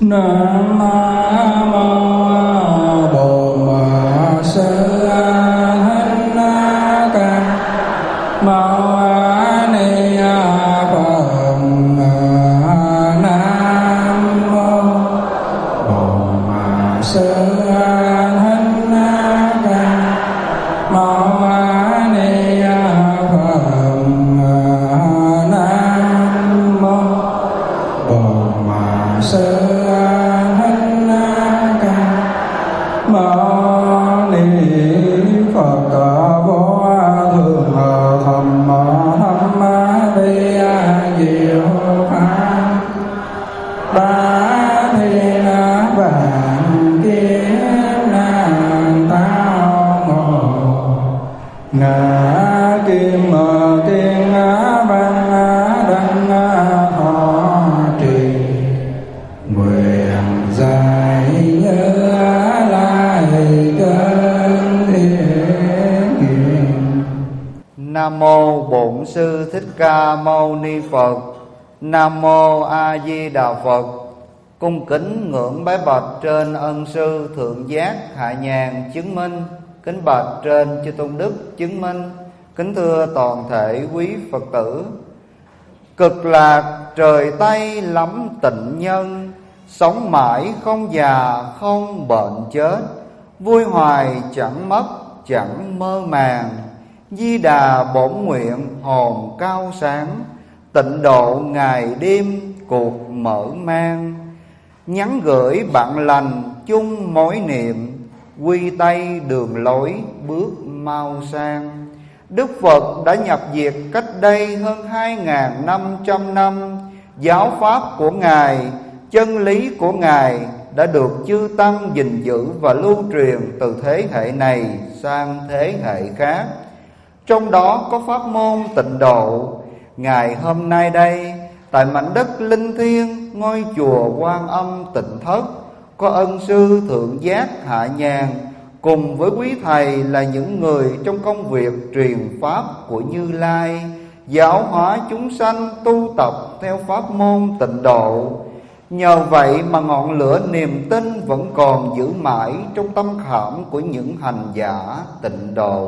Nam mô Bổn Sư Thích Ca Mâu Ni Phật. Nam mô Bổn Sư Thích Ca Mâu Ni Phật. Nam mô Bổn Sư Nam mô Bổn Sư Thích Ca Mâu Ni Phật. Nam mô A Di Đà Phật. Cung kính ngưỡng bái bạch trên ân sư thượng giác hạ nhàn chứng minh. Kính bạch trên chư tôn đức chứng minh. Kính thưa toàn thể quý Phật tử. Cực lạc trời Tây lắm tịnh nhân, sống mãi không già không bệnh chết, vui hoài chẳng mất chẳng mơ màng. Di Đà bổn nguyện hồn cao sáng, tịnh độ ngày đêm cuộc mở mang. Nhắn gửi bạn lành chung mối niệm, quy tây đường lối bước mau sang. Đức Phật đã nhập diệt cách đây hơn 2.500 năm. Giáo pháp của Ngài, chân lý của Ngài đã được chư tăng gìn giữ và lưu truyền từ thế hệ này sang thế hệ khác. Trong đó có pháp môn tịnh độ. Ngày hôm nay đây, tại mảnh đất linh thiêng ngôi chùa Quan Âm Tịnh Thất, có ân sư thượng giác hạ nhàn cùng với quý thầy là những người trong công việc truyền pháp của Như Lai, giáo hóa chúng sanh tu tập theo pháp môn tịnh độ. Nhờ vậy mà ngọn lửa niềm tin vẫn còn giữ mãi trong tâm khảm của những hành giả tịnh độ.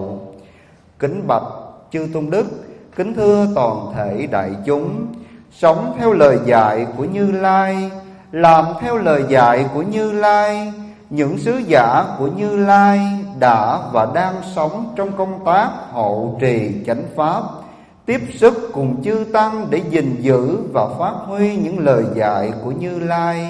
Kính bạch chư tôn đức, kính thưa toàn thể đại chúng. Sống theo lời dạy của Như Lai, làm theo lời dạy của Như Lai. Những sứ giả của Như Lai đã và đang sống trong công tác hộ trì chánh pháp, tiếp sức cùng chư tăng để gìn giữ và phát huy những lời dạy của Như Lai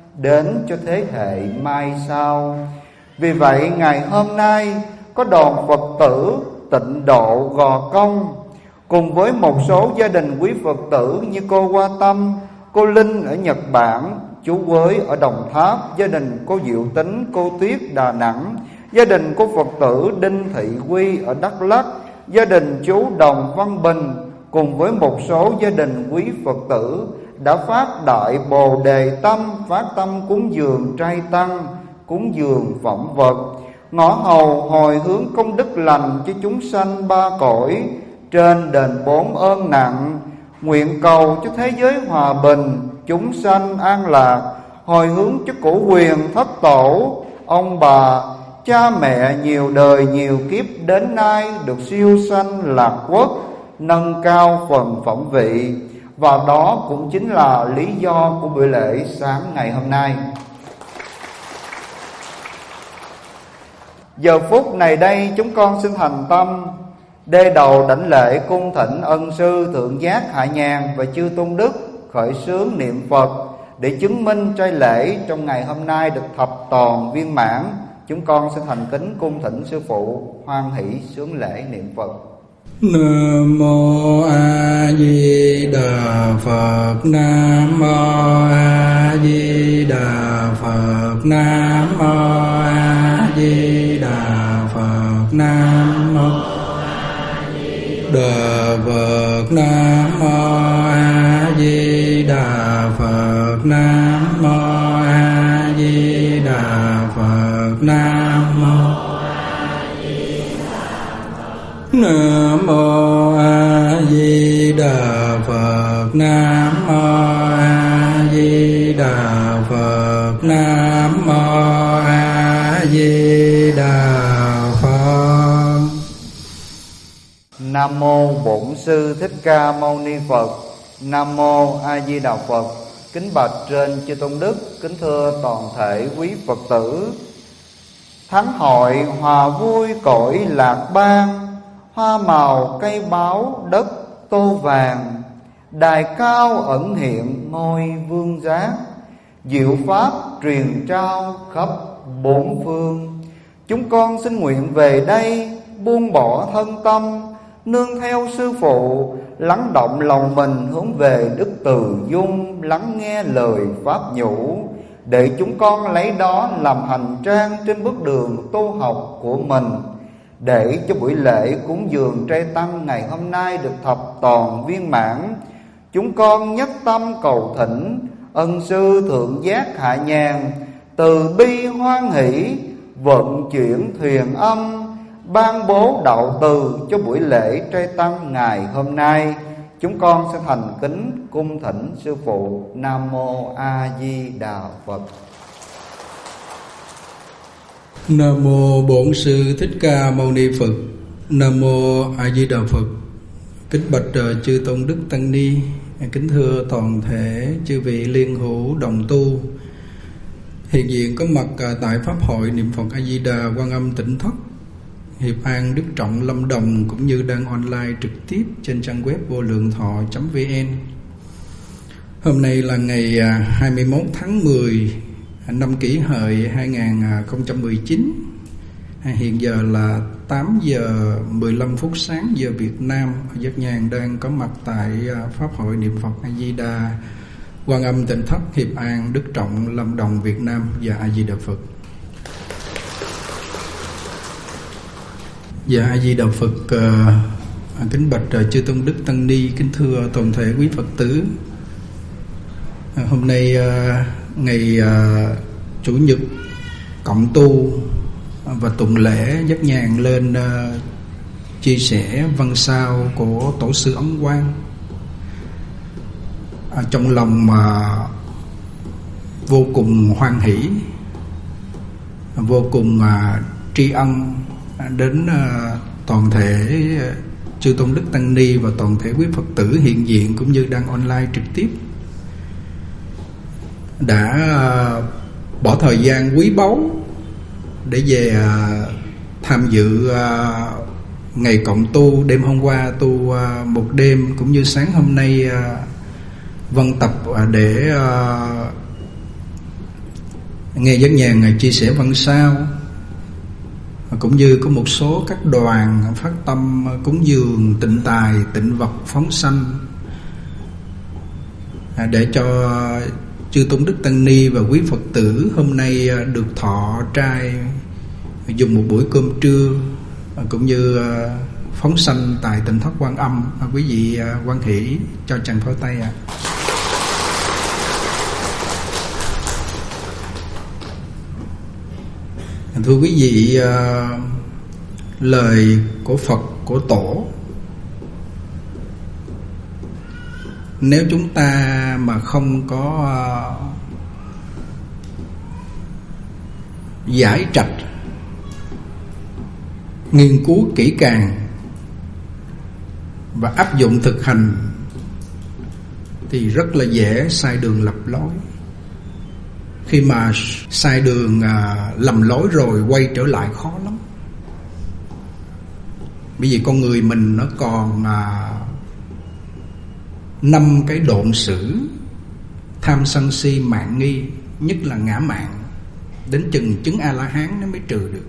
đến cho thế hệ mai sau. Vì vậy ngày hôm nay có đoàn Phật tử Tịnh Độ Gò Công cùng với một số gia đình quý Phật tử như cô Hoa Tâm, cô Linh ở Nhật Bản, chú Quới ở Đồng Tháp, gia đình cô Diệu Tính, cô Tuyết Đà Nẵng, gia đình cô Phật tử Đinh Thị Quy ở Đắk Lắk, gia đình chú Đồng Văn Bình cùng với một số gia đình quý Phật tử đã phát đại Bồ Đề tâm, phát tâm cúng dường trai tăng, cúng dường phẩm vật, ngõ hầu hồi hướng công đức lành cho chúng sanh ba cõi trên đền bốn ơn nặng, nguyện cầu cho thế giới hòa bình, chúng sanh an lạc, hồi hướng cho cổ quyền thất tổ, ông bà, cha mẹ nhiều đời nhiều kiếp đến nay được siêu sanh lạc quốc, nâng cao phần phẩm vị. Và đó cũng chính là lý do của buổi lễ sáng ngày hôm nay. Giờ phút này đây chúng con xin thành tâm đê đầu đảnh lễ cung thỉnh ân sư thượng giác hạ nhàn và chư tôn đức khởi xướng niệm Phật để chứng minh trai lễ trong ngày hôm nay được thập toàn viên mãn. Chúng con xin thành kính cung thỉnh sư phụ hoan hỷ xướng lễ niệm Phật. Nam mô A Di Đà Phật. Nam mô A Di Đà Phật. Nam mô A Di Đà Phật. Nam mô Đà Phật. Nam mô A Di Đà Phật. Nam mô A Di Đà Phật. Nam mô Nam mô A Di Đà Phật. Nam mô A Di Di Đà Phật. Nam Mô A Di Đà Phật. Nam mô Bổn Sư Thích Ca Mâu Ni Phật. Nam mô A Di Đà Phật. Kính bạch trên chư tôn đức, kính thưa toàn thể quý Phật tử. Thắng hội hòa vui cõi lạc bang, hoa màu cây báo đất tô vàng. Đài cao ẩn hiện ngôi vương giác, diệu pháp truyền trao khắp bốn phương. Chúng con xin nguyện về đây buông bỏ thân tâm, nương theo sư phụ, lắng động lòng mình hướng về đức từ dung, lắng nghe lời pháp nhũ, để chúng con lấy đó làm hành trang trên bước đường tu học của mình, để cho buổi lễ cúng dường trai tăng ngày hôm nay được thập toàn viên mãn. Chúng con nhất tâm cầu thỉnh ân sư thượng giác hạ nhàn, từ bi hoan hỷ vận chuyển thuyền âm, ban bố đạo từ cho buổi lễ trai tăng ngày hôm nay. Chúng con sẽ thành kính cung thỉnh sư phụ. Nam mô A Di Đà Phật. Nam mô Bổn Sư Thích Ca Mâu Ni Phật. Nam mô A Di Đà Phật. Kính bạch chư tôn đức tăng ni, kính thưa toàn thể chư vị liên hữu đồng tu hiện diện có mặt tại pháp hội niệm Phật A Di Đà Quan Âm Tỉnh Thất, Hiệp An, Đức Trọng, Lâm Đồng, cũng như đang online trực tiếp trên trang web vô lượng thọ.vn. Hôm nay là ngày 21 tháng 10 năm Kỷ Hợi 2019. Hiện giờ là 8 giờ 15 phút sáng giờ Việt Nam. Giác Nhàn đang có mặt tại pháp hội niệm Phật A Di Đà Quan Âm Tỉnh Thất, Hiệp An, Đức Trọng, Lâm Đồng, Việt Nam. Và A Di Đà Phật. Dạ A Di Đà Phật. Kính bạch chư tôn đức tăng ni, kính thưa toàn thể quý Phật tử. Hôm nay ngày Chủ nhật cộng tu và tụng lễ, Giác Nhàn lên chia sẻ văn sao của Tổ sư Ấn Quang. Trong lòng vô cùng hoan hỷ, vô cùng tri ân đến toàn thể chư tôn đức tăng ni và toàn thể quý Phật tử hiện diện cũng như đang online trực tiếp đã bỏ thời gian quý báu để về tham dự ngày cộng tu. Đêm hôm qua tu một đêm, cũng như sáng hôm nay văn tập để nghe Giác Nhàn chia sẻ văn sao, cũng như có một số các đoàn phát tâm cúng dường tịnh tài, tịnh vật, phóng sanh, để cho chư tôn đức tăng ni và quý Phật tử hôm nay được thọ trai, dùng một buổi cơm trưa, cũng như phóng sanh tại Tỉnh Thất Quan Âm. Quý vị hoan hỷ cho tràng pháo tay ạ. Thưa quý vị, lời của Phật, của Tổ, nếu chúng ta mà không có giải trạch, nghiên cứu kỹ càng và áp dụng thực hành thì rất là dễ sai đường lầm lối. Khi mà sai đường lầm lối rồi quay trở lại khó lắm. Bởi vì con người mình nó còn 5 cái độn sử: tham sân si mạn nghi, nhất là ngã mạn. Đến chừng chứng A-la-hán nó mới trừ được.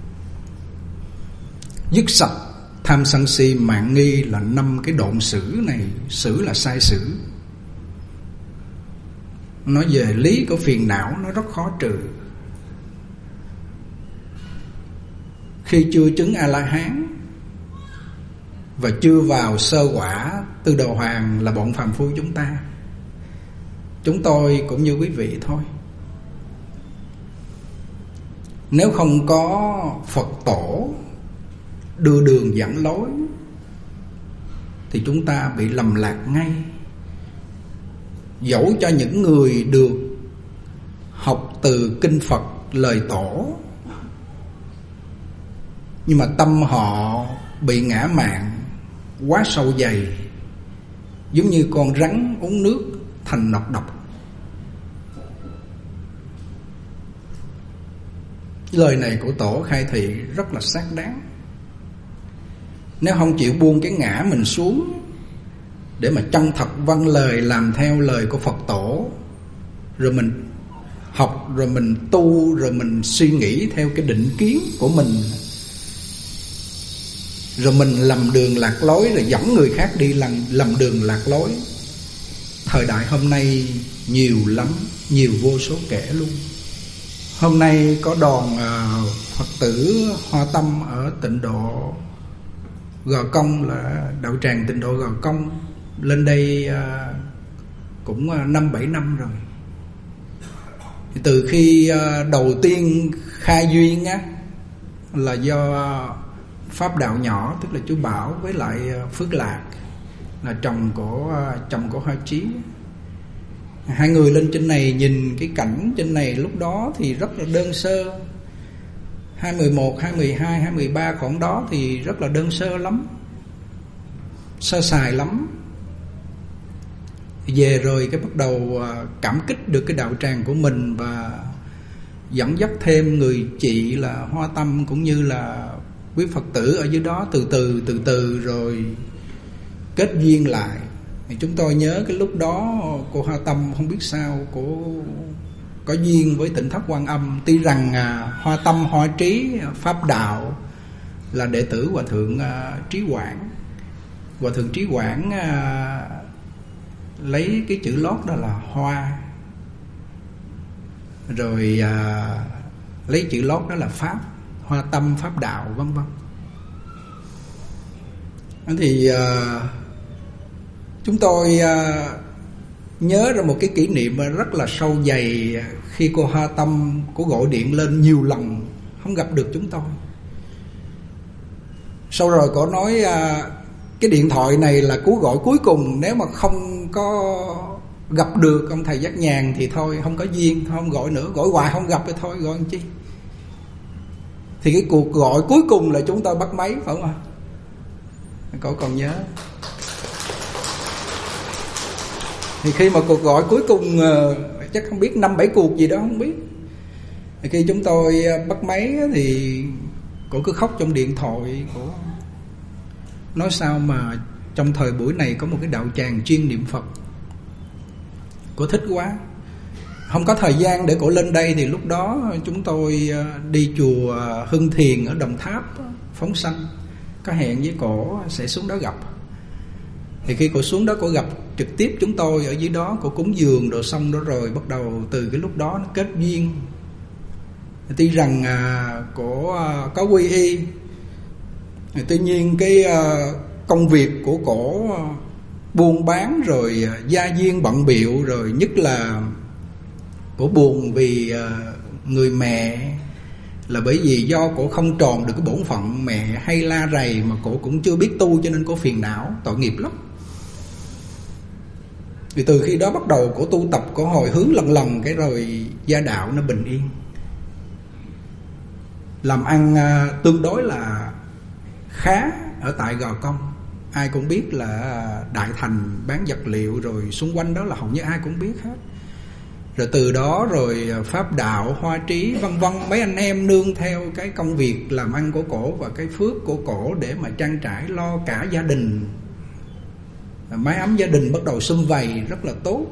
Dứt sạch tham sân si mạn nghi là 5 cái độn sử này. Sử là sai sử. Nói về lý của phiền não nó rất khó trừ. Khi chưa chứng A-la-hán và chưa vào sơ quả tư đồ hoàng là bọn phàm phu chúng ta, chúng tôi cũng như quý vị thôi. Nếu không có Phật Tổ đưa đường dẫn lối thì chúng ta bị lầm lạc ngay. Dẫu cho những người được học từ kinh Phật lời tổ, nhưng mà tâm họ bị ngã mạn quá sâu dày, giống như con rắn uống nước thành nọc độc. Lời này của tổ khai thị rất là xác đáng. Nếu không chịu buông cái ngã mình xuống để mà chân thật vâng lời, làm theo lời của Phật tổ, rồi mình học, rồi mình tu, rồi mình suy nghĩ theo cái định kiến của mình, rồi mình lầm đường lạc lối, rồi dẫn người khác đi lầm đường lạc lối. Thời đại hôm nay nhiều lắm, nhiều vô số kẻ luôn. Hôm nay có đoàn Phật tử Hoa Tâm ở Tịnh Độ Gò Công, là đạo tràng Tịnh Độ Gò Công, lên đây cũng 5-7 năm rồi. Từ khi đầu tiên khai duyên á, là do Pháp Đạo Nhỏ, tức là chú Bảo với lại Phước Lạc, là chồng của Hoa Trí. Hai người lên trên này nhìn cái cảnh trên này lúc đó thì rất là đơn sơ. 2011, 2012, 2013 khoảng đó thì rất là đơn sơ lắm, sơ sài lắm. Về rồi cái bắt đầu cảm kích được cái đạo tràng của mình, và dẫn dắt thêm người chị là Hoa Tâm cũng như là quý Phật tử ở dưới đó, từ từ rồi kết duyên lại. Thì chúng tôi nhớ cái lúc đó cô Hoa Tâm không biết sao cô có duyên với Tỉnh Thất Quan Âm. Tuy rằng Hoa Tâm, Hoa Trí, Pháp Đạo là đệ tử Hòa Thượng Trí Quảng. Hòa Thượng Trí Quảng lấy cái chữ lót đó là Hoa, rồi lấy chữ lót đó là Pháp, Hoa Tâm, Pháp Đạo, vân vân. Thì chúng tôi nhớ ra một cái kỷ niệm rất là sâu dày, khi cô Hoa Tâm cô gọi điện lên nhiều lần không gặp được chúng tôi. Sau rồi cô nói cái điện thoại này là cú gọi cuối cùng, nếu mà không có gặp được ông thầy Giác Nhàn thì thôi không có duyên, không gọi nữa, gọi hoài không gặp thì thôi gọi làm chi. Thì cái cuộc gọi cuối cùng là chúng tôi bắt máy, phải không ạ? Cậu còn nhớ. Thì khi mà cuộc gọi cuối cùng chắc không biết 5-7 cuộc gì đó không biết, thì khi chúng tôi bắt máy thì cổ cứ khóc trong điện thoại. Cổ nói sao mà trong thời buổi này có một cái đạo tràng chuyên niệm Phật. Cổ thích quá, không có thời gian để cổ lên đây. Thì lúc đó chúng tôi đi chùa Hưng Thiền ở Đồng Tháp phóng sanh, có hẹn với cổ sẽ xuống đó gặp. Thì khi cổ xuống đó cổ gặp trực tiếp chúng tôi ở dưới đó, cổ cúng dường đồ xong đó rồi bắt đầu từ cái lúc đó nó kết duyên. Tuy rằng cổ có quy y, tuy nhiên cái công việc của cổ buôn bán rồi gia diên bận bịu, rồi nhất là cổ buồn vì người mẹ, là bởi vì do cổ không tròn được cái bổn phận mẹ hay la rầy, mà cổ cũng chưa biết tu cho nên cổ phiền não, tội nghiệp lắm. Thì từ khi đó bắt đầu cổ tu tập, cổ hồi hướng lần cái rồi gia đạo nó bình yên, làm ăn tương đối là khá ở tại Gò Công. Ai cũng biết là Đại Thành bán vật liệu, rồi xung quanh đó là hầu như ai cũng biết hết. Rồi từ đó rồi Pháp Đạo, Hoa Trí, vân vân, mấy anh em nương theo cái công việc làm ăn của cổ và cái phước của cổ để mà trang trải lo cả gia đình. Mái ấm gia đình bắt đầu sum vầy rất là tốt.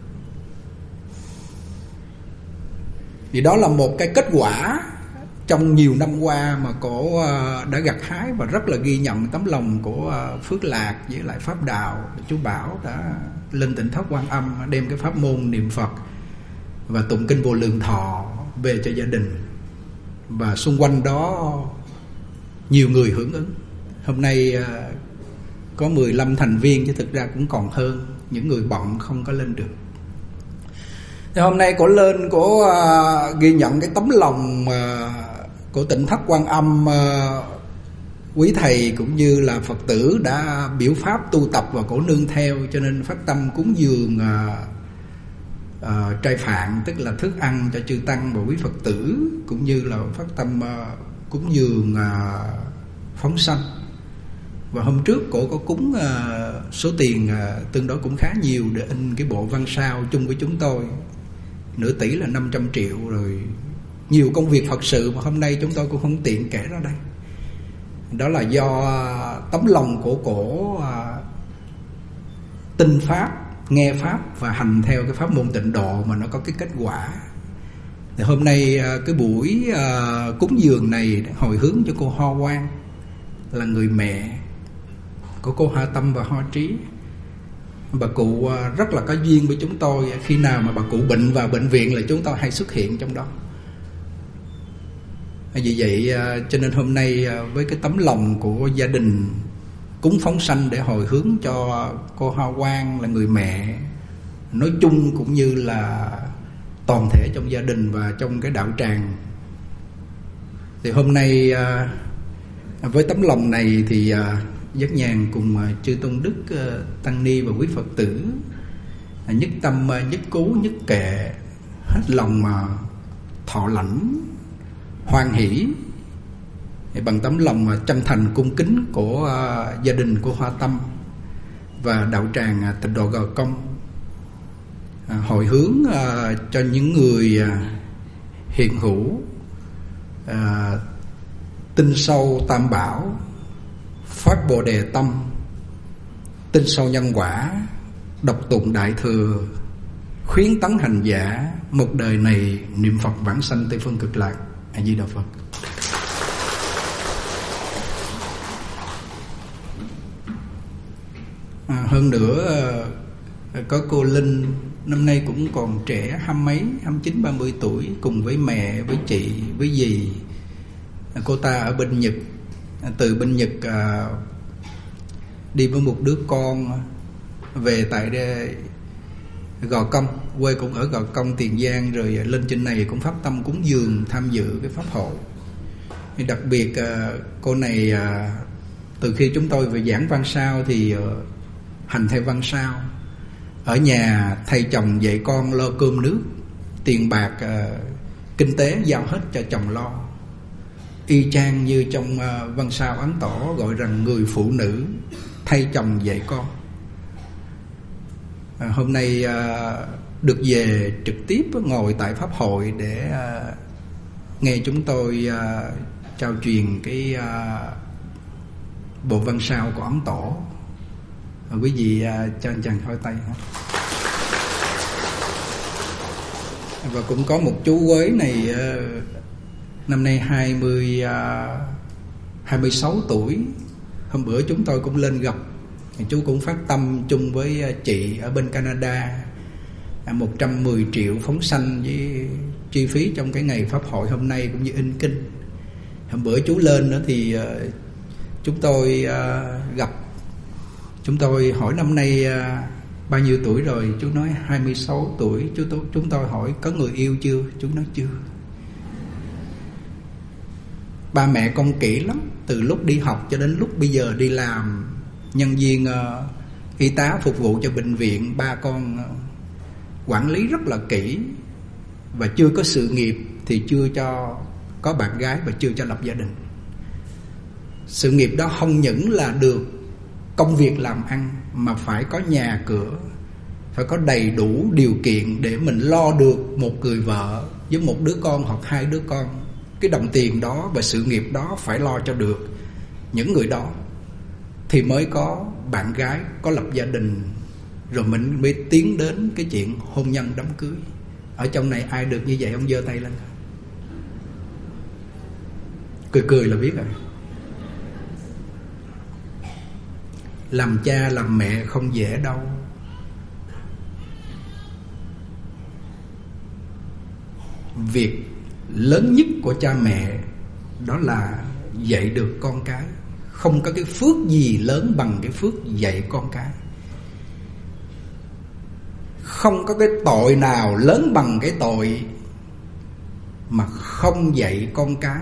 Thì đó là một cái kết quả trong nhiều năm qua mà cổ đã gặt hái, và rất là ghi nhận tấm lòng của Phước Lạc với lại Pháp Đạo. Chú Bảo đã lên Tỉnh Thất Quan Âm đem cái pháp môn niệm Phật và tụng kinh Vô Lượng Thọ về cho gia đình, và xung quanh đó nhiều người hưởng ứng. Hôm nay có 15 thành viên, chứ thực ra cũng còn hơn, những người bận không có lên được. Thì hôm nay cổ lên, cổ ghi nhận cái tấm lòng của Tỉnh Thất Quan Âm, quý thầy cũng như là Phật tử đã biểu pháp tu tập và cổ nương theo, cho nên phát tâm cúng dường trai phạn, tức là thức ăn cho chư tăng và quý Phật tử, cũng như là phát tâm cúng dường phóng sanh. Và hôm trước cổ có cúng số tiền tương đối cũng khá nhiều để in cái bộ văn sao chung với chúng tôi, nửa tỷ là 500 triệu rồi. Nhiều công việc Phật sự mà hôm nay chúng tôi cũng không tiện kể ra đây. Đó là do tấm lòng của cổ tin Pháp, nghe Pháp và hành theo cái pháp môn Tịnh Độ mà nó có cái kết quả. Thì hôm nay cái buổi cúng dường này hồi hướng cho cô Hoa Quang, là người mẹ của cô Hoa Tâm và Hoa Trí. Bà cụ rất là có duyên với chúng tôi. Khi nào mà bà cụ bệnh vào bệnh viện là chúng tôi hay xuất hiện trong đó. Vì vậy cho nên hôm nay với cái tấm lòng của gia đình cúng phóng sanh để hồi hướng cho cô Hoa Quang là người mẹ nói chung, cũng như là toàn thể trong gia đình và trong cái đạo tràng. Thì hôm nay với tấm lòng này thì Giác Nhàn cùng chư tôn đức tăng ni và quý Phật tử nhất tâm nhất cú nhất kệ, hết lòng mà thọ lãnh hoan hỷ bằng tấm lòng chân thành cung kính của gia đình của Hoa Tâm và đạo tràng Tịnh Độ Gò Công, hồi hướng cho những người hiện hữu tin sâu Tam Bảo, phát Bồ Đề tâm, tin sâu nhân quả, đọc tụng Đại Thừa, khuyến tấn hành giả, một đời này niệm Phật vãng sanh Tây Phương Cực Lạc. A Di Đà Phật. Hơn nữa có cô Linh, năm nay cũng còn trẻ, 29-30 tuổi, cùng với mẹ, với chị, với dì. Cô ta ở bên Nhật, từ bên Nhật đi với một đứa con về tại đây, Gò Công, quê cũng ở Gò Công, Tiền Giang, rồi lên trên này cũng pháp tâm cúng dường, tham dự cái pháp hội. Đặc biệt cô này từ khi chúng tôi về giảng văn sao thì hành theo văn sao, ở nhà thầy chồng dạy con lo cơm nước, tiền bạc kinh tế giao hết cho chồng lo, y chang như trong văn sao Ấn Tổ gọi rằng người phụ nữ thay chồng dạy con. Hôm nay được về trực tiếp ngồi tại pháp hội để nghe chúng tôi trao truyền cái bộ văn sao của Ấn Tổ. Quý vị cho anh chàng thôi tay. Và cũng có một chú Quế này năm nay 26 tuổi. Hôm bữa chúng tôi cũng lên gặp, chú cũng phát tâm chung với chị ở bên Canada 110 triệu phóng sanh với chi phí trong cái ngày pháp hội hôm nay cũng như in kinh. Hôm bữa chú lên đó thì chúng tôi gặp, chúng tôi hỏi năm nay bao nhiêu tuổi rồi, chú nói 26 tuổi. Chúng tôi hỏi có người yêu chưa, chú nói chưa. Ba mẹ con kỹ lắm, từ lúc đi học cho đến lúc bây giờ đi làm nhân viên y tá phục vụ cho bệnh viện. Ba con quản lý rất là kỹ, và chưa có sự nghiệp thì chưa cho có bạn gái và chưa cho lập gia đình. Sự nghiệp đó không những là được công việc làm ăn, mà phải có nhà cửa, phải có đầy đủ điều kiện để mình lo được một người vợ với một đứa con hoặc hai đứa con. Cái đồng tiền đó và sự nghiệp đó phải lo cho được những người đó thì mới có bạn gái, có lập gia đình, rồi mình mới tiến đến cái chuyện hôn nhân đám cưới. Ở trong này ai được như vậy ông giơ tay lên, cười cười là biết rồi. Làm cha làm mẹ không dễ đâu. Việc lớn nhất của cha mẹ đó là dạy được con cái. Không có cái phước gì lớn bằng cái phước dạy con cái. Không có cái tội nào lớn bằng cái tội mà không dạy con cái,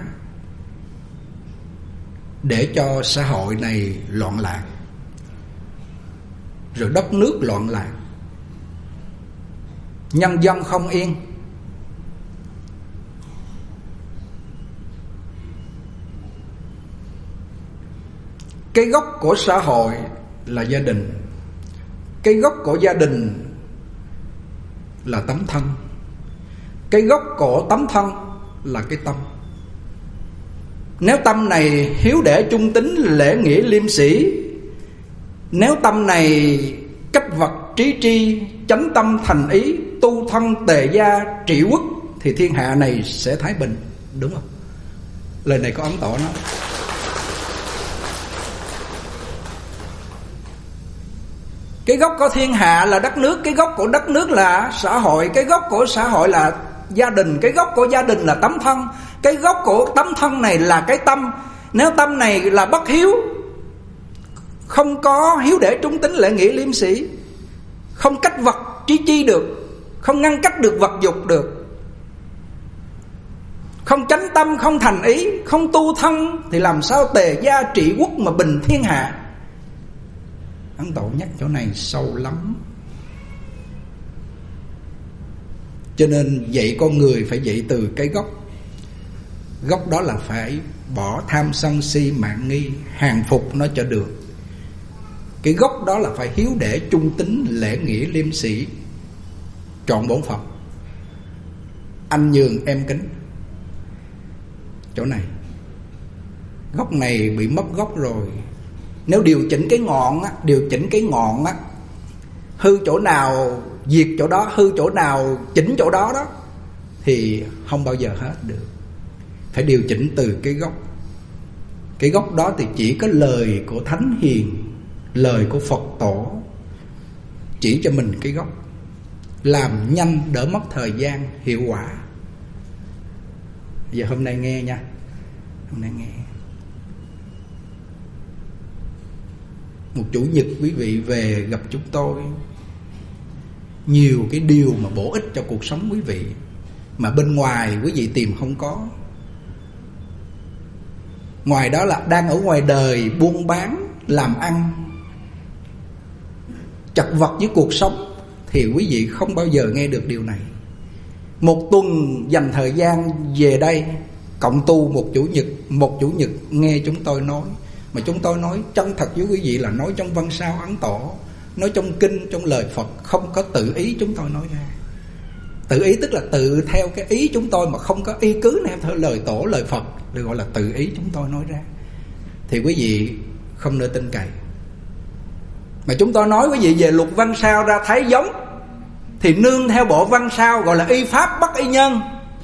để cho xã hội này loạn lạc, rồi đất nước loạn lạc. nhân dân không yên. Cái gốc của xã hội là gia đình. Cái gốc của gia đình là tấm thân. Cái gốc của tấm thân là cái tâm. Nếu tâm này hiếu đệ trung tín lễ nghĩa liêm sĩ, nếu tâm này cách vật trí tri, chánh tâm thành ý, tu thân tề gia trị quốc, thì thiên hạ này sẽ thái bình. Đúng không? Lời này có ấn tỏ nó. Cái gốc của thiên hạ là đất nước, cái gốc của đất nước là xã hội, cái gốc của xã hội là gia đình, cái gốc của gia đình là tấm thân, cái gốc của tấm thân này là cái tâm. Nếu tâm này là bất hiếu, không có hiếu để trung tín lễ nghĩa liêm sĩ, không cách vật trí chi được, không ngăn cách được vật dục được, không chánh tâm, không thành ý, không tu thân, thì làm sao tề gia trị quốc mà bình thiên hạ? Ấn Tổ nhắc chỗ này sâu lắm. Cho nên dạy con người phải dạy từ cái gốc. Gốc đó là phải bỏ tham sân si mạn nghi, hàng phục nó cho được. Cái gốc đó là phải hiếu để trung tín lễ nghĩa liêm sĩ, trọn bổn phận, anh nhường em kính. Chỗ này gốc này bị mất gốc rồi. Nếu điều chỉnh cái ngọn á, điều chỉnh cái ngọn á, hư chỗ nào diệt chỗ đó, hư chỗ nào chỉnh chỗ đó đó, thì không bao giờ hết được. Phải điều chỉnh từ cái gốc. Cái gốc đó thì chỉ có lời của Thánh Hiền, lời của Phật Tổ chỉ cho mình cái gốc, làm nhanh đỡ mất thời gian, hiệu quả. Giờ hôm nay nghe nha, hôm nay nghe. Một chủ nhật quý vị về gặp chúng tôi, nhiều cái điều mà bổ ích cho cuộc sống quý vị mà bên ngoài quý vị tìm không có. Ngoài đó là đang ở ngoài đời buôn bán, làm ăn, chật vật với cuộc sống, thì quý vị không bao giờ nghe được điều này. Một tuần dành thời gian về đây cộng tu một chủ nhật nghe chúng tôi nói. Mà chúng tôi nói chân thật với quý vị là nói trong văn sao Ấn Tổ, nói trong kinh, trong lời Phật, không có tự ý chúng tôi nói ra. Tự ý tức là tự theo cái ý chúng tôi mà không có y cứ theo theo lời Tổ, lời Phật, được gọi là tự ý chúng tôi nói ra. Thì quý vị không nên tin cậy. Mà chúng tôi nói quý vị về luật văn sao ra thấy giống, thì nương theo bộ văn sao gọi là y pháp bất y nhân.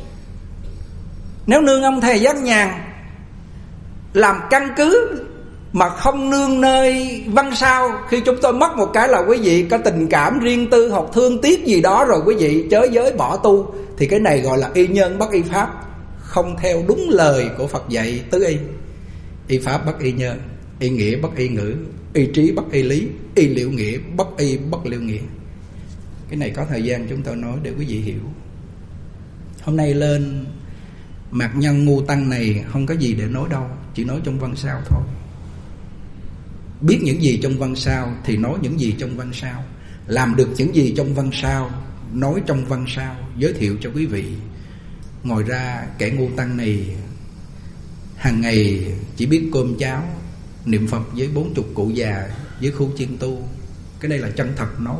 Nếu nương ông thầy Giác Nhàn làm căn cứ mà không nương nơi văn sao, khi chúng tôi mất một cái là quý vị có tình cảm riêng tư hoặc thương tiếc gì đó rồi quý vị chới giới bỏ tu, thì cái này gọi là y nhân bất y pháp, không theo đúng lời của Phật dạy tứ y. Y pháp bất y nhân, y nghĩa bất y ngữ, y trí bất y lý, y liệu nghĩa bất y bất liệu nghĩa. Cái này có thời gian chúng tôi nói để quý vị hiểu. Hôm nay lên Mạt Nhân Ngu Tăng này không có gì để nói đâu, chỉ nói trong văn sao thôi. Biết những gì trong văn sao thì nói những gì trong văn sao, làm được những gì trong văn sao nói trong văn sao, giới thiệu cho quý vị. Ngoài ra kẻ ngu tăng này hàng ngày chỉ biết cơm cháo, niệm Phật với 40 cụ già với khu chiên tu. Cái đây là chân thật nói.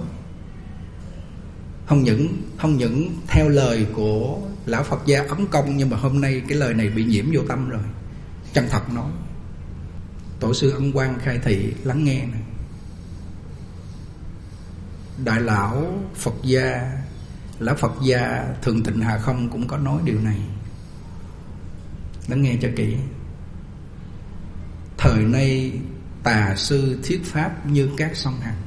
Không những theo lời của lão Phật gia Ấn Công, nhưng mà hôm nay cái lời này bị nhiễm vô tâm rồi. Chân thật nói. Tổ sư Ân Quang khai thị lắng nghe này. Đại lão Phật gia, lão Phật gia Thường Tịnh Hà Không cũng có nói điều này. Lắng nghe cho kỹ. Thời nay tà sư thuyết pháp như các sông Hằng.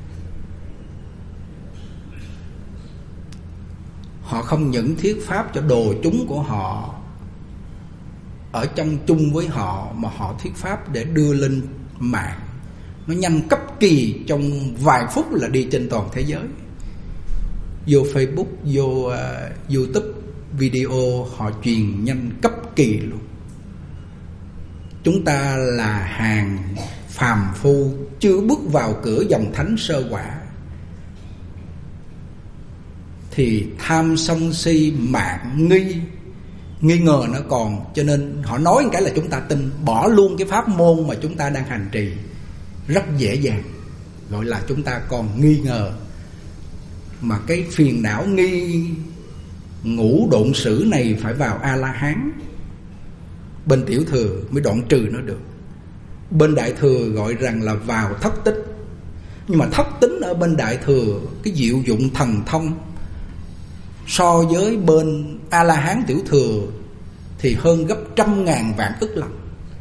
Họ không những thuyết pháp cho đồ chúng của họ ở trong chung với họ, mà họ thuyết pháp để đưa lên mạng. Nó nhanh cấp kỳ, trong vài phút là đi trên toàn thế giới. Vô Facebook, vô YouTube video họ truyền nhanh cấp kỳ luôn. Chúng ta là hàng phàm phu, chưa bước vào cửa dòng thánh sơ quả, thì tham sân si mạn nghi ngờ nó còn. Cho nên họ nói một cái là chúng ta tin, bỏ luôn cái pháp môn mà chúng ta đang hành trì rất dễ dàng, gọi là chúng ta còn nghi ngờ. Mà cái phiền não nghi ngũ độn sử này phải vào A-la-hán, bên tiểu thừa mới đoạn trừ nó được. Bên đại thừa gọi rằng là vào thất tích. Nhưng mà thất tính ở bên đại thừa, cái diệu dụng thần thông so với bên A-la-hán tiểu thừa thì hơn gấp 100.000 vạn ức lần.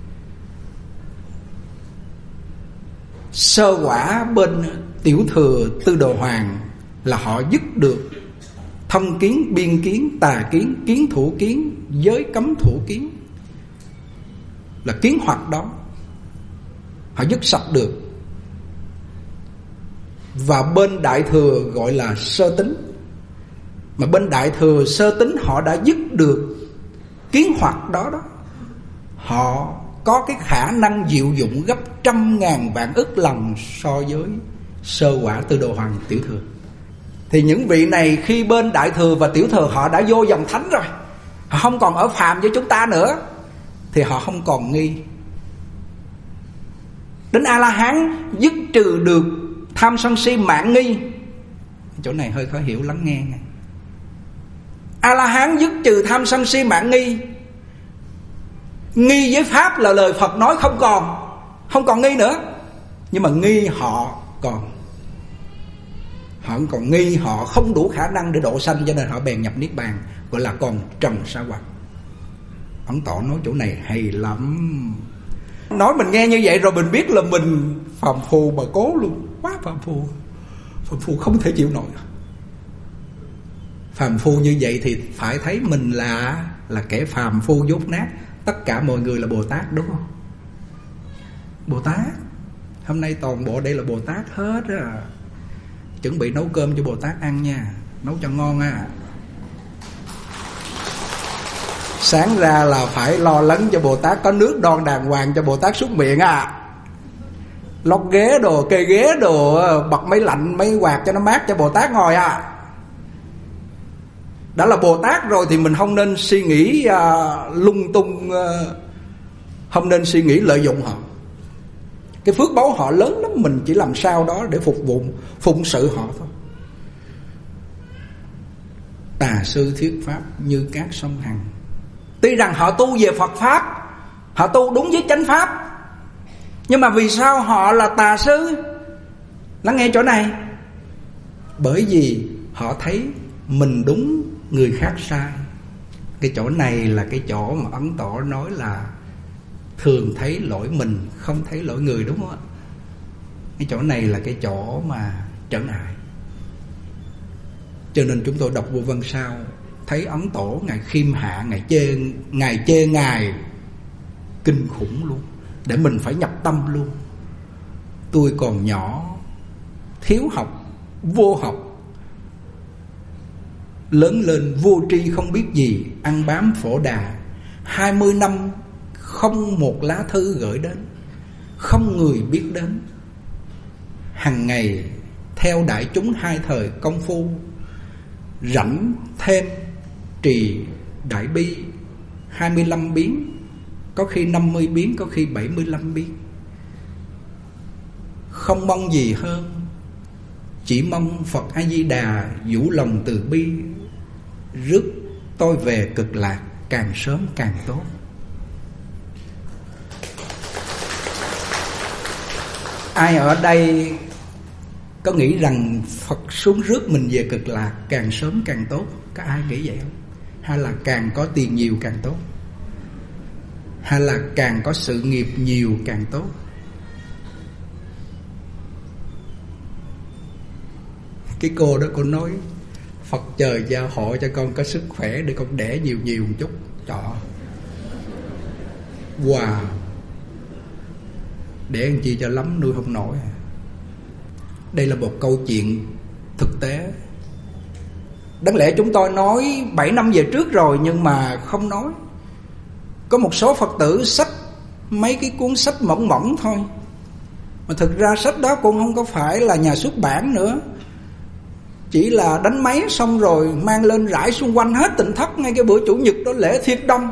Sơ quả bên tiểu thừa Tư Đồ Hoàng là họ dứt được thông kiến, biên kiến, tà kiến, kiến thủ kiến, giới cấm thủ kiến, là kiến hoặc đó họ dứt sạch được. Và bên đại thừa gọi là sơ tính. Mà bên đại thừa sơ tính họ đã dứt được kiến hoặc đó đó, họ có cái khả năng diệu dụng gấp 100.000 vạn ức lần so với sơ quả Tư Đồ Hoàng tiểu thừa. Thì những vị này khi bên đại thừa và tiểu thừa họ đã vô dòng thánh rồi, họ không còn ở phàm với chúng ta nữa, thì họ không còn nghi. Đến A-la-hán dứt trừ được tham sân si mạn nghi. Chỗ này hơi khó hiểu, lắng nghe nha. A-la-hán dứt trừ tham sân si mạn nghi. Nghi với pháp là lời Phật nói không còn nghi nữa. Nhưng mà nghi họ còn. Họ không còn nghi, họ không đủ khả năng để độ sanh, cho nên họ bèn nhập niết bàn, gọi là còn trần sa hoặc. Ấn Tổ nói chỗ này hay lắm. Nói mình nghe như vậy rồi mình biết là mình phàm phu mà cố luôn. Quá phàm phu không thể chịu nổi. Phàm phu như vậy thì phải thấy mình là kẻ phàm phu dốt nát. Tất cả mọi người là Bồ Tát, đúng không? Bồ Tát. Hôm nay toàn bộ đây là Bồ Tát hết á. Chuẩn bị nấu cơm cho Bồ Tát ăn nha, nấu cho ngon á. Sáng ra là phải lo lắng cho Bồ Tát có nước đoan đàng hoàng cho Bồ Tát súc miệng à. Lót ghế đồ, kê ghế đồ, bật máy lạnh, máy quạt cho nó mát cho Bồ Tát ngồi à. Đã là Bồ Tát rồi thì mình không nên suy nghĩ lung tung, không nên suy nghĩ lợi dụng họ. Cái phước báu họ lớn lắm, mình chỉ làm sao đó để phục vụ, phụng sự họ thôi. Tà sư thuyết pháp như cát sông Hằng. Tuy rằng họ tu về Phật Pháp, họ tu đúng với chánh Pháp, nhưng mà vì sao họ là tà sư? Lắng nghe chỗ này. Bởi vì họ thấy mình đúng, người khác sai. Cái chỗ này là cái chỗ mà Ấn Tổ nói là thường thấy lỗi mình, không thấy lỗi người, đúng không ạ? Cái chỗ này là cái chỗ mà trở ngại. Cho nên chúng tôi đọc Vô Văn Sao thấy Ấn Tổ ngài khiêm hạ, ngài chê ngài kinh khủng luôn, để mình phải nhập tâm luôn. Tôi còn nhỏ, thiếu học, vô học, lớn lên vô tri không biết gì, ăn bám Phổ Đà. 20 năm không một lá thư gửi đến, không người biết đến. Hằng ngày theo đại chúng hai thời công phu, rảnh thêm trì đại bi 25 biến, có khi 50 biến, có khi 75 biến. Không mong gì hơn, chỉ mong Phật A-di-đà vũ lòng từ bi, rước tôi về cực lạc càng sớm càng tốt. Ai ở đây có nghĩ rằng Phật xuống rước mình về cực lạc càng sớm càng tốt? Có ai nghĩ vậy không? Hay là càng có tiền nhiều càng tốt? Hay là càng có sự nghiệp nhiều càng tốt? Cái cô đó cô nói Phật trời gia hộ cho con có sức khỏe để con đẻ nhiều nhiều một chút. Trời ơi, wow, đẻ làm chi cho lắm nuôi không nổi. Đây là một câu chuyện thực tế. Đáng lẽ chúng tôi nói 7 năm về trước rồi, nhưng mà không nói. Có một số Phật tử xách mấy cái cuốn sách mỏng mỏng thôi, mà thực ra sách đó cũng không có phải là nhà xuất bản nữa. chỉ là đánh máy xong rồi mang lên rải xung quanh hết Tịnh Thất. Ngay cái bữa Chủ nhật đó lễ Thiệt Đông,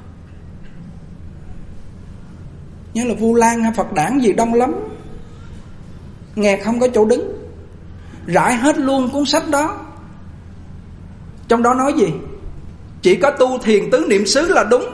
nhớ là Vu Lan hay Phật Đản gì đông lắm, nghẹt không có chỗ đứng, rải hết luôn cuốn sách đó. Trong đó nói gì? Chỉ có tu thiền tứ niệm xứ là đúng.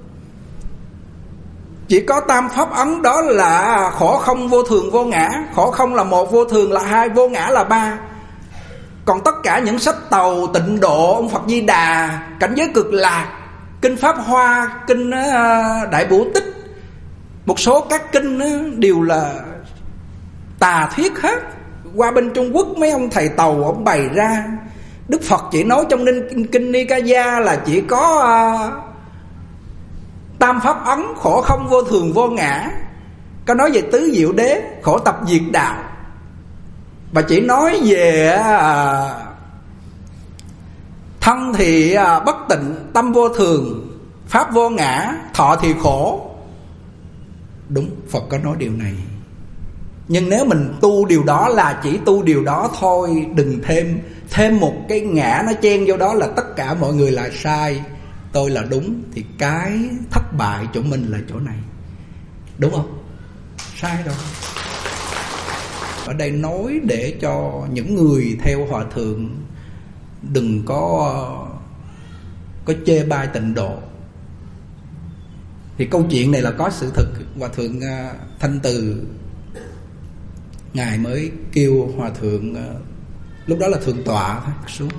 Chỉ có tam pháp ấn, đó là khổ không vô thường vô ngã. Khổ không là một, vô thường là hai, vô ngã là ba. Còn tất cả những sách Tàu, Tịnh Độ, ông Phật Di Đà, Cảnh Giới Cực Lạc, Kinh Pháp Hoa, Kinh Đại Bổ Tích, một số các kinh đều là tà thuyết hết. Qua bên Trung Quốc mấy ông thầy Tàu ông bày ra, Đức Phật chỉ nói trong Kinh Nikaya là chỉ có tam pháp ấn, khổ không vô thường vô ngã. Có nói về tứ diệu đế, khổ tập diệt đạo. Và chỉ nói về thân thì bất tịnh, tâm vô thường, pháp vô ngã, thọ thì khổ. Đúng, Phật có nói điều này. Nhưng nếu mình tu điều đó là chỉ tu điều đó thôi, đừng thêm một cái ngã nó chen vô đó là tất cả mọi người là sai, tôi là đúng, thì cái thất bại chỗ mình là chỗ này. Đúng không? Sai rồi. Ở đây nói để cho những người theo Hòa Thượng đừng có chê bai Tịnh Độ. Thì câu chuyện này là có sự thực. Hòa Thượng Thanh Từ, Ngài mới kêu Hòa Thượng, lúc đó là Thượng tọa xuống.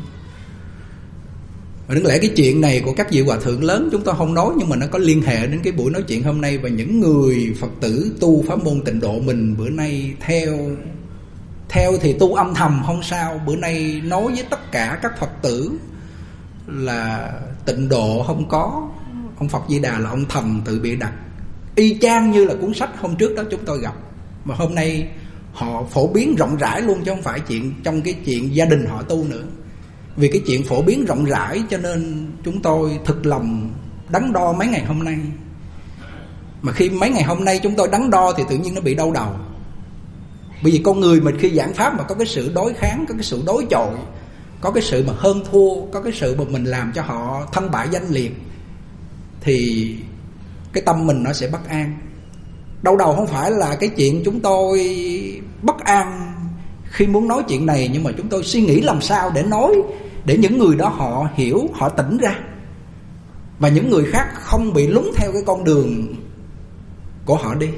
Và đáng lẽ cái chuyện này của các vị Hòa Thượng lớn chúng ta không nói, nhưng mà nó có liên hệ đến cái buổi nói chuyện hôm nay. Và những người Phật tử tu pháp môn Tịnh Độ mình bữa nay theo thì tu âm thầm không sao. Bữa nay nói với tất cả các Phật tử là Tịnh Độ không có, ông Phật Di Đà là ông thầm tự bịa đặt, y chang như là cuốn sách hôm trước đó chúng tôi gặp. Mà hôm nay họ phổ biến rộng rãi luôn, chứ không phải trong cái chuyện gia đình họ tu nữa. Vì cái chuyện phổ biến rộng rãi cho nên chúng tôi thực lòng đắn đo mấy ngày hôm nay. Mà khi mấy ngày hôm nay chúng tôi đắn đo thì tự nhiên nó bị đau đầu. Bởi vì con người mình khi giảng pháp mà có cái sự đối kháng, có cái sự đối chọi, có cái sự mà hơn thua, có cái sự mà mình làm cho họ thân bại danh liệt, thì cái tâm mình nó sẽ bất an. Đau đầu không phải là cái chuyện chúng tôi bất an khi muốn nói chuyện này, nhưng mà chúng tôi suy nghĩ làm sao để nói, để những người đó họ hiểu, họ tỉnh ra, và những người khác không bị lún theo cái con đường của họ đi.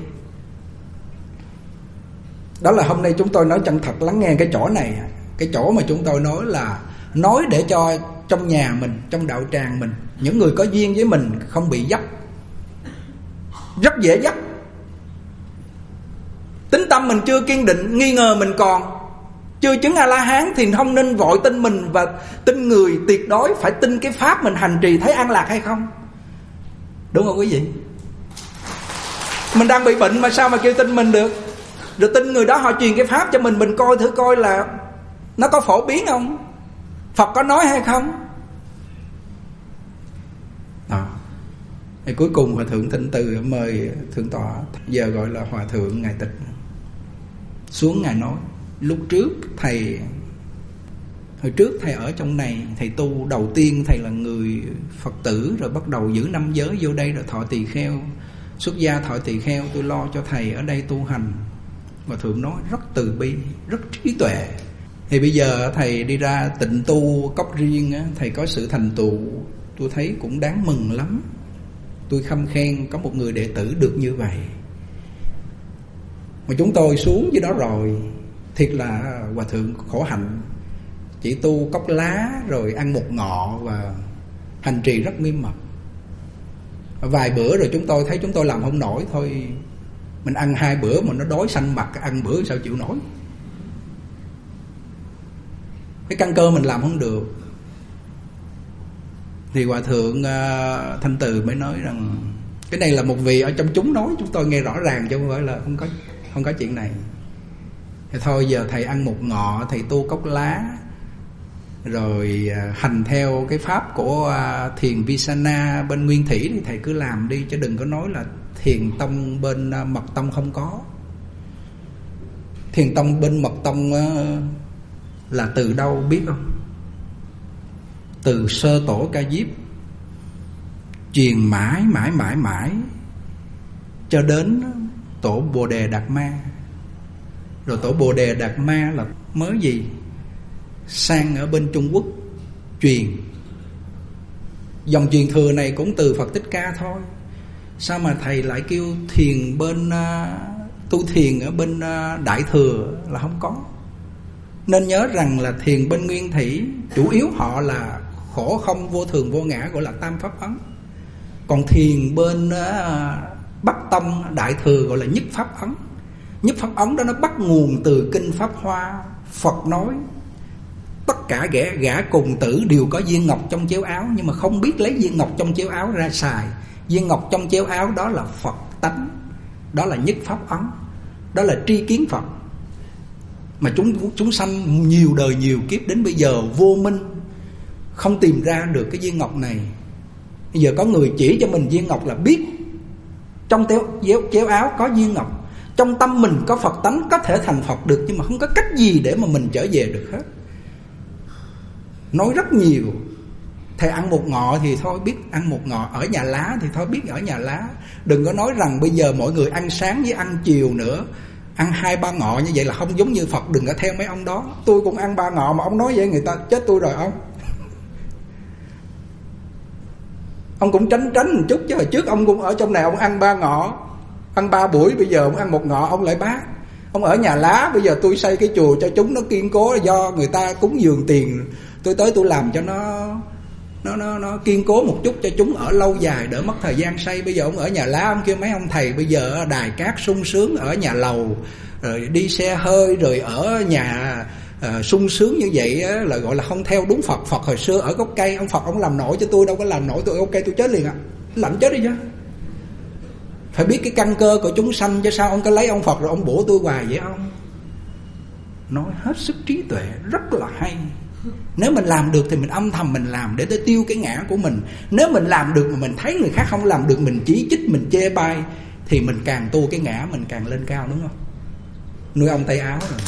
Đó là hôm nay chúng tôi nói chân thật lắng nghe cái chỗ này. Cái chỗ mà chúng tôi nói là nói để cho trong nhà mình, trong đạo tràng mình, những người có duyên với mình không bị dấp. Rất dễ dấp. Tính tâm mình chưa kiên định, nghi ngờ mình còn chưa chứng A-la-hán thì không nên vội tin mình và tin người. Tuyệt đối phải tin cái pháp mình hành trì thấy an lạc hay không. Đúng không quý vị? Mình đang bị bệnh mà sao mà kêu tin mình được. Rồi tin người đó họ truyền cái pháp cho mình coi thử coi là nó có phổ biến không, Phật có nói hay không. Thì cuối cùng Hòa Thượng Thanh Từ mời Thượng tọa, giờ gọi là Hòa Thượng Ngài Tịch, xuống Ngài nói: lúc trước thầy, hồi trước thầy ở trong này, thầy tu đầu tiên thầy là người Phật tử, rồi bắt đầu giữ năm giới vô đây, rồi thọ tỳ kheo, xuất gia thọ tỳ kheo, tôi lo cho thầy ở đây tu hành. Hòa Thượng nói rất từ bi, rất trí tuệ. Thì bây giờ thầy đi ra tịnh tu cốc riêng, thầy có sự thành tựu, tôi thấy cũng đáng mừng lắm. Tôi khâm khen có một người đệ tử được như vậy. Mà chúng tôi xuống dưới đó rồi, thiệt là Hòa Thượng khổ hạnh, chỉ tu cốc lá rồi ăn một ngọ và hành trì rất nghiêm mật. Vài bữa rồi chúng tôi thấy chúng tôi làm không nổi thôi, mình ăn 2 bữa mà nó đói xanh mặt, ăn bữa sao chịu nổi. Cái căn cơ mình làm không được. Thì Hòa Thượng Thanh Từ mới nói rằng cái này là một vị ở trong chúng nói, chúng tôi nghe rõ ràng chứ không phải là không có chuyện này. Thì thôi giờ thầy ăn một ngọ, thầy tu cốc lá, rồi hành theo cái pháp của thiền Vipassana bên Nguyên Thủy thì thầy cứ làm đi, chứ đừng có nói là thiền tông bên Mật tông không có. Thiền tông bên Mật tông là từ đâu biết không? Từ Sơ Tổ Ca Diếp truyền mãi cho đến Tổ Bồ Đề Đạt Ma. Rồi Tổ Bồ Đề Đạt Ma là mới gì? Sang ở bên Trung Quốc truyền. Dòng truyền thừa này cũng từ Phật Thích Ca thôi. Sao mà thầy lại kêu thiền bên tu thiền ở bên Đại Thừa là không có? Nên nhớ rằng là thiền bên Nguyên Thủy chủ yếu họ là khổ không vô thường vô ngã, gọi là Tam Pháp Ấn. Còn thiền bên Bắc Tông Đại Thừa gọi là Nhất Pháp Ấn. Nhất Pháp Ấn đó nó bắt nguồn từ Kinh Pháp Hoa. Phật nói tất cả gã cùng tử đều có viên ngọc trong chéo áo, nhưng mà không biết lấy viên ngọc trong chéo áo ra xài. Viên ngọc trong chéo áo đó là Phật tánh, đó là Nhất Pháp Ấn, đó là tri kiến Phật. Mà chúng sanh nhiều đời nhiều kiếp đến bây giờ vô minh, không tìm ra được cái viên ngọc này. Bây giờ có người chỉ cho mình viên ngọc là biết trong chéo áo có viên ngọc. Trong tâm mình có Phật tánh, có thể thành Phật được, nhưng mà không có cách gì để mà mình trở về được hết. Nói rất nhiều. Thầy ăn một ngọ thì thôi biết ăn một ngọ, ở nhà lá thì thôi biết ở nhà lá. Đừng có nói rằng bây giờ mọi người ăn sáng với ăn chiều nữa, ăn 2-3 ngọ như vậy là không giống như Phật. Đừng có theo mấy ông đó. Tôi cũng ăn 3 ngọ mà ông nói vậy người ta chết tôi rồi ông. Ông cũng tránh một chút chứ. Hồi trước ông cũng ở trong này ông ăn 3 ngọ, ăn 3 buổi, bây giờ ông ăn 1 ngọ ông lại bác. Ông ở nhà lá, bây giờ tôi xây cái chùa cho chúng nó kiên cố, do người ta cúng dường tiền, tôi tới tôi làm cho nó kiên cố một chút cho chúng ở lâu dài, đỡ mất thời gian xây. Bây giờ ông ở nhà lá, ông kêu mấy ông thầy bây giờ ở đài cát sung sướng, ở nhà lầu, rồi đi xe hơi, rồi ở nhà sung sướng như vậy á, là gọi là không theo đúng Phật. Phật hồi xưa ở gốc cây, ông Phật ông làm nổi cho tôi đâu có làm nổi tôi. Ok tôi chết liền lạnh chết đi chứ. Phải biết cái căn cơ của chúng sanh chứ sao ông cứ lấy ông Phật rồi ông bổ tôi hoài vậy ông? Nói hết sức trí tuệ, rất là hay. Nếu mình làm được thì mình âm thầm mình làm để tiêu cái ngã của mình. Nếu mình làm được mà mình thấy người khác không làm được, mình chỉ trích, mình chê bai, thì mình càng tu cái ngã mình càng lên cao, đúng không? Nuôi ông Tây Áo rồi.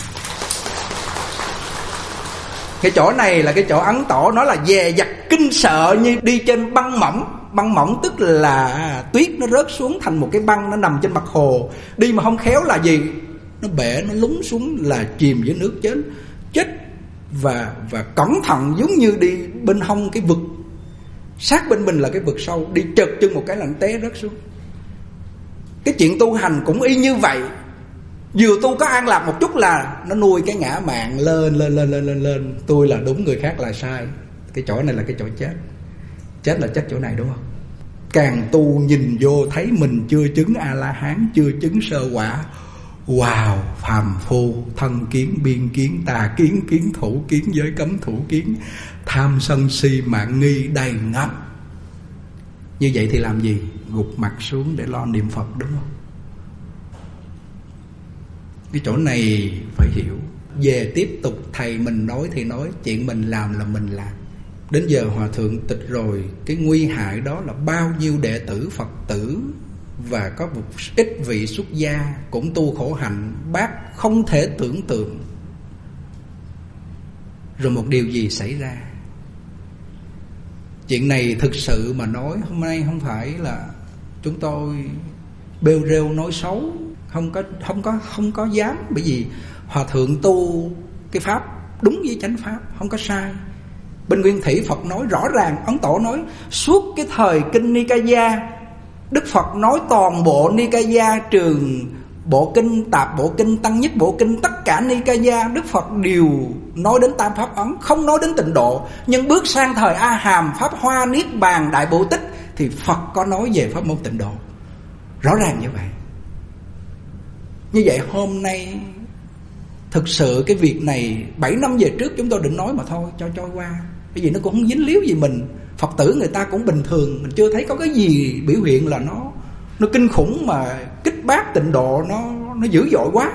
Cái chỗ này là cái chỗ Ấn Tổ, nó là dè dặt kinh sợ như đi trên băng mỏng. Băng mỏng tức là tuyết nó rớt xuống thành một cái băng, nó nằm trên mặt hồ. Đi mà không khéo là gì? Nó bể, nó lún xuống là chìm dưới nước chết. Và cẩn thận giống như đi bên hông cái vực, sát bên mình là cái vực sâu, đi chợt chân một cái là nó té rớt xuống. Cái chuyện tu hành cũng y như vậy. Vừa tu có an lạc một chút là nó nuôi cái ngã mạn lên. Tôi là đúng, người khác là sai. Cái chỗ này là cái chỗ chết. Chết là chết chỗ này, đúng không? Càng tu nhìn vô thấy mình chưa chứng A-la-hán, chưa chứng sơ quả. Wow, phàm phu, thân kiến, biên kiến, tà kiến, kiến thủ kiến, giới cấm thủ kiến, tham sân si mạn nghi đầy ngập. Như vậy thì làm gì? Gục mặt xuống để lo niệm Phật, đúng không? Cái chỗ này phải hiểu. Về tiếp tục thầy mình nói thì nói, chuyện mình làm là mình làm. Đến giờ Hòa Thượng tịch rồi, cái nguy hại đó là bao nhiêu đệ tử Phật tử và có một ít vị xuất gia cũng tu khổ hạnh, bác không thể tưởng tượng. Rồi một điều gì xảy ra? Chuyện này thực sự mà nói hôm nay không phải là chúng tôi bêu rêu nói xấu, không có dám, bởi vì Hòa Thượng tu cái pháp đúng với chánh pháp, không có sai. Bên Nguyên Thủy Phật nói rõ ràng, Ấn Tổ nói suốt cái thời kinh Nikaya, Đức Phật nói toàn bộ Nikaya, trường bộ kinh, tạp bộ kinh, tăng nhất bộ kinh, tất cả Nikaya Đức Phật đều nói đến Tam Pháp Ấn, không nói đến Tịnh Độ. Nhưng bước sang thời A Hàm, Pháp Hoa, Niết Bàn, Đại Bộ Tích thì Phật có nói về pháp môn Tịnh Độ. Rõ ràng như vậy. Như vậy hôm nay thực sự cái việc này 7 năm về trước chúng tôi định nói mà thôi, cho trôi qua. Bởi vì nó cũng không dính líu gì mình. Phật tử người ta cũng bình thường, mình chưa thấy có cái gì biểu hiện là nó kinh khủng mà kích bác Tịnh Độ nó dữ dội quá.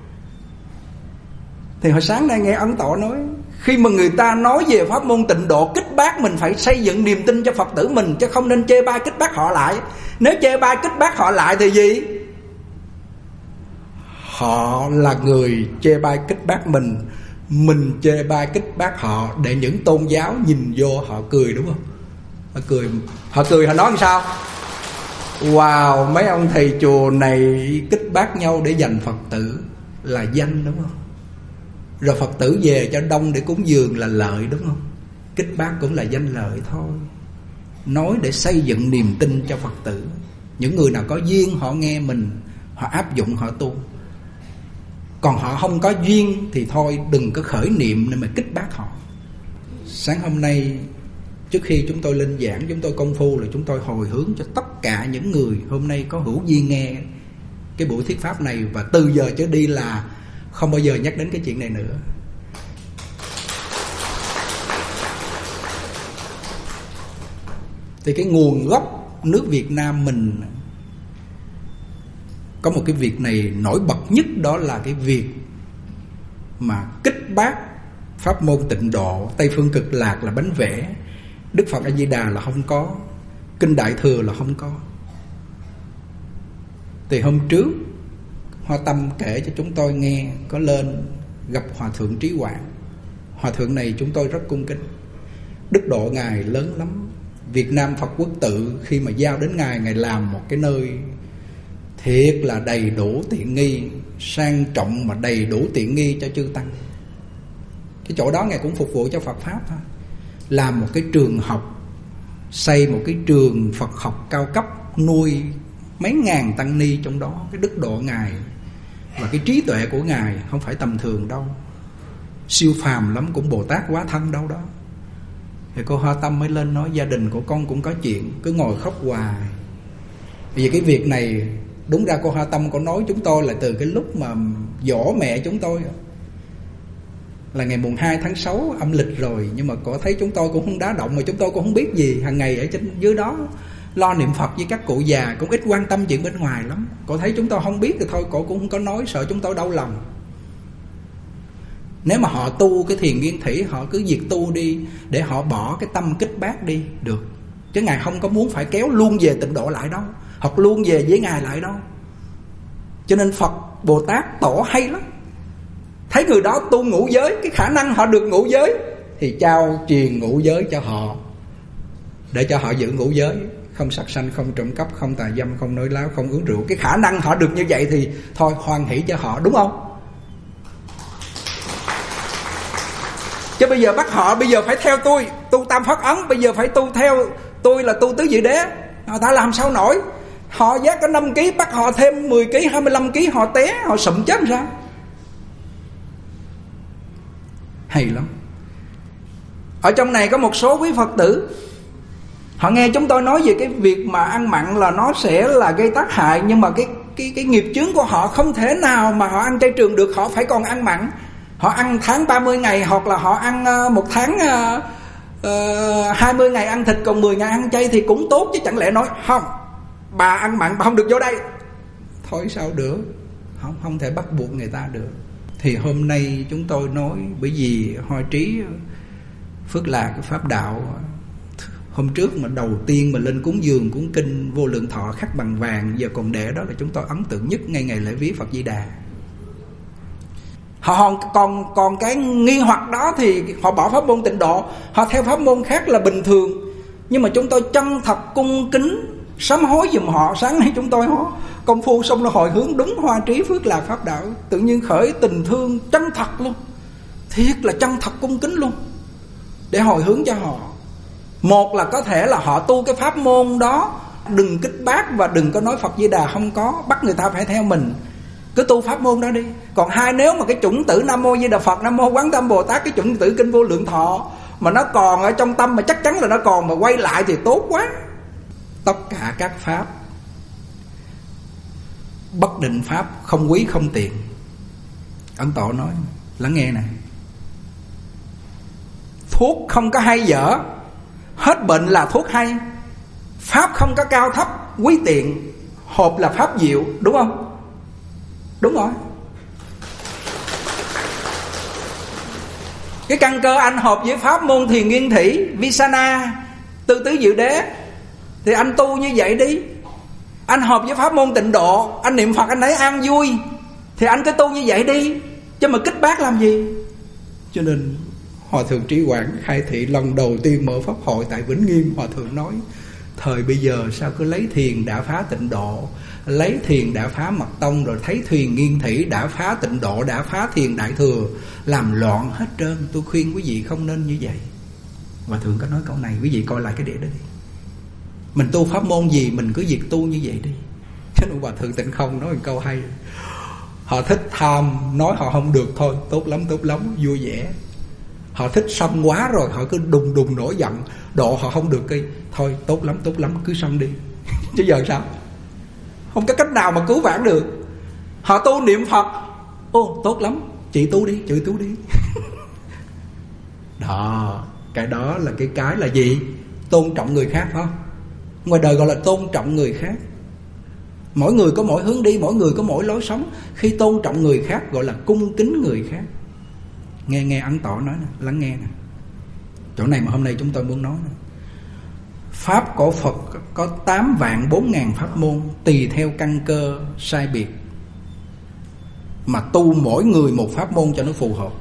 Thì hồi sáng nay nghe Ấn Tổ nói, khi mà người ta nói về pháp môn Tịnh Độ kích bác, mình phải xây dựng niềm tin cho Phật tử mình, chứ không nên chê bai kích bác họ lại. Nếu chê bai kích bác họ lại thì gì? Họ là người chê bai kích bác mình mình chê bai kích bác họ để những tôn giáo nhìn vô họ cười, đúng không? Họ cười họ nói làm sao? Wow, mấy ông thầy chùa này kích bác nhau để giành Phật tử là danh, đúng không? Rồi Phật tử về cho đông để cúng dường là lợi, đúng không? Kích bác cũng là danh lợi thôi. Nói để xây dựng niềm tin cho Phật tử. Những người nào có duyên họ nghe mình, họ áp dụng, họ tu. Còn họ không có duyên thì thôi, đừng có khởi niệm để mà kích bác họ. Sáng hôm nay, trước khi chúng tôi lên giảng, chúng tôi công phu là chúng tôi hồi hướng cho tất cả những người hôm nay có hữu duyên nghe cái buổi thuyết pháp này. Và từ giờ trở đi là không bao giờ nhắc đến cái chuyện này nữa. Thì cái nguồn gốc nước Việt Nam mình có một cái việc này nổi bật nhất, đó là cái việc mà kích bác pháp môn Tịnh Độ. Tây Phương Cực Lạc là bánh vẽ, Đức Phật A Di Đà là không có, Kinh Đại Thừa là không có. Thì hôm trước Hoa Tâm kể cho chúng tôi nghe, có lên gặp Hòa Thượng Trí Quảng. Hòa Thượng này chúng tôi rất cung kính, đức độ Ngài lớn lắm. Việt Nam Phật Quốc Tự khi mà giao đến Ngài, Ngài làm một cái nơi thiệt là đầy đủ tiện nghi, sang trọng mà đầy đủ tiện nghi cho chư tăng. Cái chỗ đó Ngài cũng phục vụ cho Phật Pháp thôi. Làm một cái trường học, xây một cái trường Phật học cao cấp, nuôi mấy ngàn tăng ni trong đó. Cái đức độ Ngài và cái trí tuệ của Ngài không phải tầm thường đâu, siêu phàm lắm, cũng Bồ Tát hóa thân đâu đó. Thì cô Hoa Tâm mới lên nói gia đình của con cũng có chuyện, cứ ngồi khóc hoài. Vì cái việc này đúng ra cô Hoa Tâm có nói chúng tôi là từ cái lúc mà dỗ mẹ chúng tôi là ngày mùng 2 tháng 6 âm lịch rồi. Nhưng mà cô thấy chúng tôi cũng không đá động, mà chúng tôi cũng không biết gì. Hàng ngày ở trên dưới đó lo niệm Phật với các cụ già, cũng ít quan tâm chuyện bên ngoài lắm. Cô thấy chúng tôi không biết thì thôi, cô cũng không có nói, sợ chúng tôi đau lòng. Nếu mà họ tu cái thiền nguyên thủy, họ cứ việc tu đi, để họ bỏ cái tâm kích bác đi được. Chứ Ngài không có muốn phải kéo luôn về Tịnh Độ lại đâu, hoặc luôn về với Ngài lại đâu. Cho nên Phật Bồ Tát Tổ hay lắm, thấy người đó tu ngũ giới, cái khả năng họ được ngũ giới thì trao truyền ngũ giới cho họ, để cho họ giữ ngũ giới, không sát sanh, không trộm cắp, không tà dâm, không nói láo, không uống rượu. Cái khả năng họ được như vậy thì thôi hoan hỷ cho họ, đúng không? Chứ bây giờ bắt họ bây giờ phải theo tôi tu Tam Pháp Ấn, bây giờ phải tu theo tôi là tu Tứ Diệu Đế, họ ta làm sao nổi. Họ giác có 5 kg, bắt họ thêm 10 kg, 25 kg, họ té, họ sụm chết ra. Hay lắm. Ở trong này có một số quý Phật tử, họ nghe chúng tôi nói về cái việc mà ăn mặn là nó sẽ là gây tác hại, nhưng mà cái nghiệp chướng của họ không thể nào mà họ ăn chay trường được, họ phải còn ăn mặn. Họ ăn tháng 30 ngày, hoặc là họ ăn một tháng 20 ngày ăn thịt, còn 10 ngày ăn chay thì cũng tốt. Chứ chẳng lẽ nói không, bà ăn mặn bà không được vô đây, thôi sao được. Không thể bắt buộc người ta được. Thì hôm nay chúng tôi nói, bởi vì Hoa Trí Phước Lạc cái Pháp Đạo hôm trước mà đầu tiên mà lên cúng dường cuốn kinh Vô Lượng Thọ khắc bằng vàng, giờ còn để đó là chúng tôi ấn tượng nhất ngay ngày lễ viếng Phật Di Đà. Họ còn cái nghi hoặc đó thì họ bỏ pháp môn Tịnh Độ, họ theo pháp môn khác là bình thường. Nhưng mà chúng tôi chân thật cung kính sám hối giùm họ. Sáng nay chúng tôi công phu xong là hồi hướng đúng Hoa Trí Phước Lạc Pháp Đạo, tự nhiên khởi tình thương chân thật luôn, thiệt là chân thật cung kính luôn, để hồi hướng cho họ. Một là có thể là họ tu cái pháp môn đó, đừng kích bác và đừng có nói Phật Di Đà không có, bắt người ta phải theo mình, cứ tu pháp môn đó đi. Còn hai, nếu mà cái chủng tử Nam Mô Di Đà Phật, Nam Mô Quán Tâm Bồ Tát, cái chủng tử kinh Vô Lượng Thọ mà nó còn ở trong tâm, mà chắc chắn là nó còn, mà quay lại thì tốt quá. Tất cả các pháp bất định pháp, không quý không tiền. Ấn Tổ nói, lắng nghe này, thuốc không có hay dở, hết bệnh là thuốc hay. Pháp không có cao thấp, quý tiện, hộp là pháp diệu, đúng không? Đúng rồi. Cái căn cơ anh hợp với pháp môn thiền nguyên thủy, Vipassana, Tứ Diệu Đế, thì anh tu như vậy đi. Anh hợp với pháp môn Tịnh Độ, anh niệm Phật anh thấy an vui, thì anh cứ tu như vậy đi. Chứ mà kích bác làm gì? Cho nên Hòa thượng Trí Quảng khai thị lần đầu tiên mở pháp hội tại Vĩnh Nghiêm, Hòa thượng nói: thời bây giờ sao cứ lấy thiền đã phá tịnh độ, lấy thiền đã phá mật tông, rồi thấy thuyền nghiêng thủy đã phá tịnh độ, đã phá thiền đại thừa, làm loạn hết trơn. Tôi khuyên quý vị không nên như vậy. Hòa thượng có nói câu này, quý vị coi lại cái đĩa đó đi. Mình tu pháp môn gì mình cứ việc tu như vậy đi. Cho nên Hòa thượng Tịnh Không nói một câu hay: họ thích tham, nói họ không được thôi, tốt lắm vui vẻ. Họ thích sân quá rồi, họ cứ đùng đùng nổi giận, độ họ không được cái thôi, tốt lắm cứ sân đi. Chứ giờ sao? Không có cách nào mà cứu vãn được. Họ tu niệm Phật, ô tốt lắm, chị tu đi. Đó, cái đó là cái là gì? Tôn trọng người khác, phải không? Ngoài đời gọi là tôn trọng người khác. Mỗi người có mỗi hướng đi, mỗi người có mỗi lối sống. Khi tôn trọng người khác gọi là cung kính người khác. Nghe Ấn Tọa nói nè, lắng nghe nè. Chỗ này mà hôm nay chúng tôi muốn nói nè. Pháp của Phật có 8.400.000 pháp môn, tùy theo căn cơ sai biệt mà tu mỗi người một pháp môn cho nó phù hợp.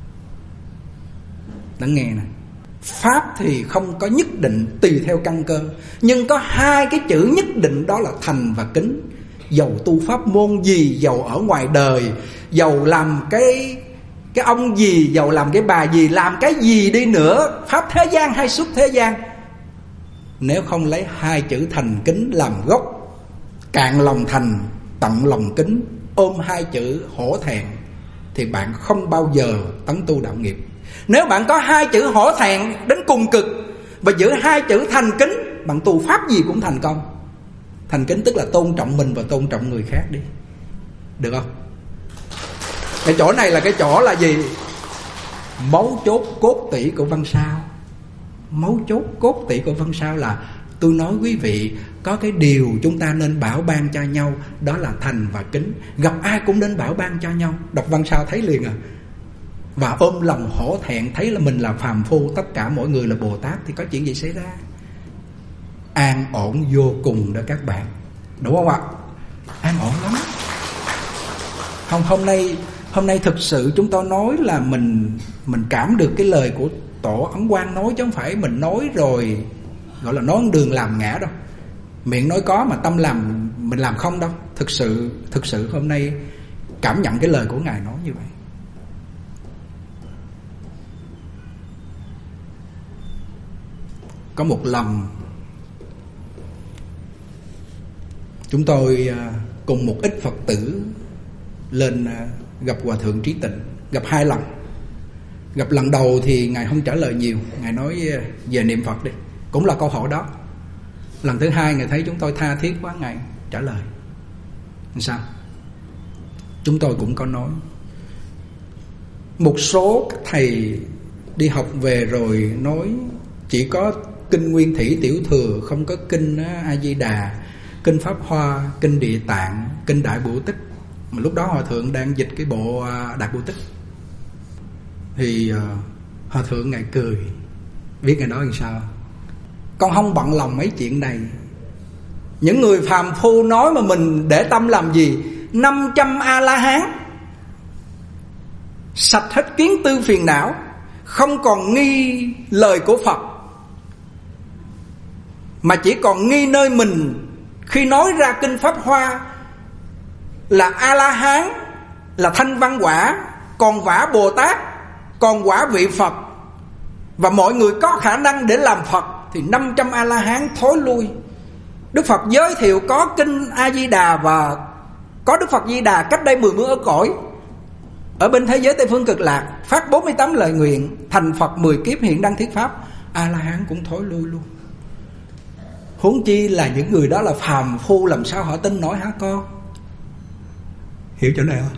Lắng nghe nè. Pháp thì không có nhất định, tùy theo căn cơ. Nhưng có hai cái chữ nhất định, đó là thành và kính. Dầu tu pháp môn gì, dầu ở ngoài đời, dầu làm cái ông gì, dầu làm cái bà gì, làm cái gì đi nữa, pháp thế gian hay xuất thế gian, nếu không lấy hai chữ thành kính làm gốc, cạn lòng thành, tận lòng kính, ôm hai chữ hổ thẹn, thì bạn không bao giờ tấn tu đạo nghiệp. Nếu bạn có hai chữ hổ thẹn đến cùng cực và giữ hai chữ thành kính, bạn tu pháp gì cũng thành công. Thành kính tức là tôn trọng mình và tôn trọng người khác đi. Được không? Cái chỗ này là cái chỗ là gì? Mấu chốt cốt tủy của văn sao. Mấu chốt cốt tủy của văn sao là tôi nói quý vị, có cái điều chúng ta nên bảo ban cho nhau, đó là thành và kính. Gặp ai cũng nên bảo ban cho nhau. Đọc văn sao thấy liền à. Và ôm lòng hổ thẹn, thấy là mình là phàm phu, tất cả mọi người là Bồ Tát, thì có chuyện gì xảy ra? An ổn vô cùng đó các bạn. Đúng không ạ? An ổn lắm. Hôm nay thực sự chúng tôi nói là mình cảm được cái lời của Tổ Ấn Quang nói, chứ không phải mình nói rồi gọi là nói đường làm ngã đâu. Miệng nói có mà tâm làm mình làm không đâu. Thực sự hôm nay cảm nhận cái lời của Ngài nói như vậy. Có một lần chúng tôi cùng một ít Phật tử lên gặp Hòa thượng Trí Tịnh. Gặp hai lần. Gặp lần đầu thì Ngài không trả lời nhiều, Ngài nói về niệm Phật đi, cũng là câu hỏi đó. Lần thứ hai Ngài thấy chúng tôi tha thiết quá, Ngài trả lời. Sao? Chúng tôi cũng có nói, một số các thầy đi học về rồi nói chỉ có kinh Nguyên Thủy Tiểu Thừa, không có kinh A Di Đà, kinh Pháp Hoa, kinh Địa Tạng, kinh Đại Bộ Tích. Mà lúc đó Hòa thượng đang dịch cái bộ Đại Bộ Tích. Thì Hòa thượng Ngài cười. Biết Ngài nói làm sao? Con không bận lòng mấy chuyện này. Những người phàm phu nói mà mình để tâm làm gì? 500 A-la-hán sạch hết kiến tư phiền não, không còn nghi lời của Phật, mà chỉ còn nghi nơi mình. Khi nói ra kinh Pháp Hoa là A-la-hán, là thanh văn quả, còn vả Bồ Tát, còn quả vị Phật, và mọi người có khả năng để làm Phật, thì 500 A-la-hán thối lui. Đức Phật giới thiệu có kinh A-di-đà và có Đức Phật Di Đà cách đây 10 ở cõi, ở bên thế giới Tây Phương Cực Lạc, phát 48 lời nguyện, thành Phật 10 kiếp, hiện đăng thuyết pháp. A-la-hán cũng thối lui luôn. Huống chi là những người đó là phàm phu, làm sao họ tin nổi hả con? Hiểu chỗ này không?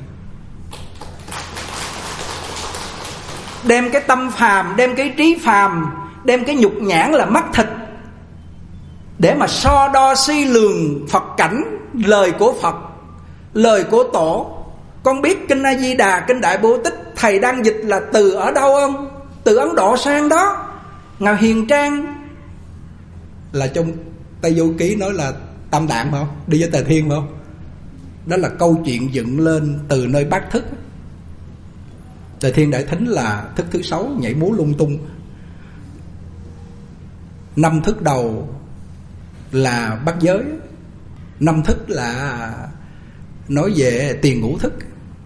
Đem cái tâm phàm, đem cái trí phàm, đem cái nhục nhãn là mắt thịt để mà so đo suy lường Phật cảnh, lời của Phật, lời của Tổ. Con biết kinh A Di Đà, kinh Đại Bộ Tích thầy đang dịch là từ ở đâu không? Từ Ấn Độ sang đó. Ngài Hiền Trang là trong Tây Du Ký nói là Tam Tạng phải không? Đi với Tề Thiên phải không? đó. Đó là câu chuyện dựng lên từ nơi bát thức. Đại Thiên Đại Thính là thức thứ 6, nhảy múa lung tung. 5 thức đầu là bắt giới. 5 thức là nói về tiền ngũ thức: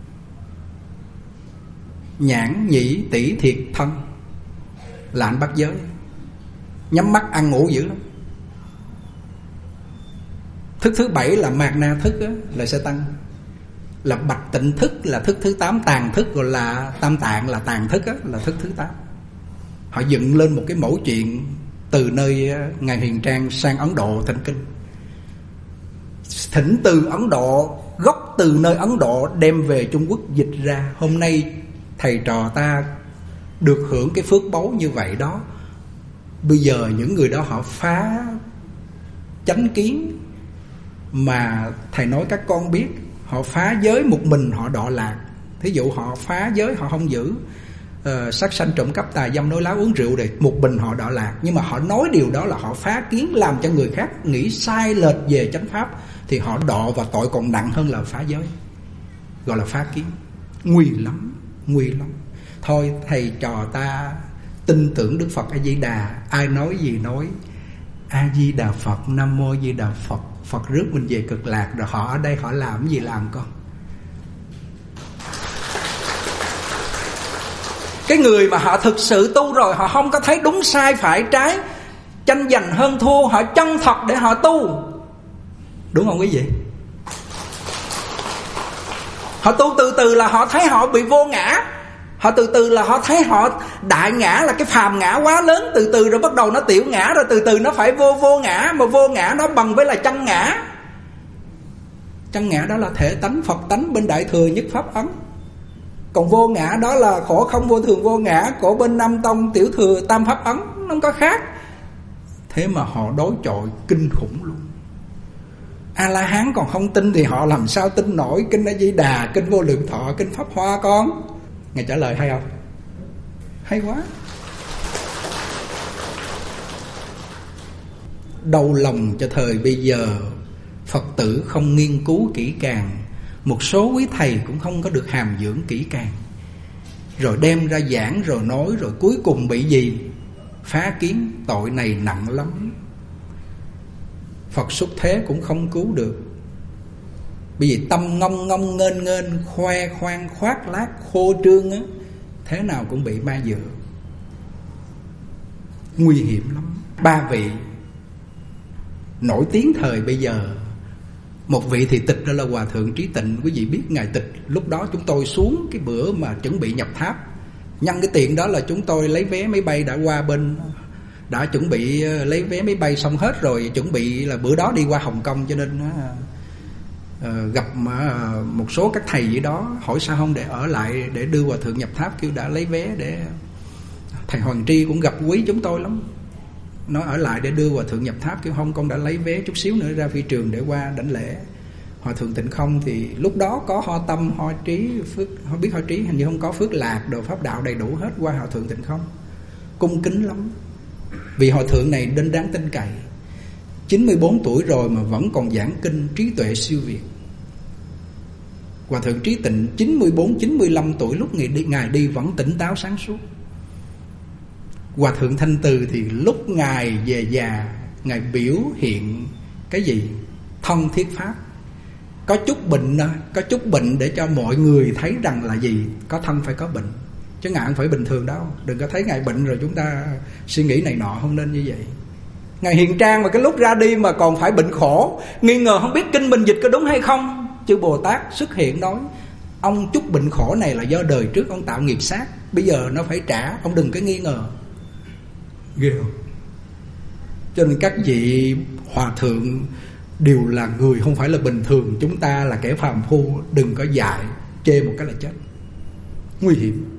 nhãn, nhĩ, tỷ, thiệt, thân là anh bắt giới. Nhắm mắt ăn ngủ dữ lắm. Thức thứ 7 là mạt na thức á, là xe tăng. Là bạch tịnh thức là thức thứ 8. Tàn thức gọi là tam tạng, là tàn thức á, là thức thứ 8. Họ dựng lên một cái mẫu chuyện từ nơi Ngài Huyền Trang sang Ấn Độ thỉnh kinh. Thỉnh từ Ấn Độ, gốc từ nơi Ấn Độ đem về Trung Quốc dịch ra. Hôm nay thầy trò ta được hưởng cái phước báu như vậy đó. Bây giờ những người đó họ phá chánh kiến mà thầy nói các con biết. Họ phá giới một mình họ đọa lạc. Thí dụ họ phá giới, họ không giữ sát sanh trộm cắp tà dâm nói láo uống rượu để một mình họ đọa lạc. Nhưng mà họ nói điều đó là họ phá kiến, làm cho người khác nghĩ sai lệch về chánh pháp, thì họ đọa vào tội còn nặng hơn là phá giới, gọi là phá kiến. Nguy lắm, nguy lắm. Thôi thầy trò ta tin tưởng Đức Phật A Di Đà, ai nói gì nói. A Di Đà Phật, Nam Mô A Di Đà Phật. Phật rước mình về cực lạc. Rồi họ ở đây họ làm gì làm con? Cái người mà họ thực sự tu rồi, họ không có thấy đúng sai phải trái, tranh giành hơn thua, họ chân thật để họ tu. Đúng không quý vị? Họ tu từ từ là họ thấy họ bị vô ngã. Họ từ từ là họ thấy họ đại ngã là cái phàm ngã quá lớn. Từ từ rồi bắt đầu nó tiểu ngã, rồi từ từ nó phải vô ngã. Mà vô ngã nó bằng với là chân ngã. Chân ngã đó là thể tánh Phật tánh bên Đại Thừa Nhất Pháp Ấn. Còn vô ngã đó là khổ không vô thường vô ngã của bên Nam Tông Tiểu Thừa Tam Pháp Ấn. Nó không có khác. Thế mà họ đối chọi kinh khủng luôn. A-la-hán còn không tin thì họ làm sao tin nổi kinh A Di Đà, kinh Vô Lượng Thọ, kinh Pháp Hoa con? Ngài trả lời hay không? Hay quá. Đau lòng cho thời bây giờ Phật tử không nghiên cứu kỹ càng. Một số quý thầy cũng không có được hàm dưỡng kỹ càng, rồi đem ra giảng rồi nói, rồi cuối cùng bị gì? Phá kiến. Tội này nặng lắm. Phật xuất thế cũng không cứu được. Bởi vì tâm ngông ngông nghênh nghênh, khoe khoang khoác lác khô trương á, thế nào cũng bị ma dựa. Nguy hiểm lắm. 3 vị nổi tiếng thời bây giờ. Một vị thì tịch đó là Hòa Thượng Trí Tịnh. Quý vị biết Ngài tịch. Lúc đó chúng tôi xuống cái bữa mà chuẩn bị nhập tháp. Nhân cái tiền đó là chúng tôi lấy vé máy bay đã qua bên, đã chuẩn bị lấy vé máy bay xong hết rồi. Chuẩn bị là bữa đó đi qua Hồng Kông, cho nên gặp một số các thầy gì đó hỏi sao không để ở lại để đưa Hòa Thượng nhập tháp. Kêu đã lấy vé để. Thầy Hoàng Tri cũng gặp quý chúng tôi lắm, nói ở lại để đưa Hòa Thượng nhập tháp. Kêu không, con đã lấy vé chút xíu nữa ra phi trường để qua đảnh lễ Hòa Thượng Tịnh Không. Thì lúc đó có Ho Tâm, Ho Trí, Phước, không biết Ho Trí hình như không có, Phước Lạc, đồ pháp đạo đầy đủ hết qua Hòa Thượng Tịnh Không. Cung kính lắm. Vì Hòa Thượng này đến đáng tin cậy. 94 tuổi rồi mà vẫn còn giảng kinh, trí tuệ siêu việt. Hòa Thượng Trí Tịnh 94, 95 tuổi lúc Ngài đi vẫn tỉnh táo sáng suốt. Hòa Thượng Thanh Từ thì lúc Ngài về già, Ngài biểu hiện cái gì? Thân thiết pháp. Có chút bệnh để cho mọi người thấy rằng là gì? Có thân phải có bệnh. Chứ Ngài không phải bình thường đâu. Đừng có thấy Ngài bệnh rồi chúng ta suy nghĩ này nọ, không nên như vậy. Ngài hiền trang mà cái lúc ra đi mà còn phải bệnh khổ, nghi ngờ không biết kinh mình dịch có đúng hay không. Chư Bồ Tát xuất hiện nói: ông chút bệnh khổ này là do đời trước ông tạo nghiệp sát, bây giờ nó phải trả, ông đừng có nghi ngờ. Ghê không? Cho nên các vị hòa thượng đều là người không phải là bình thường. Chúng ta là kẻ phàm phu, đừng có dại chê một cái là chết. Nguy hiểm.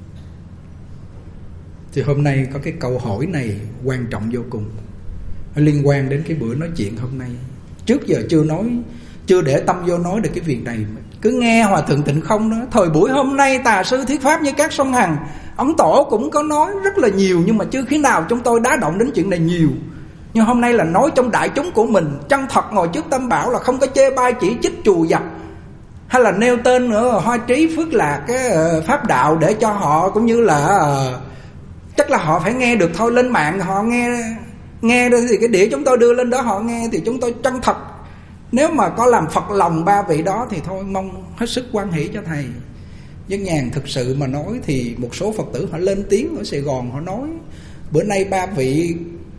Thì hôm nay có cái câu hỏi này quan trọng vô cùng, liên quan đến cái bữa nói chuyện hôm nay. Trước giờ chưa để tâm vô nói được cái việc này, cứ nghe Hòa Thượng Tịnh Không đó. Thời buổi hôm nay tà sư thuyết pháp như các sông Hằng, Ấn Tổ cũng có nói rất là nhiều, nhưng mà chưa khi nào chúng tôi đá động đến chuyện này nhiều. Nhưng hôm nay là nói trong đại chúng của mình, chân thật ngồi trước Tam Bảo, là không có chê bai chỉ trích chùa dập, hay là nêu tên nữa Hoa Trí, Phước Lạc, cái Pháp Đạo, để cho họ cũng như là chắc là họ phải nghe được thôi. Lên mạng họ nghe thì cái đĩa chúng tôi đưa lên đó họ nghe thì chúng tôi chân thật. Nếu mà có làm phật lòng ba vị đó thì thôi, mong hết sức hoan hỷ cho thầy. Dân nhàn thực sự mà nói thì một số Phật tử họ lên tiếng ở Sài Gòn, họ nói bữa nay ba vị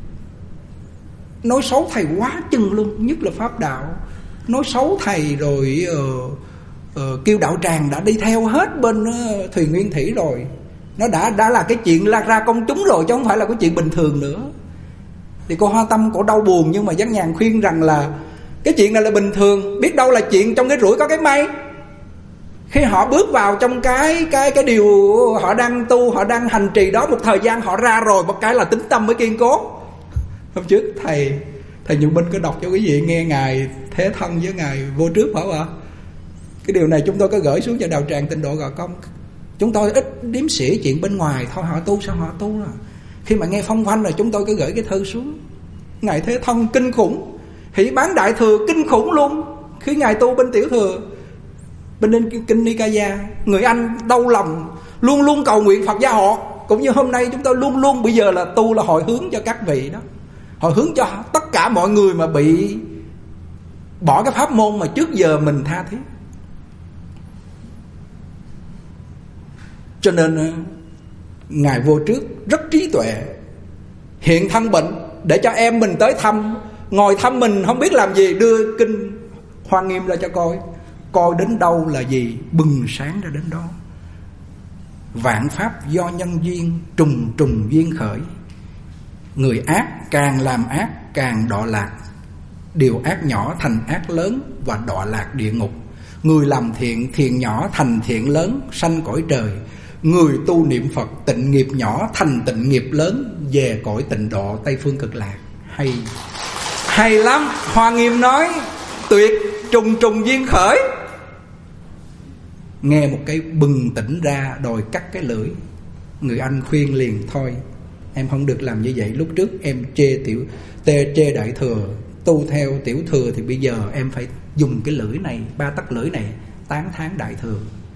nói xấu thầy quá chừng luôn, nhất là Pháp Đạo. Nói xấu thầy rồi kêu đạo tràng đã đi theo hết bên Thùy Nguyên Thủy rồi. Nó đã là cái chuyện ra công chúng rồi, chứ không phải là cái chuyện bình thường nữa. Thì cô Hoa Tâm cổ đau buồn, nhưng mà Giác Nhàn khuyên rằng là cái chuyện này là bình thường. Biết đâu là chuyện trong cái rủi có cái may. Khi họ bước vào trong cái điều họ đang tu, họ đang hành trì đó, một thời gian họ ra rồi, một cái là tính tâm mới kiên cố. Hôm trước thầy Nhuận Minh có đọc cho quý vị nghe Ngài Thế Thân với Ngài Vô Trước, phải không ạ? Cái điều này chúng tôi có gửi xuống cho đạo tràng Tịnh Độ Gò Công. Chúng tôi ít đếm xỉa chuyện bên ngoài, thôi họ tu sao họ tu rồi. Khi mà nghe phong phanh rồi chúng tôi có gửi cái thư xuống. Ngài Thế Thân kinh khủng, hỷ bán đại thừa kinh khủng luôn. Khi Ngài tu bên tiểu thừa, bên kinh Nikaya, người Anh đau lòng, luôn luôn cầu nguyện Phật gia hộ. Cũng như hôm nay chúng tôi luôn luôn bây giờ là tu là hồi hướng cho các vị đó, hồi hướng cho tất cả mọi người mà bị bỏ cái pháp môn mà trước giờ mình tha thiết. Cho nên Ngài Vô Trước rất trí tuệ, hiện thân bệnh để cho em mình tới thăm. Ngồi thăm mình không biết làm gì, đưa kinh Hoa Nghiêm ra cho coi đến đâu là gì, bừng sáng ra đến đó. Vạn pháp do nhân duyên, trùng trùng duyên khởi. Người ác càng làm ác càng đọa lạc, điều ác nhỏ thành ác lớn và đọa lạc địa ngục. Người làm thiện, thiện nhỏ thành thiện lớn, sanh cõi trời. Người tu niệm Phật, tịnh nghiệp nhỏ thành tịnh nghiệp lớn, về cõi tịnh độ Tây Phương Cực Lạc. Hay lắm. Hoa Nghiêm nói tuyệt, trùng trùng duyên khởi. Nghe một cái bừng tỉnh ra, đòi cắt cái lưỡi. Người Anh khuyên liền, thôi em không được làm như vậy. Lúc trước em chê đại thừa, tu theo tiểu thừa, thì bây giờ em phải dùng cái lưỡi này, 3 tấc lưỡi này tán thán đại thừa.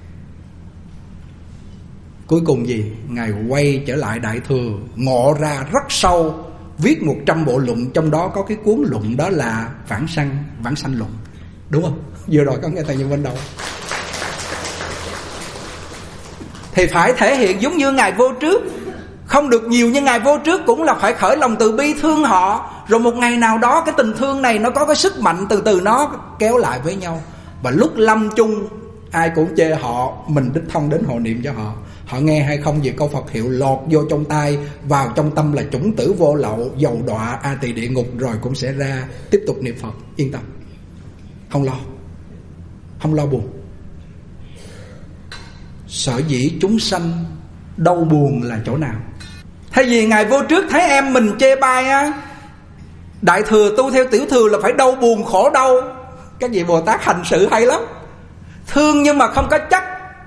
Cuối cùng gì? Ngài quay trở lại đại thừa, ngộ ra rất sâu, viết 100 bộ luận, trong đó có cái cuốn luận đó là Vãng sanh luận, đúng không? Vừa rồi có nghe thầy Như Minh đâu. Thì phải thể hiện giống như Ngài Vô Trước, không được nhiều như Ngài Vô Trước, cũng là phải khởi lòng từ bi thương họ. Rồi một ngày nào đó cái tình thương này nó có cái sức mạnh, từ từ nó kéo lại với nhau. Và lúc lâm chung ai cũng chê họ, mình đích thân đến hộ niệm cho họ. Họ nghe hay không về câu Phật hiệu lọt vô trong tai, vào trong tâm là chủng tử vô lậu, dầu đọa a tỳ địa ngục, rồi cũng sẽ ra tiếp tục niệm Phật. Yên tâm, không lo buồn. Sở dĩ chúng sanh đau buồn là chỗ nào? Thay vì Ngài Vô Trước thấy em mình chê bai á, đại thừa tu theo tiểu thừa là phải đau buồn khổ đau. Các vị Bồ Tát hành sự hay lắm, thương nhưng mà không có chấp,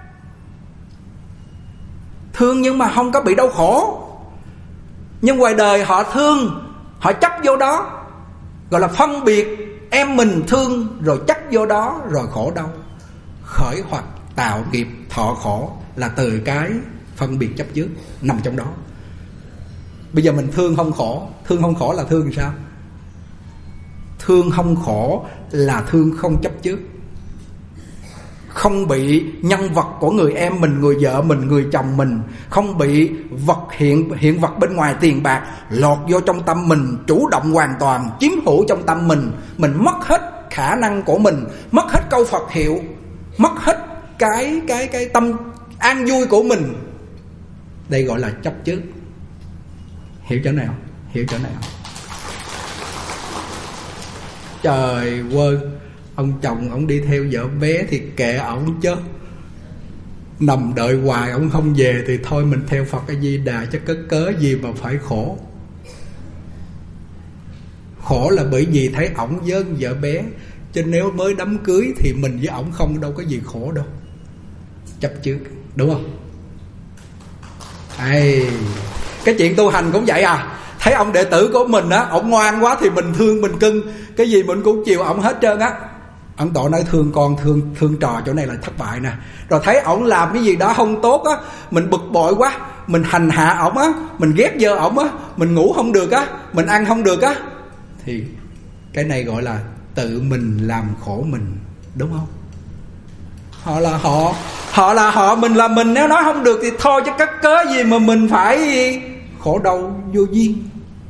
thương nhưng mà không có bị đau khổ. Nhưng ngoài đời họ thương, họ chấp vô đó, gọi là phân biệt. Em mình thương rồi chấp vô đó, rồi khổ đau. Khởi hoặc tạo nghiệp thọ khổ là từ cái phân biệt chấp trước nằm trong đó. Bây giờ mình thương không khổ. Thương không khổ là thương sao? Thương không khổ là thương không chấp trước, không bị nhân vật của người em mình, người vợ mình, người chồng mình, không bị vật hiện vật bên ngoài tiền bạc lọt vô trong tâm mình, chủ động hoàn toàn chiếm hữu trong tâm mình mất hết khả năng của mình, mất hết câu Phật hiệu, mất hết cái tâm an vui của mình. Đây gọi là chấp trước. Hiểu chỗ nào? Trời ơi, ông chồng ông đi theo vợ bé thì kệ ổng chứ, nằm đợi hoài ổng không về thì thôi mình theo Phật A Di Đà, chứ cớ gì mà phải khổ. Khổ là bởi vì thấy ổng với vợ bé, chứ nếu mới đám cưới thì mình với ổng không đâu có gì khổ đâu. Chấp trước, đúng không? Cái chuyện tu hành cũng vậy à. Thấy ông đệ tử của mình á, ổng ngoan quá thì mình thương mình cưng, cái gì mình cũng chiều ổng hết trơn á. Ấn Tổ nói thương con, thương trò chỗ này là thất bại nè. Rồi thấy ổng làm cái gì đó không tốt á, mình bực bội quá, mình hành hạ ổng á, mình ghét dơ ổng á, mình ngủ không được á, mình ăn không được á, thì cái này gọi là tự mình làm khổ mình, đúng không? Họ là họ, mình là mình. Nếu nói không được thì thôi, chứ cắt cớ gì mà mình phải khổ đau vô duyên.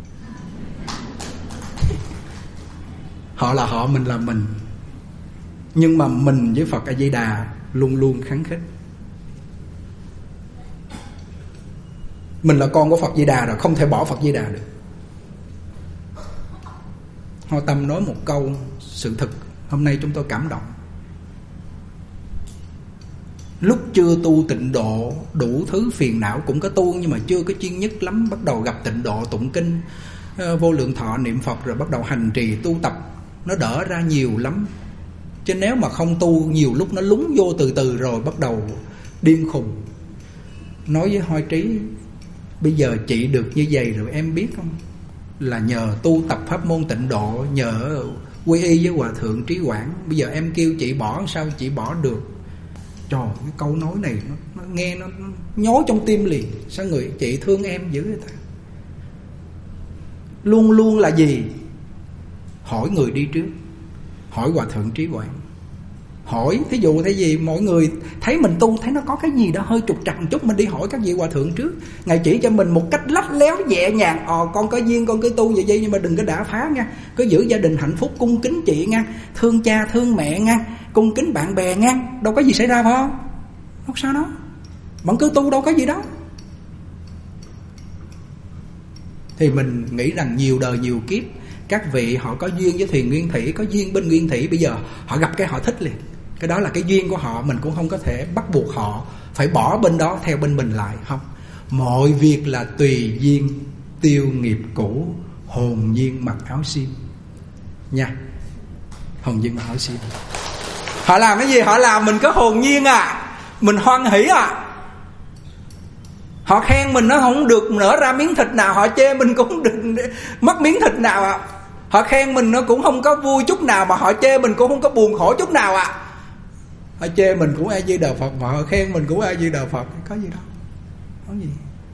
Họ là họ, mình là mình. Nhưng mà mình với Phật A Di Đà luôn luôn kháng khích. Mình là con của Phật Di Đà rồi, không thể bỏ Phật Di Đà được. Hoa Tâm nói một câu sự thực, hôm nay chúng tôi cảm động. Lúc chưa tu tịnh độ, đủ thứ phiền não cũng có tu, nhưng mà chưa có chuyên nhất lắm. Bắt đầu gặp tịnh độ, tụng kinh Vô Lượng Thọ, niệm Phật, rồi bắt đầu hành trì tu tập, nó đỡ ra nhiều lắm. Chứ nếu mà không tu, nhiều lúc nó lúng vô từ từ rồi bắt đầu điên khùng. Nói với Hoa Trí, bây giờ chị được như vậy rồi em biết không, là nhờ tu tập pháp môn tịnh độ, nhờ quy y với Hòa Thượng Trí Quảng. Bây giờ em kêu chị bỏ, sao chị bỏ được? Trời, cái câu nói này nó nghe nó nhói trong tim liền. Sao người chị thương em dữ vậy ta? Luôn luôn là gì? Hỏi người đi trước, hỏi Hòa Thượng Trí Quảng. Hỏi, thí dụ thế gì, mọi người thấy mình tu, thấy nó có cái gì đó hơi trục trặc chút, mình đi hỏi các vị Hòa Thượng trước. Ngài chỉ cho mình một cách lách léo nhẹ nhàng. Con có duyên con cứ tu vậy, nhưng mà đừng có đả phá nha. Cứ giữ gia đình hạnh phúc, cung kính chị nha, thương cha thương mẹ nha, cung kính bạn bè nha. Đâu có gì xảy ra phải không? Không sao đó, vẫn cứ tu, đâu có gì đó. Thì mình nghĩ rằng nhiều đời nhiều kiếp, các vị họ có duyên với Thiền Nguyên Thủy, có duyên bên Nguyên Thủy, bây giờ họ gặp cái họ thích liền. Cái đó là cái duyên của họ, mình cũng không có thể bắt buộc họ phải bỏ bên đó theo bên mình lại. Không, mọi việc là tùy duyên, tiêu nghiệp cũ, hồn nhiên mặc áo sim nha. Hồn nhiên mặc áo sim. Họ làm cái gì họ làm mình có hồn nhiên à, mình hoan hỷ à. Họ khen mình nó không được nở ra miếng thịt nào, họ chê mình cũng không được mất miếng thịt nào à. Họ khen mình nó cũng không có vui chút nào, mà họ chê mình cũng không có buồn khổ chút nào à. Họ chê mình cũng A Di Đà Phật, mà họ khen mình cũng A Di Đà Phật. Có gì đâu, có gì.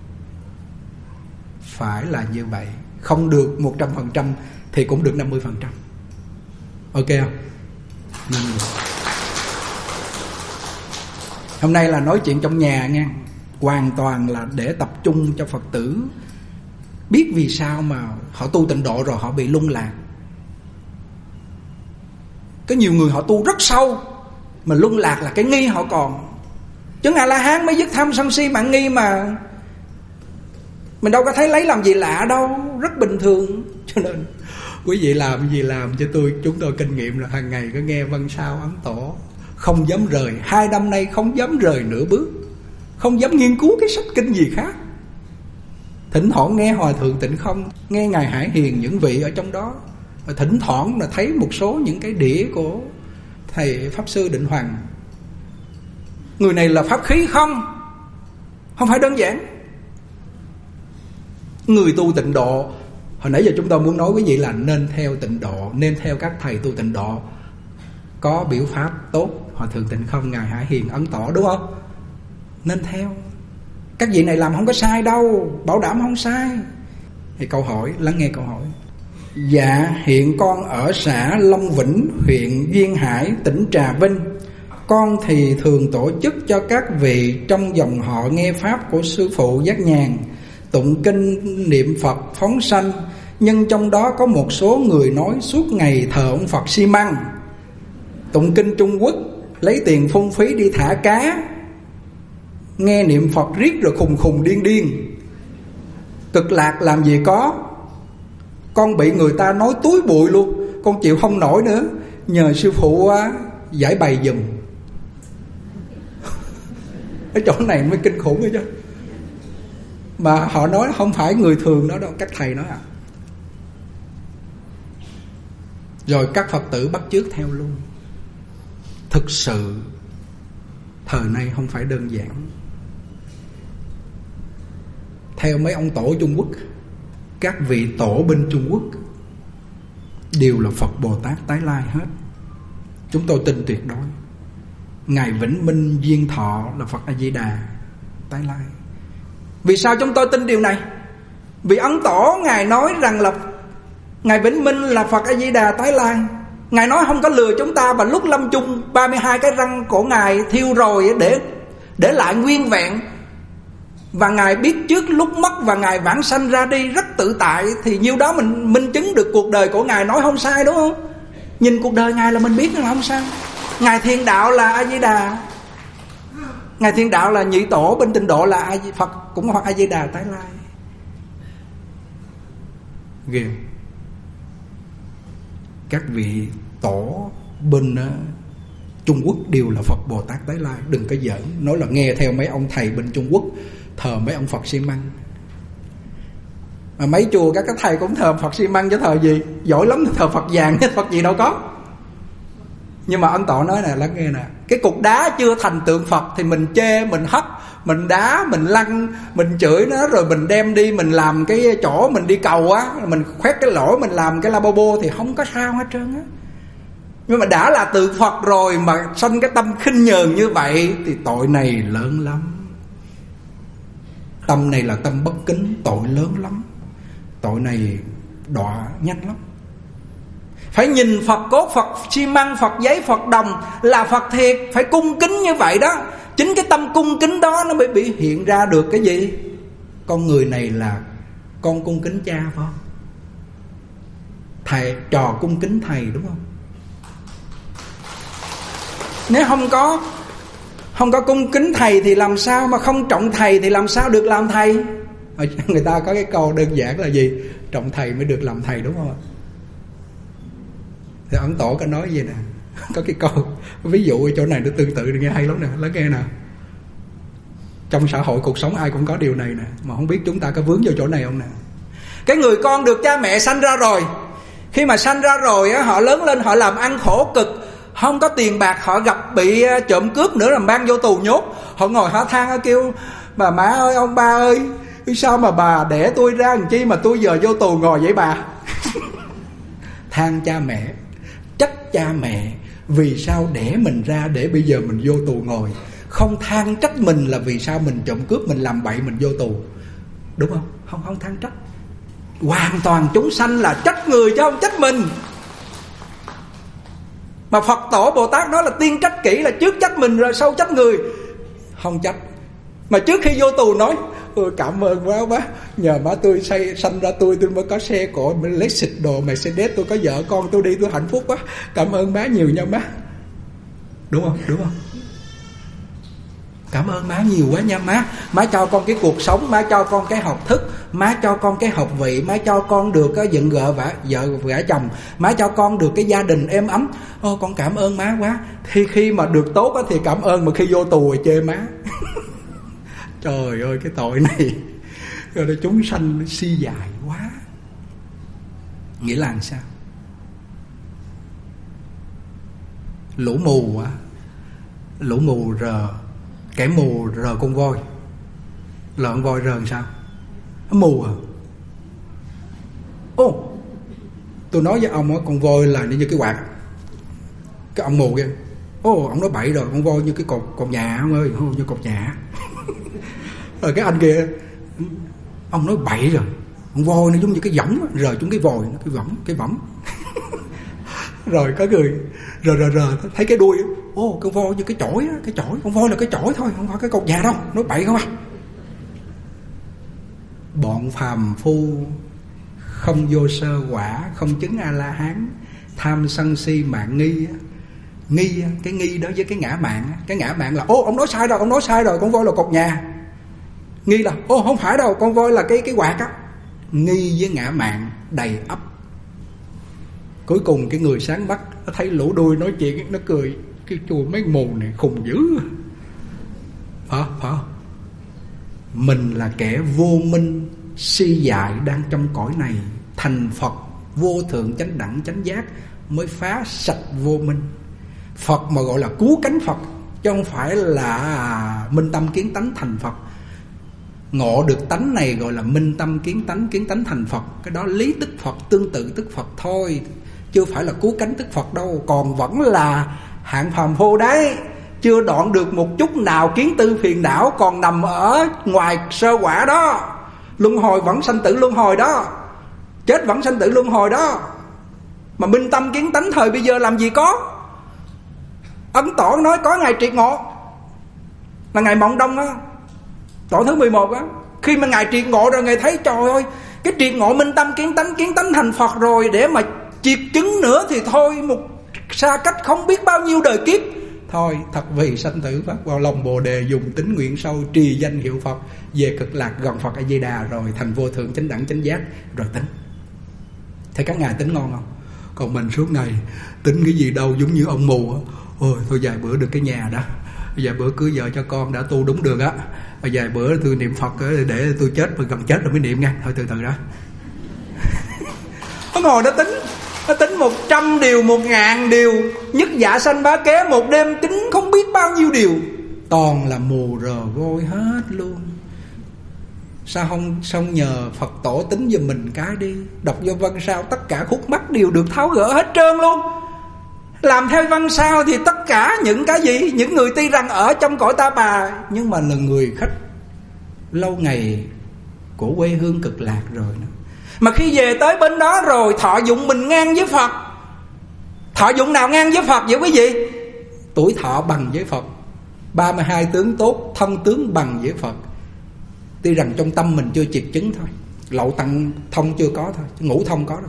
Phải là như vậy. Không được 100% thì cũng được 50%. Ok không? Hôm nay là nói chuyện trong nhà nha, hoàn toàn là để tập trung cho Phật tử biết vì sao mà họ tu tịnh độ rồi họ bị lung lạc. Có nhiều người họ tu rất sâu mà lung lạc là cái nghi họ còn. Chứng A-la-hán mới dứt tham sân si mạng nghi mà. Mình đâu có thấy lấy làm gì lạ đâu, rất bình thường. Cho nên quý vị làm gì làm cho chúng tôi kinh nghiệm là hàng ngày có nghe văn sao Ấn Tổ, không dám rời. 2 năm nay không dám rời nửa bước, không dám nghiên cứu cái sách kinh gì khác. Thỉnh thoảng nghe Hòa Thượng Tịnh Không, nghe Ngài Hải Hiền, những vị ở trong đó. Và thỉnh thoảng là thấy một số những cái đĩa của Thầy Pháp Sư Định Hoàng. Người này là pháp khí không phải đơn giản. Người tu tịnh độ, hồi nãy giờ chúng tôi muốn nói quý vị là nên theo tịnh độ, nên theo các thầy tu tịnh độ. Có biểu pháp tốt, Hòa Thượng Tịnh Không, Ngài Hải Hiền, Ấn Tổ, đúng không? Nên theo. Các vị này làm không có sai đâu, bảo đảm không sai. Thì câu hỏi, lắng nghe câu hỏi. Dạ, hiện con ở xã Long Vĩnh, huyện Duyên Hải, tỉnh Trà Vinh. Con thì thường tổ chức cho các vị trong dòng họ nghe pháp của sư phụ Giác Nhàn, tụng kinh niệm Phật phóng sanh. Nhưng trong đó có một số người nói suốt ngày thờ ông Phật xi măng, tụng kinh Trung Quốc, lấy tiền phung phí đi thả cá, nghe niệm Phật riết rồi khùng điên điên. Cực lạc làm gì có. Con bị người ta nói túi bụi luôn, con chịu không nổi nữa, nhờ sư phụ giải bày giùm. Ở chỗ này mới kinh khủng nữa chứ. Mà họ nói không phải người thường đó đâu, các thầy nói à. Rồi các Phật tử bắt chước theo luôn. Thực sự thời nay không phải đơn giản. Theo mấy ông tổ Trung Quốc, các vị tổ bên Trung Quốc đều là Phật Bồ Tát tái lai hết. Chúng tôi tin tuyệt đối Ngài Vĩnh Minh Duyên Thọ là Phật A Di Đà tái lai. Vì sao chúng tôi tin điều này? Vì Ấn Tổ Ngài nói rằng là Ngài Vĩnh Minh là Phật A Di Đà tái lai. Ngài nói không có lừa chúng ta. Và lúc lâm chung 32 cái răng của Ngài thiêu rồi để lại nguyên vẹn. Và Ngài biết trước lúc mất và Ngài vãng sanh ra đi rất tự tại. Thì nhiêu đó mình minh chứng được cuộc đời của Ngài nói không sai, đúng không? Nhìn cuộc đời Ngài là mình biết là không sai. Ngài Thiền Đạo là A Di Đà, Ngài Thiền Đạo là Nhị Tổ, bên Tịnh Độ là Phật, cũng hoặc A Di Đà tái lai. Ghê. Các vị tổ bên Trung Quốc đều là Phật Bồ Tát tái lai. Đừng có giỡn. Nói là nghe theo mấy ông thầy bên Trung Quốc thờ mấy ông Phật xi măng. Mà mấy chùa các thầy cũng thờ Phật xi măng chứ thờ gì. Giỏi lắm thờ Phật vàng chứ Phật gì đâu có. Nhưng mà Ấn Tổ nói nè, lắng nghe nè, cái cục đá chưa thành tượng Phật thì mình chê, mình hất, mình đá, mình lăn, mình chửi nó, rồi mình đem đi mình làm cái chỗ mình đi cầu á, mình khoét cái lỗ, mình làm cái lavabo thì không có sao hết trơn á. Nhưng mà đã là tượng Phật rồi mà sanh cái tâm khinh nhờn như vậy thì tội này lớn lắm. Tâm này là tâm bất kính, tội lớn lắm. Tội này đọa nhanh lắm. Phải nhìn Phật cốt, Phật xi măng, Phật giấy, Phật đồng là Phật thiệt. Phải cung kính như vậy đó. Chính cái tâm cung kính đó nó mới bị hiện ra được cái gì? Con người này là con cung kính cha phải không? Thầy, trò cung kính thầy đúng không? Nếu không có cung kính thầy thì làm sao, mà không trọng thầy thì làm sao được làm thầy? Người ta có cái câu đơn giản là gì? Trọng thầy mới được làm thầy, đúng không ạ? Thì Ấn Tổ có nói gì nè, có cái câu ví dụ ở chỗ này nó tương tự, nghe hay lắm nè, lắng nghe nè. Trong xã hội cuộc sống ai cũng có điều này nè, mà không biết chúng ta có vướng vào chỗ này không nè. Cái người con được cha mẹ sanh ra rồi, khi mà sanh ra rồi á, họ lớn lên họ làm ăn khổ cực, không có tiền bạc, họ gặp bị trộm cướp nữa là mang vô tù nhốt. Họ ngồi họ than, họ kêu bà má ơi, ông ba ơi, sao mà bà đẻ tôi ra làm chi mà tôi giờ vô tù ngồi vậy bà? Than cha mẹ, trách cha mẹ vì sao đẻ mình ra để bây giờ mình vô tù ngồi. Không than trách mình là vì sao mình trộm cướp, mình làm bậy, mình vô tù. Đúng không? Không than trách. Hoàn toàn chúng sanh là trách người chứ không trách mình. Mà Phật Tổ Bồ Tát nói là tiên trách kỹ, là trước trách mình rồi sau trách người. Không trách. Mà trước khi vô tù nói cảm ơn quá má, nhờ má tôi sanh ra tôi mới có xe cộ, mới lấy xịt đồ Mercedes, tôi có vợ con tôi đi tôi hạnh phúc quá, cảm ơn má nhiều nha má. Đúng không? Đúng không? Cảm ơn má nhiều quá nha má. Má cho con cái cuộc sống, má cho con cái học thức, má cho con cái học vị, má cho con được dựng vợ gả chồng, má cho con được cái gia đình êm ấm. Con cảm ơn má quá. Khi mà được tốt thì cảm ơn, mà khi vô tù thì chê má. Trời ơi, cái tội này rồi là chúng sanh si dại quá. Nghĩa là làm sao? Lũ mù á, lũ mù rờ, kẻ mù rờ con voi, lợn voi rờ làm sao? Nó mù à? Tôi nói với ông á, con voi là như cái quạt. Cái ông mù kia, ông nói bậy rồi, con voi như cái cột nhà ông ơi, như cột nhà. Rồi cái anh kia, ông nói bậy rồi, con voi nó giống như cái võng, rờ chúng cái vòi, cái võng. Rồi có người rờ thấy cái đuôi, con voi như cái chổi á, cái chổi, con voi là cái chổi thôi, không phải cái cột nhà đâu, nói bậy không à. Bọn phàm phu không vô sơ quả, không chứng A La Hán, tham sân si mạng nghi. Nghi, cái nghi đó với cái ngã mạn. Cái ngã mạn là ông nói sai rồi, con voi là cột nhà. Nghi là không phải đâu, con voi là cái quạt á. Nghi với ngã mạn đầy ắp. Cuối cùng cái người sáng mắt nó thấy lũ đuôi nói chuyện, nó cười, cái chùa mấy mù này khùng dữ. Phải không? Mình là kẻ vô minh si dại đang trong cõi này, thành Phật vô thượng chánh đẳng chánh giác mới phá sạch vô minh. Phật mà gọi là cứu cánh Phật, chứ không phải là minh tâm kiến tánh thành Phật. Ngộ được tánh này gọi là minh tâm kiến tánh thành Phật. Cái đó lý tức Phật, tương tự tức Phật thôi, chưa phải là cứu cánh tức Phật đâu, còn vẫn là hạng phàm phu đấy, chưa đoạn được một chút nào kiến tư phiền não, còn nằm ở ngoài sơ quả đó. Luân hồi vẫn sanh tử luân hồi đó, chết vẫn sanh tử luân hồi đó. Mà minh tâm kiến tánh thời bây giờ làm gì có. Ấn Tổ nói có ngày triệt ngộ là ngày Mộng Đông á, tổ thứ 11 á. Khi mà ngài triệt ngộ rồi, ngài thấy trời ơi, cái triệt ngộ minh tâm kiến tánh thành Phật rồi, để mà triệt chứng nữa thì thôi, một xa cách không biết bao nhiêu đời kiếp. Thôi thật vì sanh tử phát vào lòng Bồ Đề, dùng tín nguyện sâu trì danh hiệu Phật, về cực lạc gần Phật A Di Đà, rồi thành vô thượng chánh đẳng chánh giác rồi tính. Thấy các ngài tính ngon không? Còn mình suốt ngày tính cái gì đâu, giống như ông mù á. Ôi thôi vài bữa được cái nhà đó, vài bữa cưới vợ cho con đã tu đúng được á, vài bữa tôi niệm Phật để tôi chết mà gần chết rồi mới niệm nha. Thôi từ từ đó. Nó ngồi nó tính 100 điều, 1000 điều, nhất dạ sanh bá kế, một đêm tính không biết bao nhiêu điều, toàn là mù rờ vôi hết luôn. Sao không nhờ Phật tổ tính giùm mình cái đi. Đọc vô văn sao tất cả khúc mắc đều được tháo gỡ hết trơn luôn. Làm theo văn sao thì tất cả những cái gì, những người tuy rằng ở trong cõi ta bà, nhưng mà là người khách lâu ngày của quê hương cực lạc rồi nữa. Mà khi về tới bên đó rồi, thọ dụng mình ngang với Phật. Thọ dụng nào ngang với Phật vậy quý vị? Tuổi thọ bằng với Phật, 32 tướng tốt, thông tướng bằng với Phật. Tuy rằng trong tâm mình chưa triệt chứng thôi, lậu tận thông chưa có thôi, ngũ thông có rồi.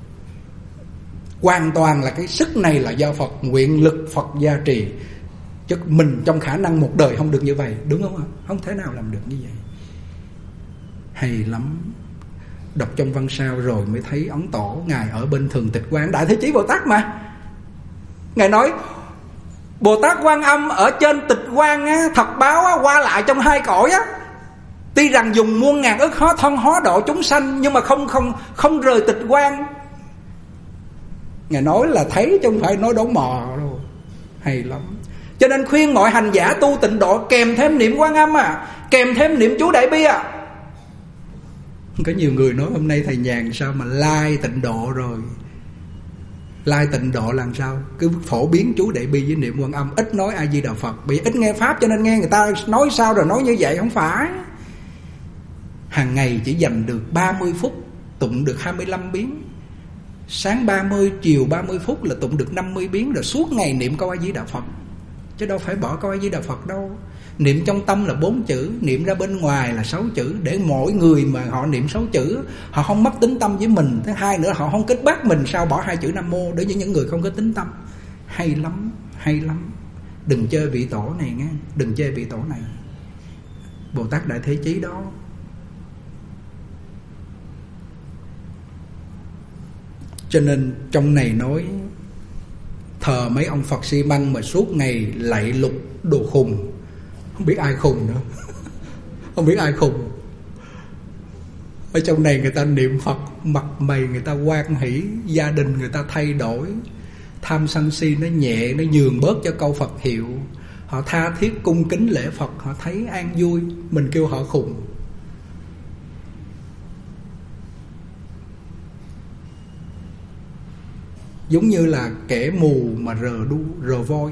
Hoàn toàn là cái sức này là do Phật, nguyện lực Phật gia trì. Chứ mình trong khả năng một đời không được như vậy, đúng không ạ? Không thể nào làm được như vậy. Hay lắm. Đọc trong văn sao rồi mới thấy Ấn Tổ ngài ở bên Thường Tịch Quang, Đại Thế Chí Bồ Tát mà. Ngài nói Bồ Tát Quan Âm ở trên Tịch Quang á, thật báo á, qua lại trong hai cõi á. Tuy rằng dùng muôn ngàn ức hóa thân hóa độ chúng sanh, nhưng mà không rời Tịch Quang. Ngài nói là thấy chứ không phải nói đổ mò đâu. Hay lắm. Cho nên khuyên mọi hành giả tu tịnh độ kèm thêm niệm Quan Âm à, kèm thêm niệm chú Đại Bi à. Có nhiều người nói hôm nay thầy nhàn sao mà lai tịnh độ rồi. Lai tịnh độ làm sao? Cứ phổ biến chú Đại Bi với niệm Quan Âm, ít nói A Di Đà Phật. Bị ít nghe Pháp cho nên nghe người ta nói sao rồi nói như vậy. Không phải. Hàng ngày chỉ dành được 30 phút tụng được 25 biến. Sáng 30, chiều 30 phút là tụng được 50 biến. Rồi suốt ngày niệm câu A Di Đà Phật. Chứ đâu phải bỏ câu A Di Đà Phật đâu. Niệm trong tâm là 4 chữ, niệm ra bên ngoài là 6 chữ. Để mỗi người mà họ niệm 6 chữ, họ không mất tính tâm với mình. Thứ hai nữa, họ không kết bác mình sao bỏ 2 chữ Nam Mô. Đối với những người không có tính tâm. Hay lắm, hay lắm. Đừng chơi vị tổ này nghe. Đừng chơi vị tổ này. Bồ Tát Đại Thế Chí đó. Cho nên trong này nói thờ mấy ông Phật xi măng mà suốt ngày lạy lục đồ khùng. Không biết ai khùng nữa. Không biết ai khùng. Ở trong này người ta niệm Phật, mặt mày người ta hoan hỷ, gia đình người ta thay đổi, tham sân si nó nhẹ, nó nhường bớt cho câu Phật hiệu. Họ tha thiết cung kính lễ Phật, họ thấy an vui. Mình kêu họ khùng. Giống như là kẻ mù mà rờ voi.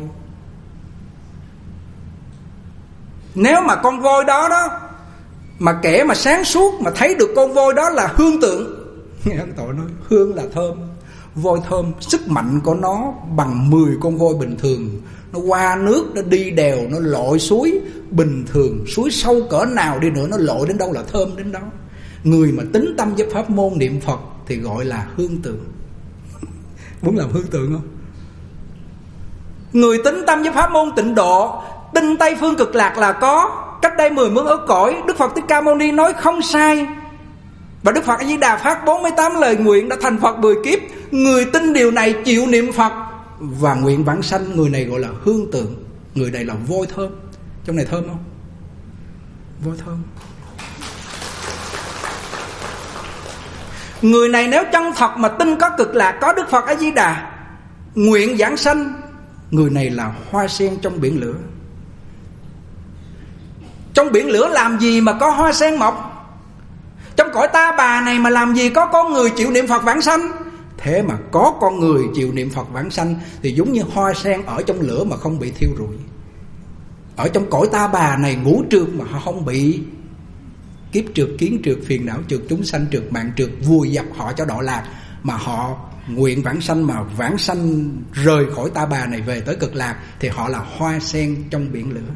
Nếu mà con voi đó mà kẻ mà sáng suốt mà thấy được con voi đó là hương tượng. Nghe Ấn Tổ nói hương là thơm. Voi thơm, sức mạnh của nó bằng 10 con voi bình thường. Nó qua nước, nó đi đèo, nó lội suối. Bình thường suối sâu cỡ nào đi nữa, nó lội đến đâu là thơm đến đó. Người mà tín tâm với pháp môn niệm Phật thì gọi là hương tượng. Muốn làm hương tượng không? Người tín tâm với pháp môn tịnh độ, tinh Tây phương cực lạc là có. Cách đây 10 muôn ức cõi, Đức Phật Thích Ca Mâu Ni nói không sai. Và Đức Phật A Di Đà phát 48 lời nguyện đã thành Phật 10 kiếp. Người tin điều này chịu niệm Phật và nguyện vãng sanh, người này gọi là hương tượng. Người này là voi thơm. Trong này thơm không? Voi thơm. Người này nếu chân thật mà tin có cực lạc, có Đức Phật A Di Đà, nguyện vãng sanh, người này là hoa sen trong biển lửa. Trong biển lửa làm gì mà có hoa sen mọc? Trong cõi ta bà này mà làm gì có con người chịu niệm Phật vãng sanh? Thế mà có con người chịu niệm Phật vãng sanh thì giống như hoa sen ở trong lửa mà không bị thiêu rụi. Ở trong cõi ta bà này ngũ trượt mà họ không bị kiếp trượt, kiến trượt, phiền não trượt, chúng sanh trượt, mạng trượt vùi dập họ cho đọa lạc, mà họ nguyện vãng sanh, mà vãng sanh rời khỏi ta bà này về tới cực lạc thì họ là hoa sen trong biển lửa.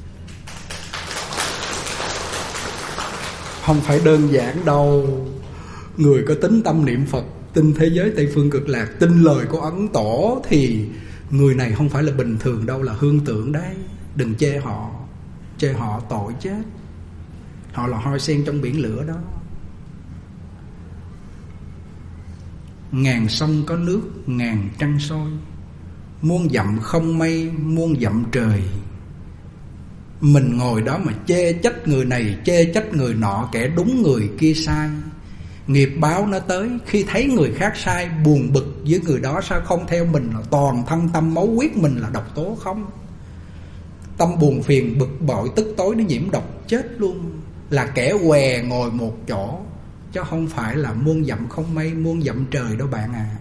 Không phải đơn giản đâu. Người có tính tâm niệm Phật, tin thế giới Tây Phương Cực Lạc, tin lời của Ấn Tổ thì người này không phải là bình thường đâu, là hương tượng đấy. Đừng chê họ, chê họ tội chết. Họ là hoa sen trong biển lửa đó. Ngàn sông có nước, ngàn trăng soi, muôn dặm không mây, muôn dặm trời. Mình ngồi đó mà chê trách người này, chê trách người nọ, kẻ đúng người kia sai. Nghiệp báo nó tới, khi thấy người khác sai, buồn bực với người đó sao không theo mình, là toàn thân tâm máu huyết mình là độc tố không. Tâm buồn phiền, bực bội, tức tối nó nhiễm độc chết luôn. Là kẻ què ngồi một chỗ, chứ không phải là muôn dặm không mây, muôn dặm trời đâu bạn à.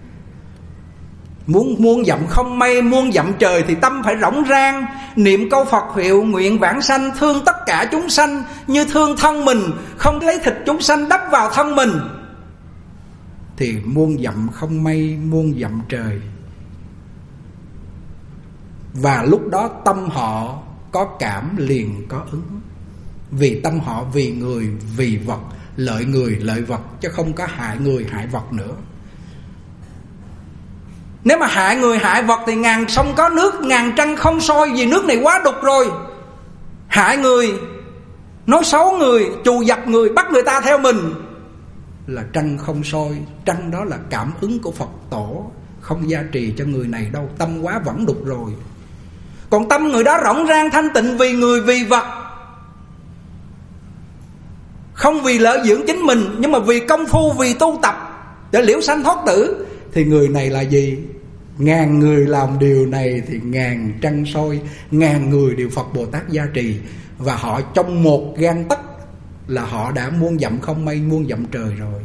Muôn dặm không mây, muôn dặm trời thì tâm phải rỗng rang, niệm câu Phật hiệu nguyện vãng sanh, thương tất cả chúng sanh như thương thân mình, không lấy thịt chúng sanh đắp vào thân mình. Thì muôn dặm không mây, muôn dặm trời. Và lúc đó tâm họ có cảm liền có ứng. Vì tâm họ vì người, vì vật, lợi người, lợi vật, chứ không có hại người, hại vật nữa. Nếu mà hại người, hại vật thì ngàn sông có nước, ngàn trăng không soi, vì nước này quá đục rồi. Hại người, nói xấu người, trù dập người, bắt người ta theo mình là trăng không soi. Trăng đó là cảm ứng của Phật Tổ, không gia trì cho người này đâu. Tâm quá vẫn đục rồi. Còn tâm người đó rộng rang thanh tịnh vì người, vì vật, không vì lợi dưỡng chính mình, nhưng mà vì công phu, vì tu tập để liễu sanh thoát tử, thì người này là gì? Ngàn người làm điều này thì ngàn trăng soi, ngàn người đều Phật Bồ Tát gia trì. Và họ trong một gang tấc là họ đã muôn dặm không mây, muôn dặm trời rồi.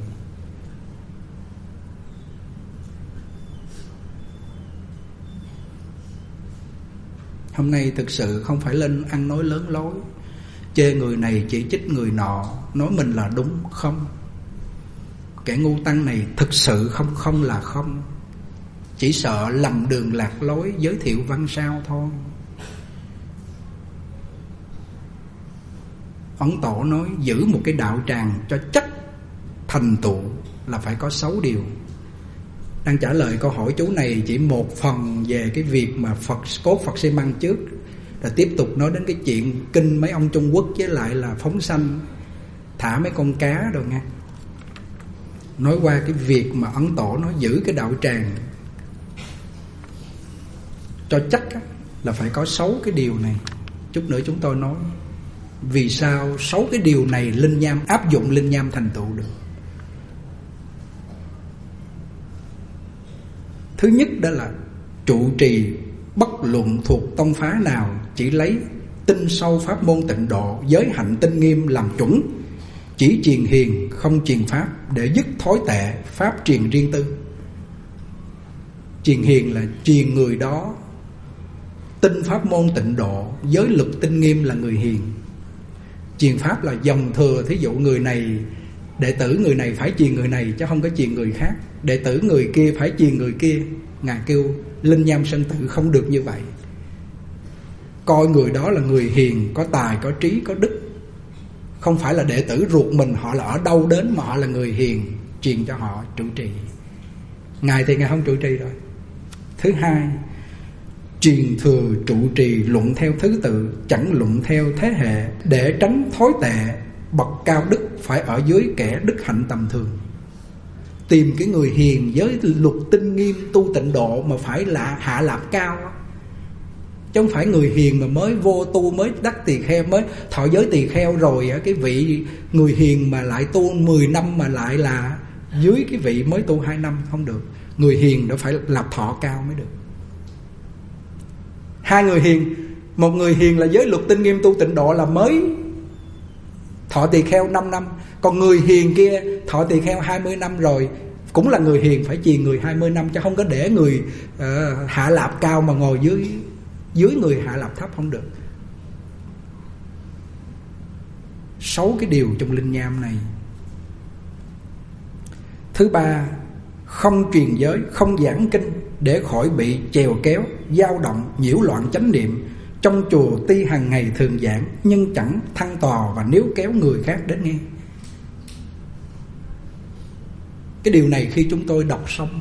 Hôm nay thực sự không phải lên ăn nói lớn lối, chê người này, chỉ trích người nọ, nói mình là đúng, không. Kẻ ngu tăng này thực sự không là không, chỉ sợ lầm đường lạc lối, giới thiệu văn sao thôi. Ấn Tổ nói giữ một cái đạo tràng cho chắc thành tựu là phải có 6 điều. Đang trả lời câu hỏi chú này chỉ một phần về cái việc mà cốt Phật xi măng trước, rồi tiếp tục nói đến cái chuyện kinh mấy ông Trung Quốc với lại là phóng sanh thả mấy con cá rồi nha. Nói qua cái việc mà Ấn Tổ nói giữ cái đạo tràng cho chắc là phải có 6 cái điều này. Chút nữa chúng tôi nói vì sao 6 cái điều này linh nham áp dụng linh nham thành tựu được. Thứ nhất đó là trụ trì bất luận thuộc tông phái nào, chỉ lấy tinh sâu pháp môn tịnh độ, giới hạnh tinh nghiêm làm chuẩn, chỉ truyền hiền không truyền pháp, để dứt thói tệ, pháp truyền riêng tư. Truyền hiền là truyền người đó tinh pháp môn tịnh độ, giới luật tinh nghiêm là người hiền. Truyền pháp là dòng thừa, thí dụ người này, đệ tử người này phải truyền người này chứ không có truyền người khác, đệ tử người kia phải truyền người kia. Ngài kêu linh nham sanh tử không được như vậy. Coi người đó là người hiền, có tài, có trí, có đức, không phải là đệ tử ruột mình, họ là ở đâu đến mà họ là người hiền, truyền cho họ trụ trì. Ngài thì Ngài không trụ trì rồi. Thứ hai, truyền thừa trụ trì luận theo thứ tự, chẳng luận theo thế hệ, để tránh thói tệ. Bậc cao đức phải ở dưới kẻ đức hạnh tầm thường. Tìm cái người hiền với luật tinh nghiêm tu tịnh độ mà phải là hạ lạp cao, chứ không phải người hiền mà mới vô tu, mới đắc tỳ kheo, mới thọ giới tỳ kheo rồi cái vị người hiền mà lại tu 10 năm mà lại là dưới cái vị mới tu 2 năm, không được. Người hiền đó phải lập thọ cao mới được. Hai người hiền, một người hiền là giới luật tinh nghiêm tu tịnh độ là mới thọ tỳ kheo 5 năm, còn người hiền kia thọ tỳ kheo 20 năm rồi, cũng là người hiền phải chiền người 20 năm, chứ không có để người hạ lạp cao mà ngồi dưới người hạ lạp thấp, không được. 6 cái điều trong linh nham này. Thứ ba, không truyền giới, không giảng kinh để khỏi bị chèo kéo, dao động, nhiễu loạn chánh niệm. Trong chùa tuy hàng ngày thường giảng, nhưng chẳng thăng tòa và níu kéo người khác đến nghe. Cái điều này khi chúng tôi đọc xong,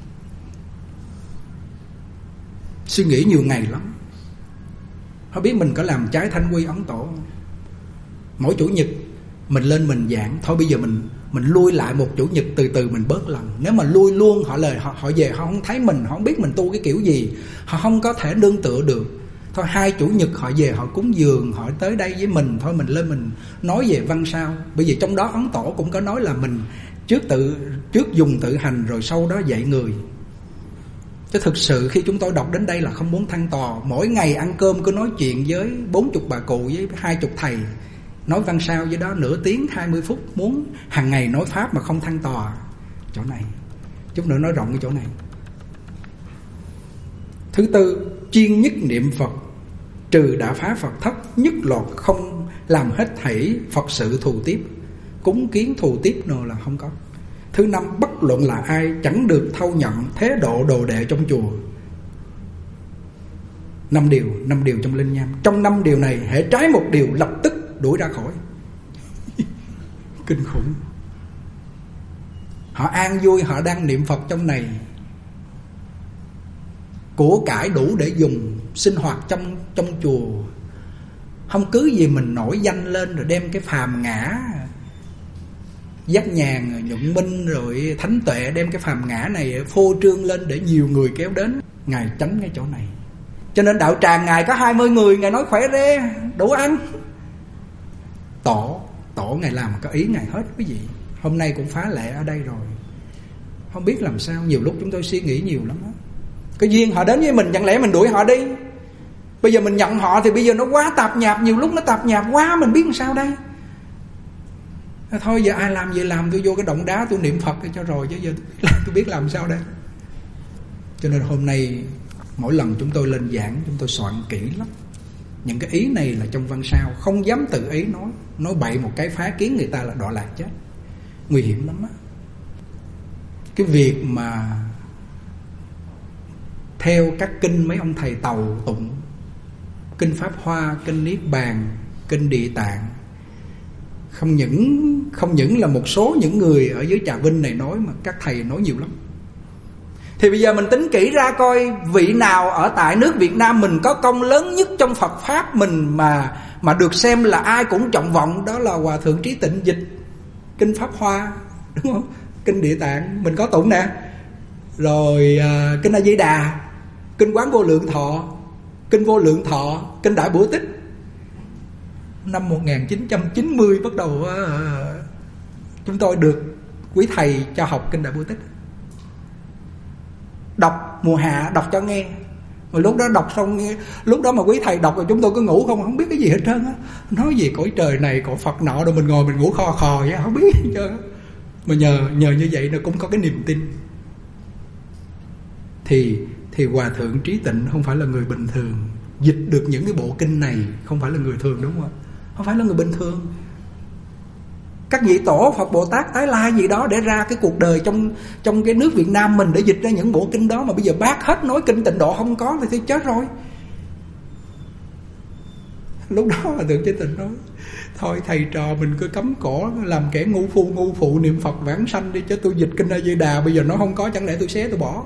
suy nghĩ nhiều ngày lắm. Không biết mình có làm trái thanh quy ấn tổ không? Mỗi chủ nhật mình lên mình giảng, thôi bây giờ mình lui lại một chủ nhật, từ từ mình bớt lần. Nếu mà lui luôn, họ về họ không thấy mình, họ không biết mình tu cái kiểu gì, họ không có thể nương tựa được. Thôi 2 chủ nhật họ về họ cúng dường, họ tới đây với mình, thôi mình lên mình nói về văn sao. Bởi vì trong đó Ấn Tổ cũng có nói là mình trước dùng tự hành rồi sau đó dạy người. Chứ thực sự khi chúng tôi đọc đến đây là không muốn thăng tòa. Mỗi ngày ăn cơm cứ nói chuyện với 40 bà cụ với 20 thầy, nói văn sao với đó nửa tiếng 20 phút. Muốn hàng ngày nói pháp mà không thăng tòa. Chỗ này chút nữa nói rộng cái chỗ này. Thứ tư, chuyên nhất niệm Phật, trừ đã phá Phật thất, nhất lọt không làm hết thảy Phật sự thù tiếp, cúng kiến thù tiếp nào là không có. Thứ năm, bất luận là ai chẳng được thâu nhận thế độ đồ đệ trong chùa. 5 điều trong linh nham. Trong 5 điều này, hễ trái một điều lập tức đuổi ra khỏi. Kinh khủng. Họ an vui, họ đang niệm Phật trong này, của cải đủ để dùng sinh hoạt trong chùa. Không cứ gì mình nổi danh lên rồi đem cái phàm ngã Giác Nhàn, Nhuận Minh rồi Thánh Tuệ đem cái phàm ngã này phô trương lên để nhiều người kéo đến. Ngài tránh cái chỗ này. Cho nên đạo tràng Ngài có 20 người, Ngài nói khỏe re, đủ ăn. Tổ Ngài làm có ý Ngài hết quý vị. Hôm nay cũng phá lệ ở đây rồi, không biết làm sao. Nhiều lúc chúng tôi suy nghĩ nhiều lắm đó. Cái duyên họ đến với mình, chẳng lẽ mình đuổi họ đi? Bây giờ mình nhận họ thì bây giờ nó quá tạp nhạp. Nhiều lúc nó tạp nhạp quá, mình biết làm sao đây? Thôi giờ ai làm gì làm, tôi vô cái động đá tôi niệm Phật cho rồi, chứ giờ tôi biết làm sao đây. Cho nên hôm nay mỗi lần chúng tôi lên giảng, chúng tôi soạn kỹ lắm. Những cái ý này là trong văn sao, không dám tự ý nói bậy một cái phá kiến người ta là đọa lạc chết. Nguy hiểm lắm á. Cái việc mà theo các kinh mấy ông thầy Tàu tụng, kinh Pháp Hoa, kinh Niết Bàn, kinh Địa Tạng, không những là một số những người ở dưới Trà Vinh này nói, mà các thầy nói nhiều lắm. Thì bây giờ mình tính kỹ ra coi vị nào ở tại nước Việt Nam mình có công lớn nhất trong Phật Pháp mình mà được xem là ai cũng trọng vọng. Đó là Hòa Thượng Trí Tịnh dịch kinh Pháp Hoa, đúng không? Kinh Địa Tạng mình có tụng nè, rồi kinh A Di Đà, kinh Quán Vô Lượng Thọ, kinh Vô Lượng Thọ, kinh Đại Bổ Tích. Năm 1990 bắt đầu chúng tôi được quý thầy cho học kinh Đại Bổ Tích. Đọc mùa hạ, đọc cho nghe. Rồi lúc đó đọc xong nghe, lúc đó mà quý thầy đọc rồi chúng tôi cứ ngủ không biết cái gì hết trơn á. Nói gì cõi trời này, cõi Phật nọ, rồi mình ngồi mình ngủ khò khò vậy, không biết hết trơn á. Mà nhờ như vậy nó cũng có cái niềm tin. Thì Hòa Thượng Trí Tịnh không phải là người bình thường. Dịch được những cái bộ kinh này không phải là người thường, đúng không? Không phải là người bình thường. Các vị tổ Phật Bồ Tát Tái La gì đó để ra cái cuộc đời trong cái nước Việt Nam mình để dịch ra những bộ kinh đó, mà bây giờ bác hết nói kinh Tịnh Độ không có thì chết rồi. Lúc đó Hòa Thượng Trí Tịnh nói thôi thầy trò mình cứ cấm cổ làm kẻ ngu phụ niệm Phật vãng sanh đi, chứ tôi dịch kinh A Di Đà bây giờ nó không có, chẳng lẽ tôi xé tôi bỏ?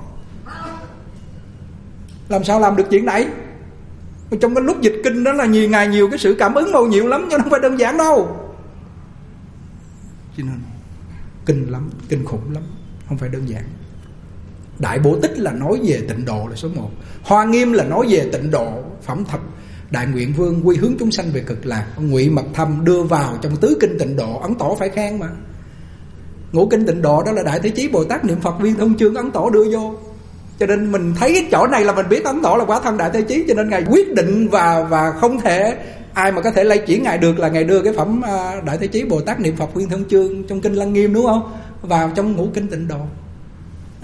Làm sao làm được chuyện này? Trong cái lúc dịch kinh đó là nhiều cái sự cảm ứng màu nhiều lắm, chứ không phải đơn giản đâu. Cho nên kinh lắm, kinh khủng lắm, không phải đơn giản. Đại Bổ Tích là nói về tịnh độ là số 1. Hoa Nghiêm là nói về tịnh độ, phẩm thập Đại Nguyện Vương quy hướng chúng sanh về cực lạc. Ngụy Mật Thâm đưa vào trong tứ kinh tịnh độ, Ấn Tổ phải khen mà. Ngũ kinh tịnh độ đó là Đại Thế Chí Bồ Tát niệm Phật viên thông chương, Ấn Tổ đưa vô. Cho nên mình thấy cái chỗ này là mình biết Ấn Tổ là quả thân Đại Thế Chí. Cho nên Ngài quyết định và không thể ai mà có thể lay chuyển Ngài được là Ngài đưa cái phẩm Đại Thế Chí Bồ Tát niệm Phật viên thông chương trong kinh Lăng Nghiêm, đúng không, vào trong ngũ kinh tịnh độ.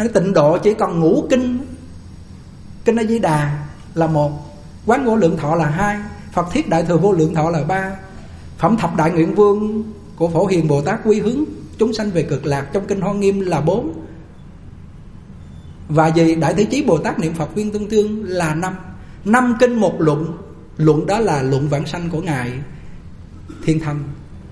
Tịnh độ chỉ còn ngũ kinh. Kinh A Di Đà là 1, Quán Vô Lượng Thọ là 2, Phật Thiết Đại Thừa Vô Lượng Thọ là 3, Phẩm Thập Đại Nguyện Vương của Phổ Hiền Bồ Tát quy hướng chúng sanh về cực lạc trong kinh Hoa Nghiêm là 4. Và về Đại Thế Chí Bồ Tát niệm Phật viên tương tương là 5. 5 kinh 1 luận. Luận đó là luận vãng sanh của Ngài Thiên Thân.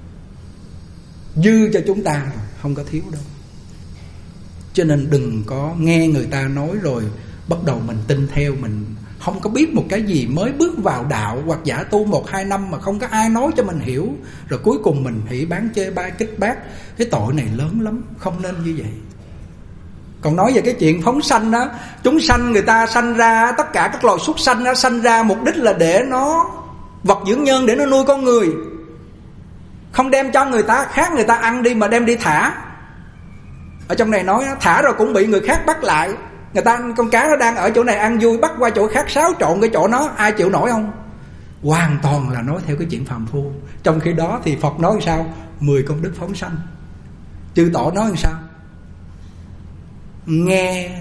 Dư cho chúng ta, không có thiếu đâu. Cho nên đừng có nghe người ta nói rồi bắt đầu mình tin theo. Mình không có biết một cái gì, mới bước vào đạo hoặc giả tu 1-2 năm mà không có ai nói cho mình hiểu, rồi cuối cùng mình hỉ bán chê bai kích bác. Cái tội này lớn lắm, không nên như vậy. Còn nói về cái chuyện phóng sanh đó, chúng sanh người ta sanh ra, tất cả các loài súc sanh đó sanh ra mục đích là để nó vật dưỡng nhân, để nó nuôi con người, không đem cho người ta khác người ta ăn đi mà đem đi thả. Ở trong này nói thả rồi cũng bị người khác bắt lại. Người ta con cá nó đang ở chỗ này ăn vui, bắt qua chỗ khác xáo trộn cái chỗ nó, ai chịu nổi không? Hoàn toàn là nói theo cái chuyện phàm phu. Trong khi đó thì Phật nói sao? 10 công đức phóng sanh. Chư Tổ nói sao? Nghe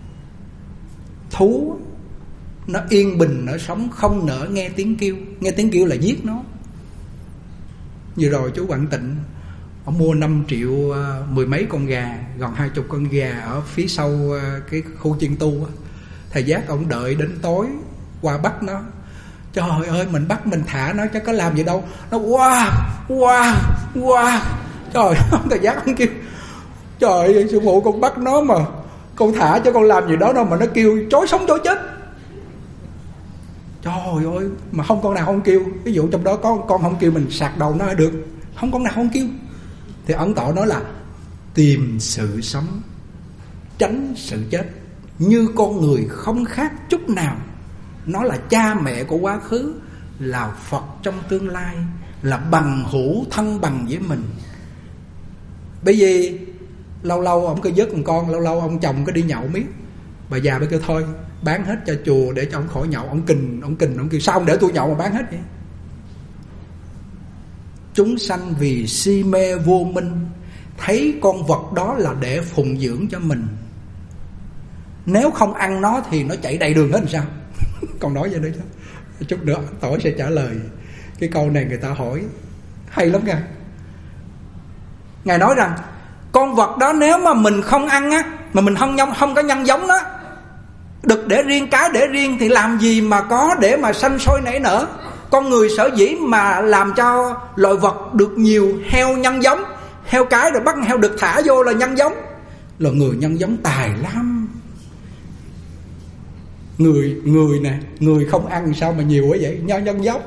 thú nó yên bình, nó sống, không nỡ nghe tiếng kêu. Nghe tiếng kêu là giết nó. Vừa rồi chú Quảng Tịnh ông mua 5 triệu 10 mấy con gà, gần 20 con gà ở phía sau cái khu chiên tu. Thầy giác ông đợi đến tối qua bắt nó. Trời ơi, mình bắt mình thả nó chứ có làm gì đâu. Nó wow. Trời, thầy giác ông kêu trời ơi, sư phụ con bắt nó mà con thả cho con làm gì đó đâu mà nó kêu chối sống chối chết. Trời ơi, mà không con nào không kêu. Ví dụ trong đó có con không kêu, mình sạc đầu nó được. Không con nào không kêu. Thì ấn Tổ nói là tìm sự sống, tránh sự chết. Như con người không khác chút nào. Nó là cha mẹ của quá khứ, là Phật trong tương lai, là bằng hữu thân bằng với mình. Bởi vì lâu lâu ông cứ vớt con, lâu lâu ông chồng cứ đi nhậu miết. Bà già bà kêu thôi bán hết cho chùa để cho ông khỏi nhậu. Ông kêu sao ông để tôi nhậu mà bán hết vậy? Chúng sanh vì si mê vô minh, thấy con vật đó là để phụng dưỡng cho mình. Nếu không ăn nó thì nó chạy đầy đường hết làm sao? Còn nói vậy đấy chứ. Chút nữa Tổ sẽ trả lời cái câu này người ta hỏi hay lắm nha. Ngài nói rằng con vật đó nếu mà mình không ăn á, mà mình không có nhân giống nó, đực để riêng cái để riêng, thì làm gì mà có để mà sanh sôi nảy nở. Con người sở dĩ mà làm cho loài vật được nhiều heo nhân giống, heo cái rồi bắt heo đực thả vô là nhân giống. Là người nhân giống tài lắm. Người nè, người không ăn sao mà nhiều quá vậy? Nhân giống.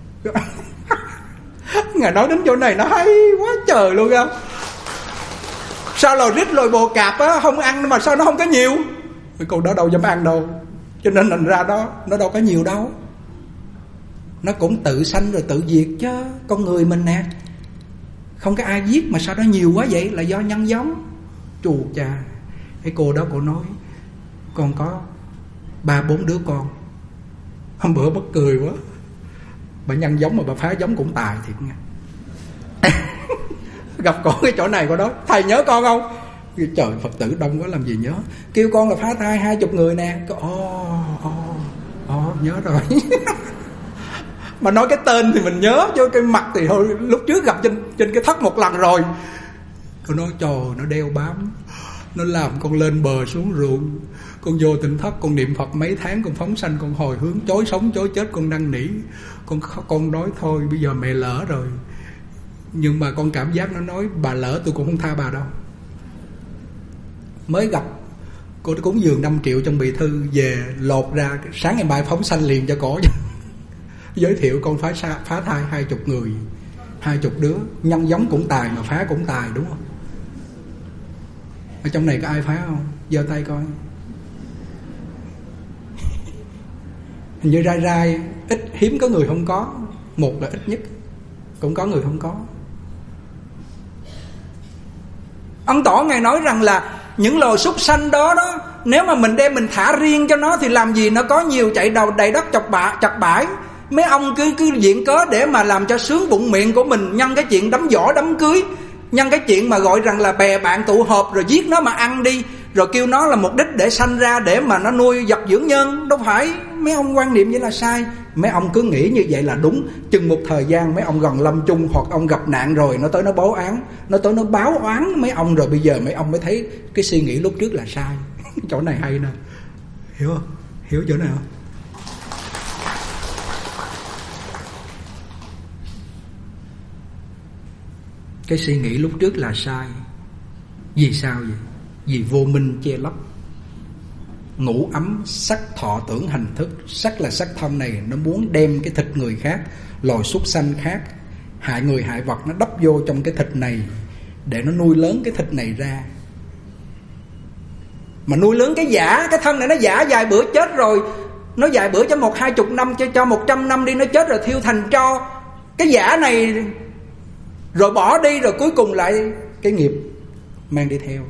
Ngài nói đến chỗ này nó hay quá trời luôn không? Sao loài rít loài bồ cạp á không ăn mà sao nó không có nhiều? Con đó đâu dám ăn đâu. Cho nên thành ra đó nó đâu có nhiều đâu. Nó cũng tự sanh rồi tự diệt chứ. Con người mình nè, không có ai giết mà sao nó nhiều quá vậy? Là do nhân giống. Chù cha. Cái cô đó cô nói con có 3-4 đứa con. Hôm bữa bất cười quá. Bà nhân giống mà bà phá giống cũng tài thiệt nha. Gặp con cái chỗ này cô đó, thầy nhớ con không? Trời, Phật tử đông quá làm gì nhớ. Kêu con là phá thai 20 người nè. Nhớ rồi. Mà nói cái tên thì mình nhớ, chứ cái mặt thì thôi lúc trước gặp trên cái thất một lần rồi. Cô nói trời, nó đeo bám, nó làm con lên bờ xuống ruộng. Con vô Tịnh Thất, con niệm Phật mấy tháng, con phóng sanh, con hồi hướng, chối sống chối chết, con năn nỉ. Con nói thôi bây giờ mẹ lỡ rồi. Nhưng mà con cảm giác nó nói bà lỡ tôi cũng không tha bà đâu. Mới gặp cô cúng dường 5 triệu trong bì thư, về lột ra sáng ngày mai phóng sanh liền cho cổ. Giới thiệu con phá thai 20 người, 20 đứa. Nhân giống cũng tài mà phá cũng tài, đúng không? Ở trong này có ai phá không? Giơ tay coi. Hình như rai ít, hiếm có người không có. Một là ít nhất, cũng có người không có. Ấn Tổ Ngài nói rằng là những loài súc sanh đó nếu mà mình đem mình thả riêng cho nó thì làm gì nó có nhiều chạy đầu đầy đất chọc bãi. Mấy ông cứ viện cớ để mà làm cho sướng bụng miệng của mình, nhân cái chuyện đám giỗ đám cưới, nhân cái chuyện mà gọi rằng là bè bạn tụ họp rồi giết nó mà ăn đi. rồi kêu nó là mục đích để sanh ra để mà nó nuôi vật dưỡng nhân. Đâu phải, mấy ông quan niệm vậy là sai. Mấy ông cứ nghĩ như vậy là đúng. Chừng một thời gian mấy ông gần lâm chung hoặc ông gặp nạn rồi, nó tới nó báo án, nó tới nó báo oán mấy ông, rồi bây giờ mấy ông mới thấy cái suy nghĩ lúc trước là sai. Chỗ này hay nè, hiểu không? Hiểu chỗ nào không? Cái suy nghĩ lúc trước là sai. Vì sao vậy? Vì vô minh che lấp. Ngũ ấm sắc thọ tưởng hành thức. Sắc là sắc thân này, nó muốn đem cái thịt người khác, loài súc sanh khác, hại người hại vật, nó đắp vô trong cái thịt này để nó nuôi lớn cái thịt này ra. Mà nuôi lớn cái giả, cái thân này nó giả, vài bữa chết rồi. Nó vài bữa cho 1-20 năm, cho 100 năm đi, nó chết rồi thiêu thành tro. Cái giả này rồi bỏ đi, rồi cuối cùng lại cái nghiệp mang đi theo.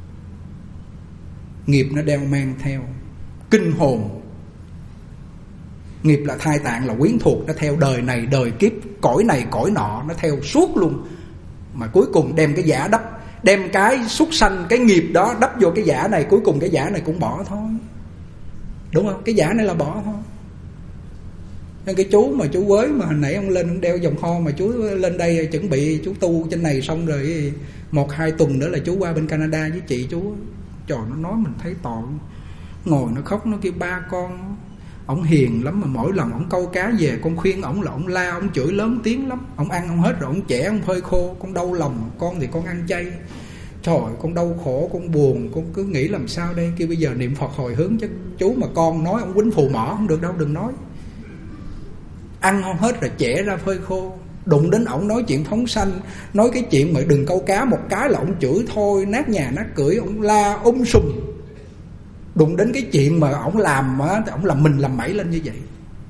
Nghiệp nó đeo mang theo kinh hồn. Nghiệp là thai tạng, là quyến thuộc, nó theo đời này đời kiếp, cõi này cõi nọ, nó theo suốt luôn. Mà cuối cùng đem cái giả đắp, đem cái súc sanh, cái nghiệp đó đắp vô cái giả này, cuối cùng cái giả này cũng bỏ thôi. Đúng không? Cái giả này là bỏ thôi. Nên cái chú mà chú Quới mà hồi nãy ông lên ông đeo vòng ho, mà chú lên đây chuẩn bị chú tu trên này xong rồi 1-2 tuần nữa là chú qua bên Canada với chị chú. Trời, nó nói mình thấy tội. Ngồi nó khóc, nó kêu ba con. Ông hiền lắm, mà mỗi lần ông câu cá về con khuyên ổng là ổng la, ổng chửi lớn tiếng lắm. Ông ăn ông hết rồi, ổng chẻ, ông phơi khô. Con đau lòng, con thì con ăn chay. Trời, con đau khổ, con buồn, con cứ nghĩ làm sao đây. Kêu bây giờ niệm Phật hồi hướng chứ chú, mà con nói ông quýnh phù mỏ không được đâu, đừng nói. Ăn không hết rồi chẻ ra phơi khô. Đụng đến ổng nói chuyện phóng sanh, nói cái chuyện mà đừng câu cá một cái là ổng chửi thôi, nát nhà nát cưỡi, ổng la sùm. Đụng đến cái chuyện mà ổng làm á, thì ổng làm mình làm mẩy lên như vậy.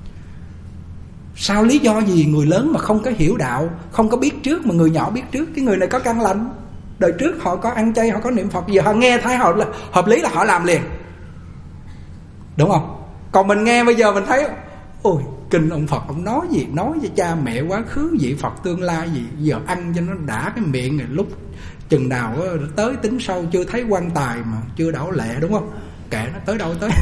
Sao lý do gì người lớn mà không có hiểu đạo, không có biết trước, mà người nhỏ biết trước? Cái người này có căn lành, đời trước họ có ăn chay, họ có niệm Phật, giờ họ nghe thấy họ là hợp lý là họ làm liền, đúng không? Còn mình nghe bây giờ mình thấy ôi kinh ông Phật ông nói gì, nói với cha mẹ quá khứ vị Phật tương lai gì, giờ ăn cho nó đã cái miệng rồi, lúc chừng nào tới tính sau, chưa thấy quan tài mà chưa đảo lệ, đúng không? Kệ nó, tới đâu tới.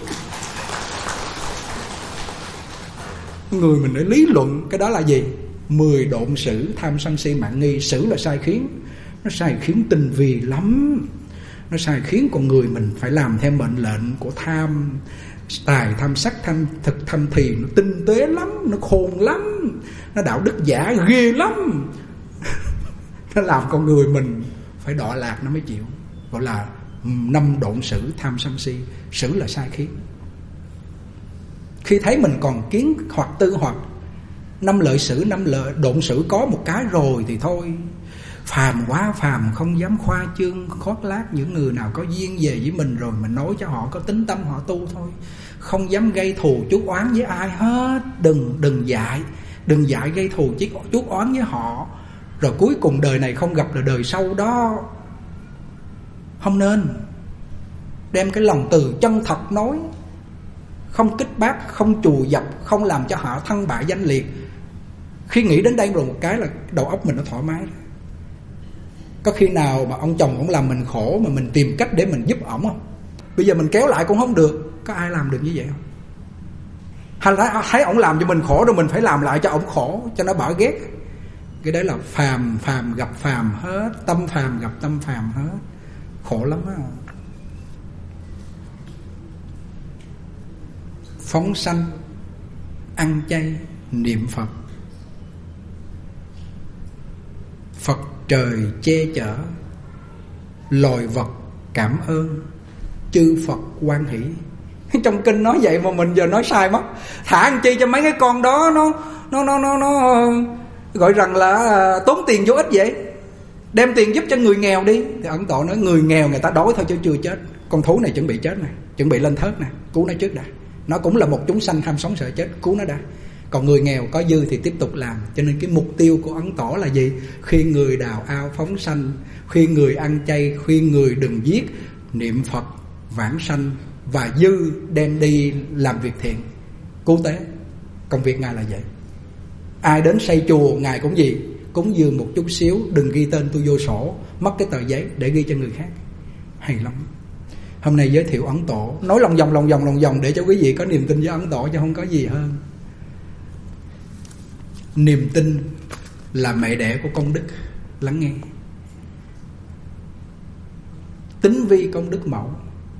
Người mình để lý luận cái đó là gì? 10 độn sử, tham sân si mạng nghi. Sử là sai khiến, nó sai khiến tinh vi lắm. Nó sai khiến con người mình phải làm theo mệnh lệnh của tham tài, tham sắc, tham thực, tham thì. Nó tinh tế lắm, nó khôn lắm, nó đạo đức giả ghê lắm. Nó làm con người mình phải đọa lạc nó mới chịu. Gọi là 5 độn sử, tham sân si. Sử là sai khiến. Khi thấy mình còn kiến hoặc tư hoặc, 5 lợi sử, 5 lợi độn sử có một cái rồi thì thôi. Phàm quá phàm, không dám khoa trương khoác lác. Những người nào có duyên về với mình rồi mình nói cho họ có tính tâm họ tu thôi. Không dám gây thù chuốc oán với ai hết. Đừng dại gây thù chuốc oán với họ, rồi cuối cùng đời này không gặp là đời sau đó. Không nên. Đem cái lòng từ chân thật nói, không kích bác, không chù dập, không làm cho họ thân bại danh liệt. Khi nghĩ đến đây rồi một cái là đầu óc mình nó thoải mái. Có khi nào mà ông chồng ông làm mình khổ mà mình tìm cách để mình giúp ổng không? Bây giờ mình kéo lại cũng không được. Có ai làm được như vậy không? Hay là thấy ổng làm cho mình khổ rồi mình phải làm lại cho ổng khổ, cho nó bả ghét. Cái đấy là phàm gặp phàm hết, tâm phàm gặp tâm phàm hết. Khổ lắm á. Phóng sanh, ăn chay, niệm Phật. Phật trời che chở, loài vật cảm ơn, chư Phật hoan hỷ. Trong kinh nói vậy mà mình giờ nói sai mất. Thả ăn chi cho mấy cái con đó nó gọi rằng là tốn tiền vô ích vậy. Đem tiền giúp cho người nghèo đi. Thì Ấn Tổ nói người nghèo người ta đói thôi chứ chưa chết. Con thú này chuẩn bị chết nè, chuẩn bị lên thớt nè, cứu nó trước đã. Nó cũng là một chúng sanh tham sống sợ chết, cứu nó đã. Còn người nghèo có dư thì tiếp tục làm. Cho nên cái mục tiêu của Ấn Tổ là gì? Khuyên người đào ao phóng sanh, khuyên người ăn chay, khuyên người đừng giết, niệm Phật vãng sanh, và dư đem đi làm việc thiện, cứu tế. Công việc Ngài là vậy. Ai đến xây chùa Ngài cũng gì? Cúng dường một chút xíu, đừng ghi tên tôi vô sổ, mất cái tờ giấy để ghi cho người khác. Hay lắm. Hôm nay giới thiệu Ấn Tổ, nói lòng vòng để cho quý vị có niềm tin với Ấn Tổ, chứ không có gì hơn. Niềm tin là mẹ đẻ của công đức. Lắng nghe. Tính vi công đức mẫu.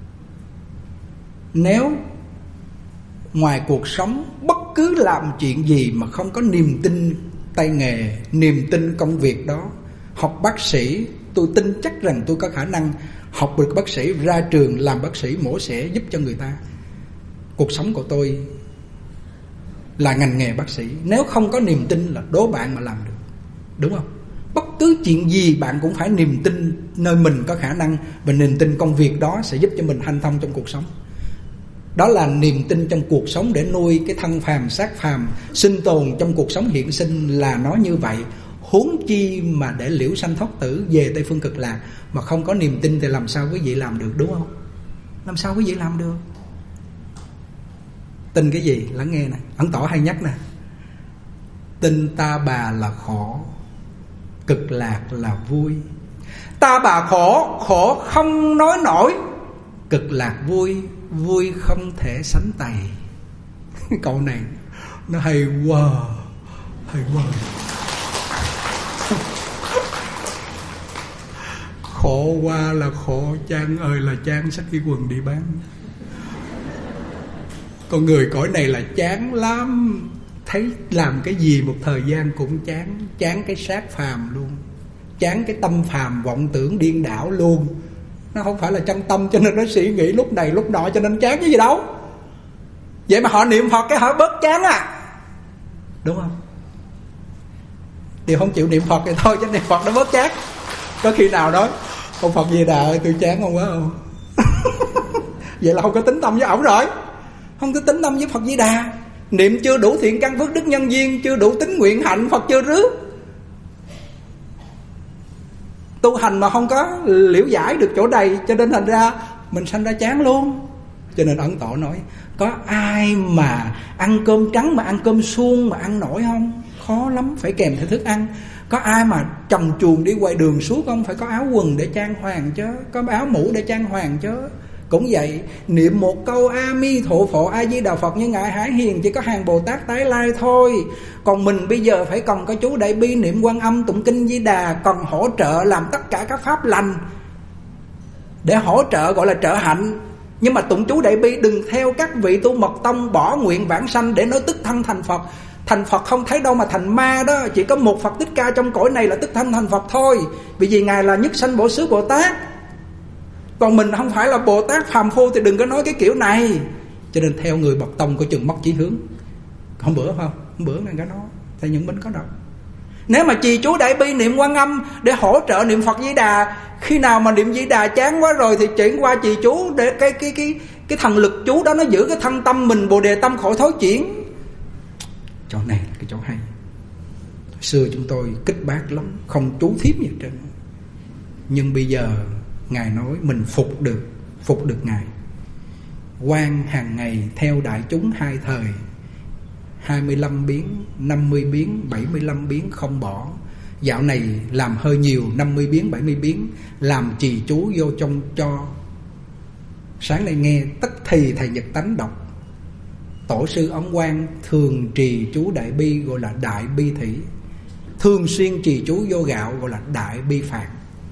Nếu ngoài cuộc sống bất cứ làm chuyện gì mà không có niềm tin tay nghề, niềm tin công việc đó, học bác sĩ, tôi tin chắc rằng tôi có khả năng học được bác sĩ, ra trường làm bác sĩ mổ xẻ giúp cho người ta. Cuộc sống của tôi là ngành nghề bác sĩ. Nếu không có niềm tin là đố bạn mà làm được, đúng không? Bất cứ chuyện gì bạn cũng phải niềm tin nơi mình có khả năng, và niềm tin công việc đó sẽ giúp cho mình hanh thông trong cuộc sống. Đó là niềm tin trong cuộc sống để nuôi cái thân phàm xác phàm, sinh tồn trong cuộc sống hiện sinh là nó như vậy. Huống chi mà để liễu sanh thoát tử về Tây Phương Cực Lạc mà không có niềm tin thì làm sao quý vị làm được, đúng không? Làm sao quý vị làm được? Tin cái gì? Lắng nghe nè. Ấn Tổ hay nhắc nè. Tin ta bà là khổ, cực lạc là vui. Ta bà khổ, khổ không nói nổi, cực lạc vui, vui không thể sánh tày. Câu này nó hay quá, hay quá. Khổ qua là khổ, Chan ơi là Chan xách cái quần đi bán. Con người cõi này là chán lắm. Thấy làm cái gì một thời gian cũng chán. Chán cái xác phàm luôn, chán cái tâm phàm vọng tưởng điên đảo luôn. Nó không phải là chân tâm cho nên nó suy nghĩ lúc này lúc nọ cho nên chán chứ gì đâu. Vậy mà họ niệm Phật cái họ bớt chán à, đúng không? Thì không chịu niệm Phật thì thôi, chứ niệm Phật nó bớt chán. Có khi nào đó ông Phật Di Đà ơi tôi chán không quá không? Vậy là không có tính tâm với ổng rồi. Không có tính tâm với Phật Di Đà. Niệm chưa đủ thiện căn phước đức nhân duyên, chưa đủ tín nguyện hạnh, Phật chưa rước. Tu hành mà không có liễu giải được chỗ đầy, cho nên thành ra mình sanh ra chán luôn. Cho nên Ấn Tổ nói, có ai mà ăn cơm trắng mà ăn cơm suông mà ăn nổi không? Khó lắm, phải kèm theo thức ăn. Có ai mà trần truồng đi ngoài đường suốt không? Phải có áo quần để trang hoàng chứ, có áo mũ để trang hoàng chứ. Cũng vậy, niệm một câu A Mi Thổ Phổ A Di Đà Phật như Ngài Hải Hiền chỉ có hàng Bồ Tát tái lai thôi. Còn mình bây giờ phải cần có chú Đại Bi, niệm Quan Âm, tụng kinh Di Đà, còn hỗ trợ làm tất cả các pháp lành để hỗ trợ, gọi là trợ hạnh. Nhưng mà tụng chú Đại Bi đừng theo các vị tu mật tông bỏ nguyện vãng sanh để nói tức thân thành Phật. Thành Phật không thấy đâu mà thành ma đó. Chỉ có một Phật Thích Ca trong cõi này là tức thân thành Phật thôi. Vì vì Ngài là nhất sanh bổ xứ Bồ Tát. Còn mình không phải là Bồ Tát phàm phu thì đừng có nói cái kiểu này. Cho nên theo người bậc tông có chừng mất chí hướng. Hôm bữa không? Hôm bữa ngài có nói thầy Những Bính có đọc. Nếu mà trì chú Đại Bi niệm Quan Âm để hỗ trợ niệm Phật Di Đà, khi nào mà niệm Di Đà chán quá rồi thì chuyển qua trì chú để cái thần lực chú đó nó giữ cái thân tâm mình Bồ Đề tâm khỏi thối chuyển. Chỗ này là cái chỗ hay. Xưa chúng tôi kích bác lắm, không chú thiếp gì hết trơn. Nhưng bây giờ Ngài nói mình phục được Ngài. Quan hàng ngày theo đại chúng hai thời, 25 biến, 50 biến, 75 biến không bỏ. Dạo này làm hơi nhiều, 50 biến, 70 biến, làm trì chú vô trong cho. Sáng nay nghe tất thì thầy Nhật Tánh đọc, Tổ sư Ấn Quang thường trì chú Đại Bi gọi là Đại Bi Thủy, thường xuyên trì chú vô gạo gọi là Đại Bi Phạn.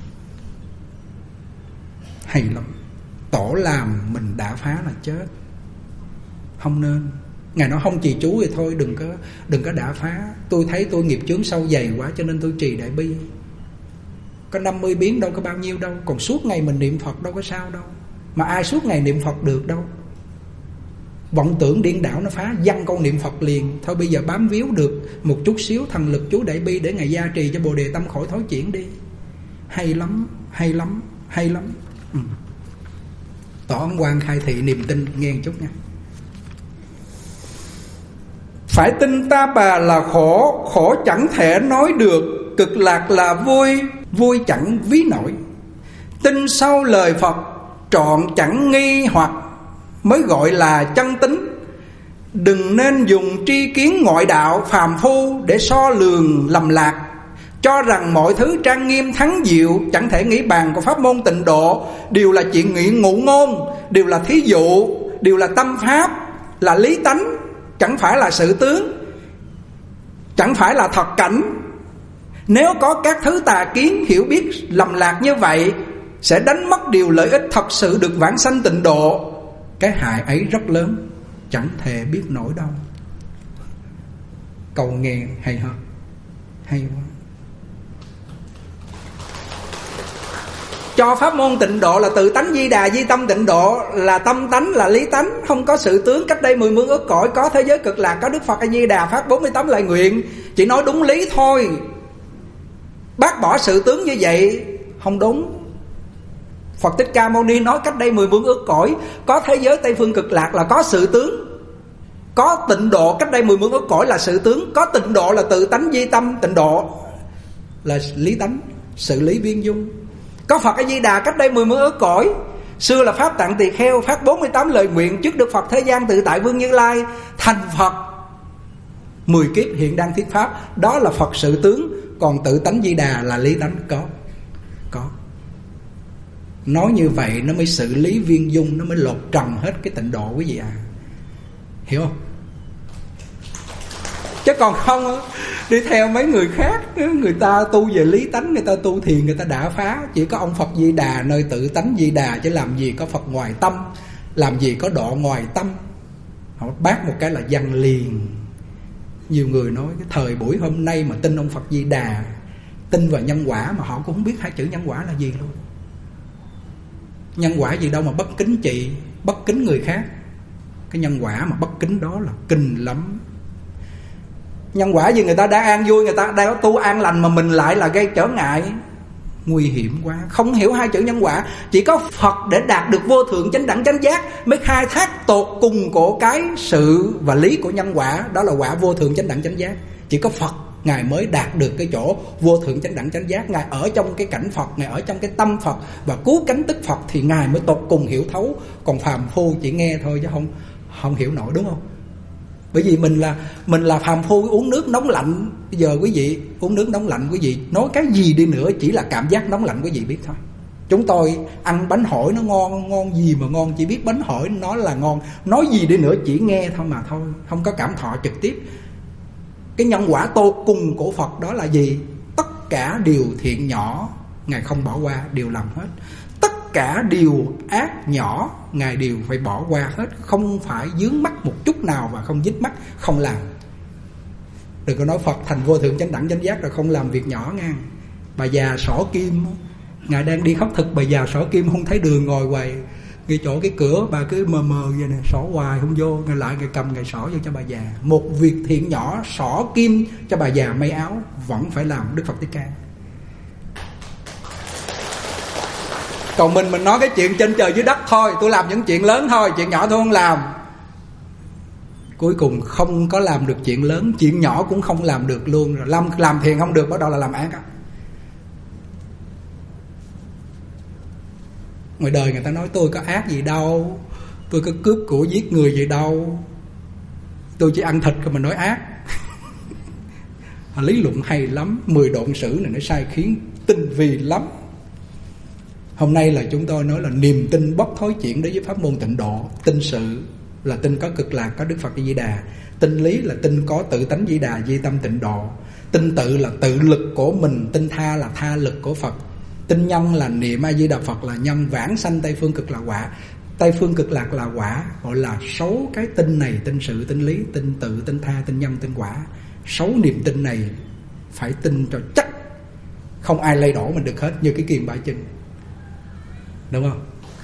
Hay lắm. Tổ làm mình đã phá là chết, không nên. Ngài nói không trì chú thì thôi, đừng có đã phá. Tôi thấy tôi nghiệp chướng sâu dày quá cho nên tôi trì Đại Bi. Có 50 biến đâu có bao nhiêu đâu. Còn suốt ngày mình niệm Phật đâu có sao đâu. Mà ai suốt ngày niệm Phật được đâu. Vọng tưởng điên đảo nó phá, văng câu niệm Phật liền. Thôi bây giờ bám víu được một chút xíu thần lực chú Đại Bi để Ngài gia trì cho Bồ Đề tâm khỏi thối chuyển đi. Hay lắm, hay lắm, hay lắm. Tỏ Ấn Quang khai thị niềm tin, nghe một chút nha. Phải tin ta bà là khổ, khổ chẳng thể nói được, cực lạc là vui, vui chẳng ví nổi. Tin sau lời Phật, trọn chẳng nghi hoặc, mới gọi là chân tín. Đừng nên dùng tri kiến ngoại đạo phàm phu để so lường lầm lạc. cho rằng mọi thứ trang nghiêm thắng diệu, chẳng thể nghĩ bàn của pháp môn tịnh độ, đều là chuyện nghĩ ngụ ngôn, đều là thí dụ, đều là tâm pháp, là lý tánh, chẳng phải là sự tướng, chẳng phải là thật cảnh. Nếu có các thứ tà kiến hiểu biết lầm lạc như vậy, sẽ đánh mất điều lợi ích thật sự được vãng sanh tịnh độ. Cái hại ấy rất lớn, chẳng thể biết nổi đâu. Câu nghe hay không? Hay quá. Cho pháp môn tịnh độ là tự tánh di đà, di tâm tịnh độ là tâm tánh, là lý tánh, không có sự tướng. Cách đây 10 muôn ức cõi có thế giới cực lạc, có Đức Phật A Di Đà phát 48 lời nguyện. Chỉ nói đúng lý thôi, bác bỏ sự tướng như vậy không đúng. Phật Thích Ca Mâu Ni nói cách đây 10 muôn ức cõi có thế giới Tây Phương Cực Lạc là có sự tướng. Có tịnh độ cách đây 10 muôn ức cõi là sự tướng. Có tịnh độ là tự tánh di tâm tịnh độ là lý tánh, sự lý viên dung. Có Phật A Di Đà cách đây 10 muôn ức cõi, xưa là Pháp Tạng Tỳ Kheo phát 48 lời nguyện trước Đức Phật Thế Gian Tự Tại Vương Như Lai, thành Phật 10 kiếp hiện đang thuyết pháp. Đó là Phật sự tướng. Còn tự tánh Di Đà là lý tánh. Có. Nói như vậy nó mới xử lý viên dung, nó mới lột trần hết cái tịnh độ quý vị à. Hiểu không? Chứ còn không đi theo mấy người khác, người ta tu về lý tánh, người ta tu thiền, người ta đã phá. Chỉ có ông Phật Di Đà nơi tự tánh Di Đà, chứ làm gì có Phật ngoài tâm, làm gì có độ ngoài tâm. Họ bác một cái là văn liền. Nhiều người nói cái thời buổi hôm nay mà tin ông Phật Di Đà, tin vào nhân quả mà họ cũng không biết hai chữ nhân quả là gì luôn. Nhân quả gì đâu mà bất kính chị, bất kính người khác. Cái nhân quả mà bất kính đó là kinh lắm. Nhân quả gì người ta đã an vui, người ta đã tu an lành mà mình lại là gây trở ngại, nguy hiểm quá. Không hiểu hai chữ nhân quả. Chỉ có Phật để đạt được vô thượng chánh đẳng chánh giác mới khai thác tột cùng của cái sự và lý của nhân quả. Đó là quả vô thượng chánh đẳng chánh giác. Chỉ có Phật Ngài mới đạt được cái chỗ vô thượng chánh đẳng chánh giác. Ngài ở trong cái cảnh Phật, Ngài ở trong cái tâm Phật và cứu cánh tức Phật, thì Ngài mới tột cùng hiểu thấu. Còn phàm phu chỉ nghe thôi chứ không hiểu nổi, đúng không? Bởi vì mình là phàm phu uống nước nóng lạnh. Bây giờ quý vị uống nước nóng lạnh, quý vị nói cái gì đi nữa chỉ là cảm giác nóng lạnh quý vị biết thôi. Chúng tôi ăn bánh hỏi nó ngon gì mà ngon, chỉ biết bánh hỏi nó là ngon. Nói gì đi nữa chỉ nghe thôi mà thôi, không có cảm thọ trực tiếp. Cái nhân quả tột cùng của Phật đó là gì? Tất cả điều thiện nhỏ Ngài không bỏ qua, đều làm hết. Tất cả điều ác nhỏ Ngài đều phải bỏ qua hết, không phải dướng mắc một chút nào và không dính mắc, không làm. Đừng có nói Phật thành vô thượng chánh đẳng chánh giác rồi không làm việc nhỏ nha. Bà già xỏ kim, Ngài đang đi khất thực, bà già xỏ kim không thấy đường, ngồi hoài ngay chỗ cái cửa, bà cứ mờ vậy nè, xỏ hoài không vô. Ngài lại Ngài cầm Ngài xỏ vô cho bà già. Một việc thiện nhỏ xỏ kim cho bà già may áo vẫn phải làm. Đức Phật Thích Ca. Còn mình nói cái chuyện trên trời dưới đất thôi, tôi làm những chuyện lớn thôi, chuyện nhỏ tôi không làm. Cuối cùng không có làm được chuyện lớn, chuyện nhỏ cũng không làm được luôn. Rồi làm thiện không được, bắt đầu là làm ác á. Ngoài đời người ta nói tôi có ác gì đâu, tôi có cướp của giết người gì đâu, tôi chỉ ăn thịt rồi mà nói ác. Lý luận hay lắm, 10 đoạn sử này nó sai khiến tinh vi lắm. Hôm nay là chúng tôi nói là niềm tin bất thối chuyển đối với pháp môn tịnh độ. Tin sự là tin có cực lạc, có Đức Phật Di Đà. Tin lý là tin có tự tánh Di Đà, di tâm tịnh độ. Tin tự là tự lực của mình, tin tha là tha lực của Phật. Tin nhân là niệm A Di Đà Phật là nhân, vãng sanh Tây Phương Cực Lạc quả. Tây Phương Cực Lạc là quả. Gọi là 6 cái tin này: tin sự, tin lý, tin tự, tin tha, tin nhân, tin quả. 6 niềm tin này phải tin cho chắc, không ai lay đổ mình được hết, như cái kiềm ba chân. Đúng không?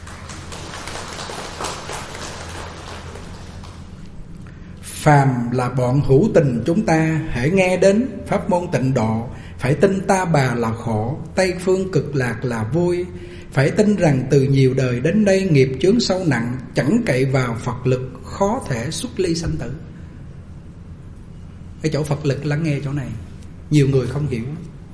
Phàm là bọn hữu tình chúng ta, hễ nghe đến pháp môn tịnh độ, phải tin ta bà là khổ, Tây Phương Cực Lạc là vui. Phải tin rằng từ nhiều đời đến đây nghiệp chướng sâu nặng, chẳng cậy vào Phật lực khó thể xuất ly sanh tử. Cái chỗ Phật lực lắng nghe chỗ này, nhiều người không hiểu.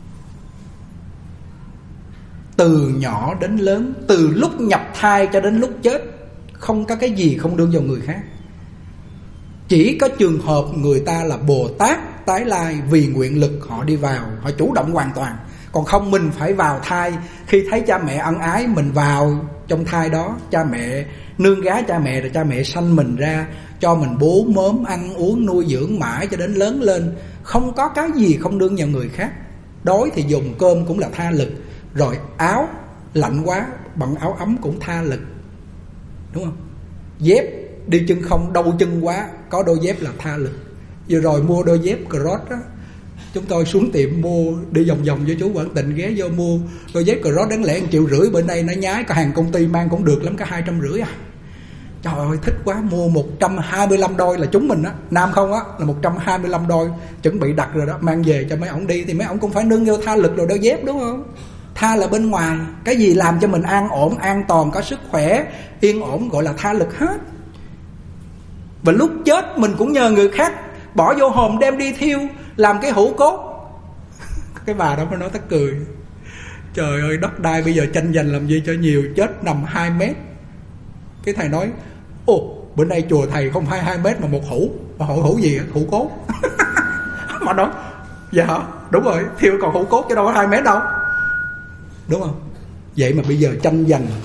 Từ nhỏ đến lớn, từ lúc nhập thai cho đến lúc chết, không có cái gì không đương vào người khác. Chỉ có trường hợp người ta là Bồ Tát tái lai, vì nguyện lực họ đi vào, họ chủ động hoàn toàn. Còn không mình phải vào thai, khi thấy cha mẹ ân ái mình vào trong thai đó, cha mẹ nương gái cha mẹ rồi cha mẹ sanh mình ra, cho mình bú mớm ăn uống nuôi dưỡng mãi cho đến lớn lên. Không có cái gì không nương nhờ người khác. Đói thì dùng cơm cũng là tha lực. Rồi áo lạnh quá bằng áo ấm cũng tha lực, đúng không? Dép đi chân không đau chân quá, có đôi dép là tha lực. Vừa rồi mua đôi dép Cross đó, chúng tôi xuống tiệm mua, đi vòng vòng với chú Quảng Tịnh ghé vô mua đôi dép Cross đáng lẽ 1,5 triệu, bên đây nó nhái, có hàng công ty mang cũng được lắm, cả 250 à. Trời ơi thích quá, mua 125 đôi là chúng mình á, nam không á, là 125 đôi, chuẩn bị đặt rồi đó, mang về cho mấy ổng đi. Thì mấy ổng cũng phải nương vô tha lực rồi đôi dép, đúng không? Tha là bên ngoài, cái gì làm cho mình an ổn, an toàn, có sức khỏe, yên ổn gọi là tha lực hết. Và lúc chết mình cũng nhờ người khác bỏ vô hòm đem đi thiêu, làm cái hũ cốt. Cái bà đó mới nói tắc cười. Trời ơi đất đai bây giờ tranh giành làm gì cho nhiều, chết nằm 2 mét. Cái thầy nói: ồ, bữa nay chùa thầy không phải 2 mét mà một hũ. Mà hũ gì? Hũ cốt. Mà nói dạ đúng rồi, thiêu còn hũ cốt chứ đâu có 2 mét đâu, đúng không? Vậy mà bây giờ tranh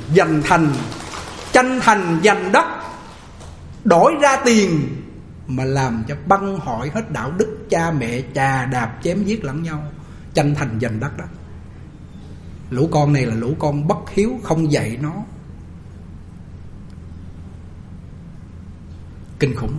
thành giành đất, đổi ra tiền mà làm cho băng hỏi hết đạo đức, cha mẹ chà đạp chém giết lẫn nhau, tranh thành giành đất đó. Lũ con này là lũ con bất hiếu, không dạy nó. Kinh khủng.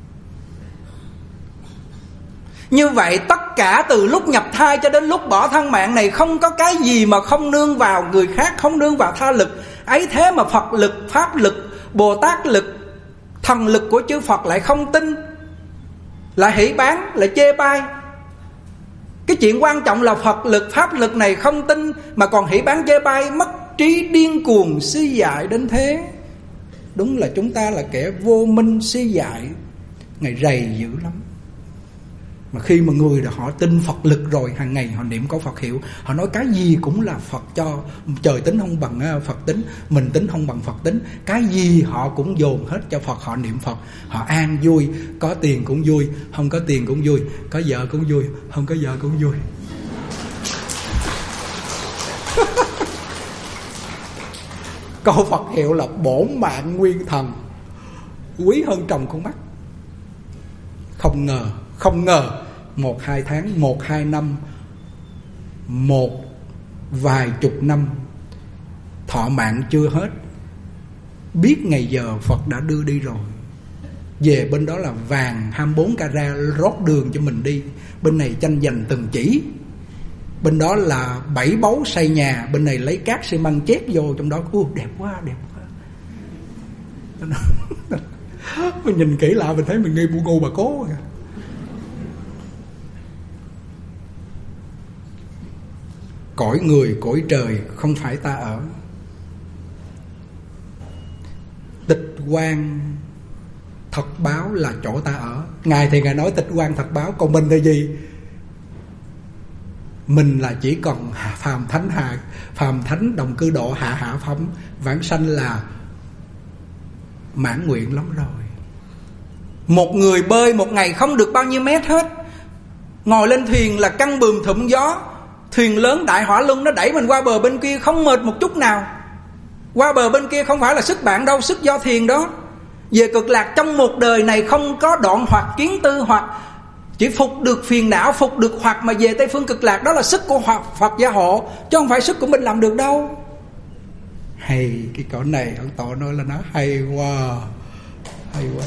Như vậy tất cả từ lúc nhập thai cho đến lúc bỏ thân mạng này, không có cái gì mà không nương vào người khác, không nương vào tha lực. Ấy thế mà Phật lực, Pháp lực, Bồ Tát lực, thần lực của chư Phật lại không tin, lại hỉ bán, lại chê bai. Cái chuyện quan trọng là Phật lực, Pháp lực này không tin mà còn hỉ bán chê bai, mất trí điên cuồng si dại đến thế. Đúng là chúng ta là kẻ vô minh si dại. Ngài rầy dữ lắm. Mà khi mà người họ tin Phật lực rồi, hàng ngày họ niệm có Phật hiệu, họ nói cái gì cũng là Phật cho. Trời tính không bằng Phật tính, mình tính không bằng Phật tính. Cái gì họ cũng dồn hết cho Phật, họ niệm Phật, họ an vui. Có tiền cũng vui, không có tiền cũng vui. Có vợ cũng vui, không có vợ cũng vui. Câu Phật hiệu là bổn mạng nguyên thần, quý hơn trồng con mắt. Không ngờ 1-2 tháng, 1-2 năm, một vài chục năm, thọ mạng chưa hết, biết ngày giờ Phật đã đưa đi rồi. Về bên đó là vàng 24 carat rót đường cho mình đi, bên này tranh giành từng chỉ. Bên đó là 7 báu xây nhà, bên này lấy cát xi măng chét vô trong đó. Đẹp quá, đẹp quá. Mình nhìn kỹ lại mình thấy mình nghi bu ngu bà cố. Cõi người cõi trời không phải ta ở. Tịch quan thật báo là chỗ ta ở. Ngài thì Ngài nói tịch quan thật báo. Còn mình là gì? Mình là chỉ còn phàm thánh đồng cư độ hạ phẩm. Vãng sanh là mãn nguyện lắm rồi. Một người bơi một ngày không được bao nhiêu mét hết. Ngồi lên thuyền là căng bườm thụm gió. Thuyền lớn đại hỏa luân nó đẩy mình qua bờ bên kia không mệt một chút nào. Qua bờ bên kia không phải là sức bạn đâu, sức do thuyền đó. Về cực lạc trong một đời này không có đoạn hoặc kiến tư hoặc, chỉ phục được phiền não, phục được hoặc mà về Tây Phương cực lạc. Đó là sức của Phật gia hộ, chứ không phải sức của mình làm được đâu. Hay, cái cõi này ông Tổ nói là nó hay quá. Hay quá.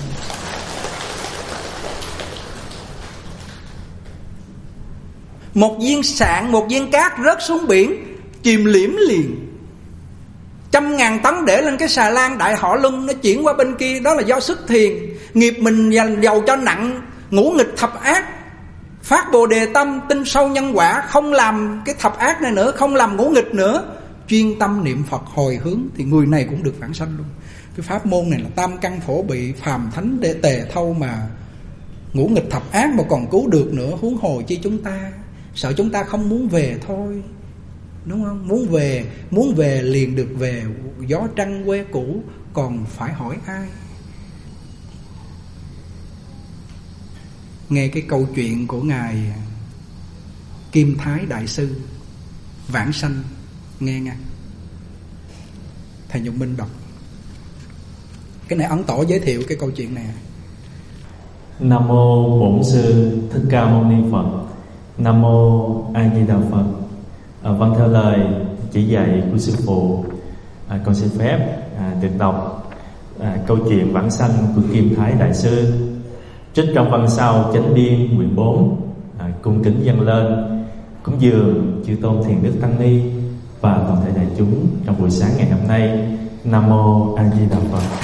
Một viên sạn, một viên cát rớt xuống biển, chìm liễm liền. 100.000 tấn để lên cái xà lan đại hỏa luân, nó chuyển qua bên kia. Đó là do sức thiền. Nghiệp mình dành dầu cho nặng, ngũ nghịch thập ác, phát bồ đề tâm, tin sâu nhân quả, không làm cái thập ác này nữa, không làm ngũ nghịch nữa, chuyên tâm niệm Phật hồi hướng, thì người này cũng được vãng sanh luôn. Cái pháp môn này là tam căn phổ bị, phàm thánh để tề thâu mà. Ngũ nghịch thập ác mà còn cứu được nữa, huống hồ chi chúng ta. Sợ chúng ta không muốn về thôi, đúng không? Muốn về liền được về, gió trăng quê cũ, còn phải hỏi ai? nghe cái câu chuyện của Ngài Kim Thái Đại Sư vãng sanh, nghe nha. Thầy Nhật Minh đọc. Cái này Ấn Tổ giới thiệu cái câu chuyện này. Nam mô Bổn Sư Thích Ca Mâu Ni Phật. Nam mô A Di Đà Phật. Vâng, theo lời chỉ dạy của sư phụ, con xin phép được đọc câu chuyện vãng sanh của Kim Thái Đại Sư, trích trong văn sau Chánh Biên quyển 4, cung kính dâng lên cúng dường chư tôn Thiền Đức Tăng Ni và toàn thể đại chúng trong buổi sáng ngày hôm nay. Nam mô A Di Đà Phật.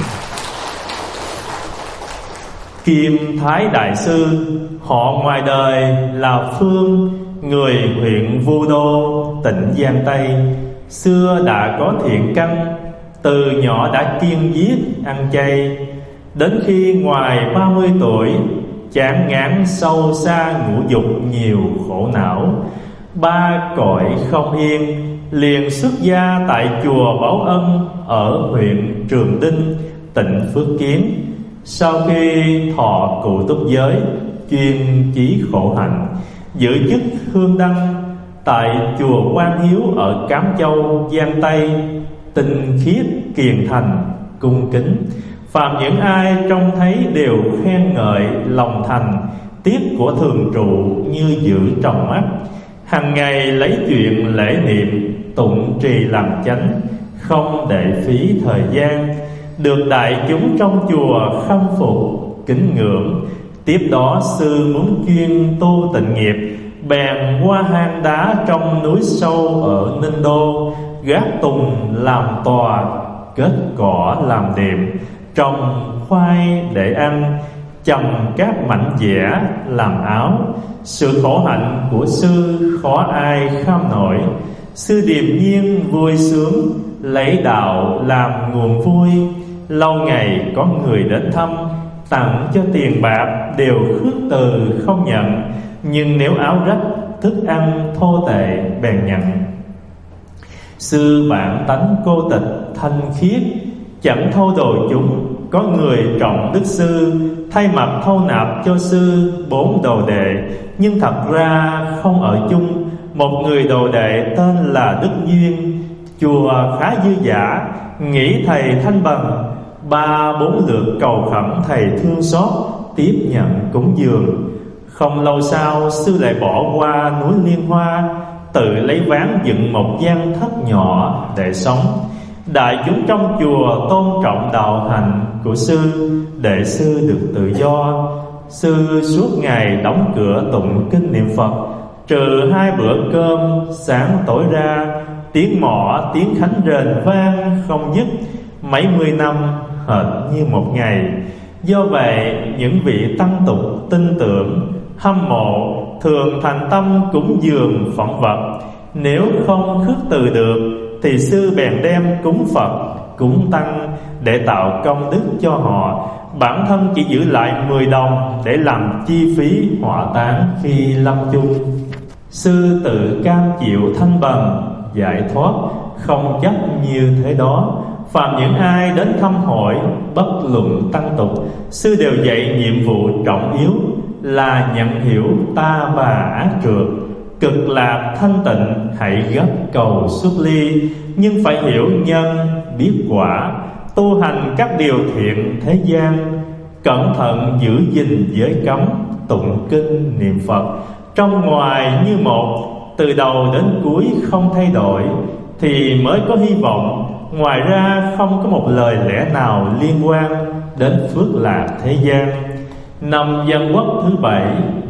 Kim Thái Đại Sư, họ ngoài đời là Phương, người huyện Vu Đô, tỉnh Giang Tây. Xưa đã có thiện căn, từ nhỏ đã kiêng giết ăn chay. Đến khi ngoài 30 tuổi, chán ngán sâu xa ngũ dục nhiều khổ não, ba cõi không yên, liền xuất gia tại chùa Bảo Ân ở huyện Trường Đinh, tỉnh Phước Kiến. Sau khi thọ cụ túc giới, chuyên chí khổ hạnh, giữ chức hương đăng tại chùa Quang Hiếu ở Cám Châu, Giang Tây, tinh khiết kiền thành, cung kính. Phàm những ai trông thấy đều khen ngợi lòng thành, tiết của thường trụ như giữ trong mắt. Hằng ngày lấy chuyện lễ niệm, tụng trì làm chánh, không để phí thời gian. Được đại chúng trong chùa khâm phục kính ngưỡng. Tiếp đó sư muốn chuyên tu tịnh nghiệp, bèn qua hang đá trong núi sâu ở Ninh Đô, gác tùng làm tòa, kết cỏ làm đệm, trồng khoai để ăn, chầm các mảnh vẽ làm áo. Sự khổ hạnh của sư khó ai kham nổi. Sư điềm nhiên vui sướng, lấy đạo làm nguồn vui. Lâu ngày có người đến thăm, tặng cho tiền bạc đều khước từ không nhận. Nhưng nếu áo rách, thức ăn thô tệ bèn nhận. Sư bản tánh cô tịch thanh khiết, chẳng thô đồ chúng. Có người trọng đức sư, thay mặt thâu nạp cho sư 4 đồ đệ, nhưng thật ra không ở chung. Một người đồ đệ tên là Đức Duyên, chùa khá dư dả, nghĩ thầy thanh bằng. 3-4 lượt cầu khẩn thầy thương xót, tiếp nhận cúng dường. Không lâu sau, sư lại bỏ qua núi Liên Hoa, tự lấy ván dựng một gian thất nhỏ để sống. Đại chúng trong chùa tôn trọng đạo hành của sư, để sư được tự do. Sư suốt ngày đóng cửa tụng kinh niệm Phật, trừ 2 bữa cơm sáng tối ra, tiếng mõ tiếng khánh rền vang không dứt. Mấy mươi năm hệt như một ngày. Do vậy những vị tăng tục tin tưởng, hâm mộ thường thành tâm cúng dường phẩm vật. Nếu không khước từ được thì sư bèn đem cúng Phật, cúng tăng để tạo công đức cho họ. Bản thân chỉ giữ lại 10 đồng để làm chi phí hỏa táng khi lâm chung. Sư tự cam chịu thanh bằng, giải thoát, không chấp như thế đó. Phàm những ai đến thăm hỏi, bất luận tăng tục, sư đều dạy nhiệm vụ trọng yếu là nhận hiểu ta bà ác trượt. Cực lạc thanh tịnh hãy gấp cầu xuất ly, nhưng phải hiểu nhân biết quả, tu hành các điều thiện thế gian. Cẩn thận giữ gìn giới cấm, tụng kinh niệm Phật, trong ngoài như một, từ đầu đến cuối không thay đổi, thì mới có hy vọng. Ngoài ra không có một lời lẽ nào liên quan đến phước lạc thế gian. Năm Dân Quốc thứ 7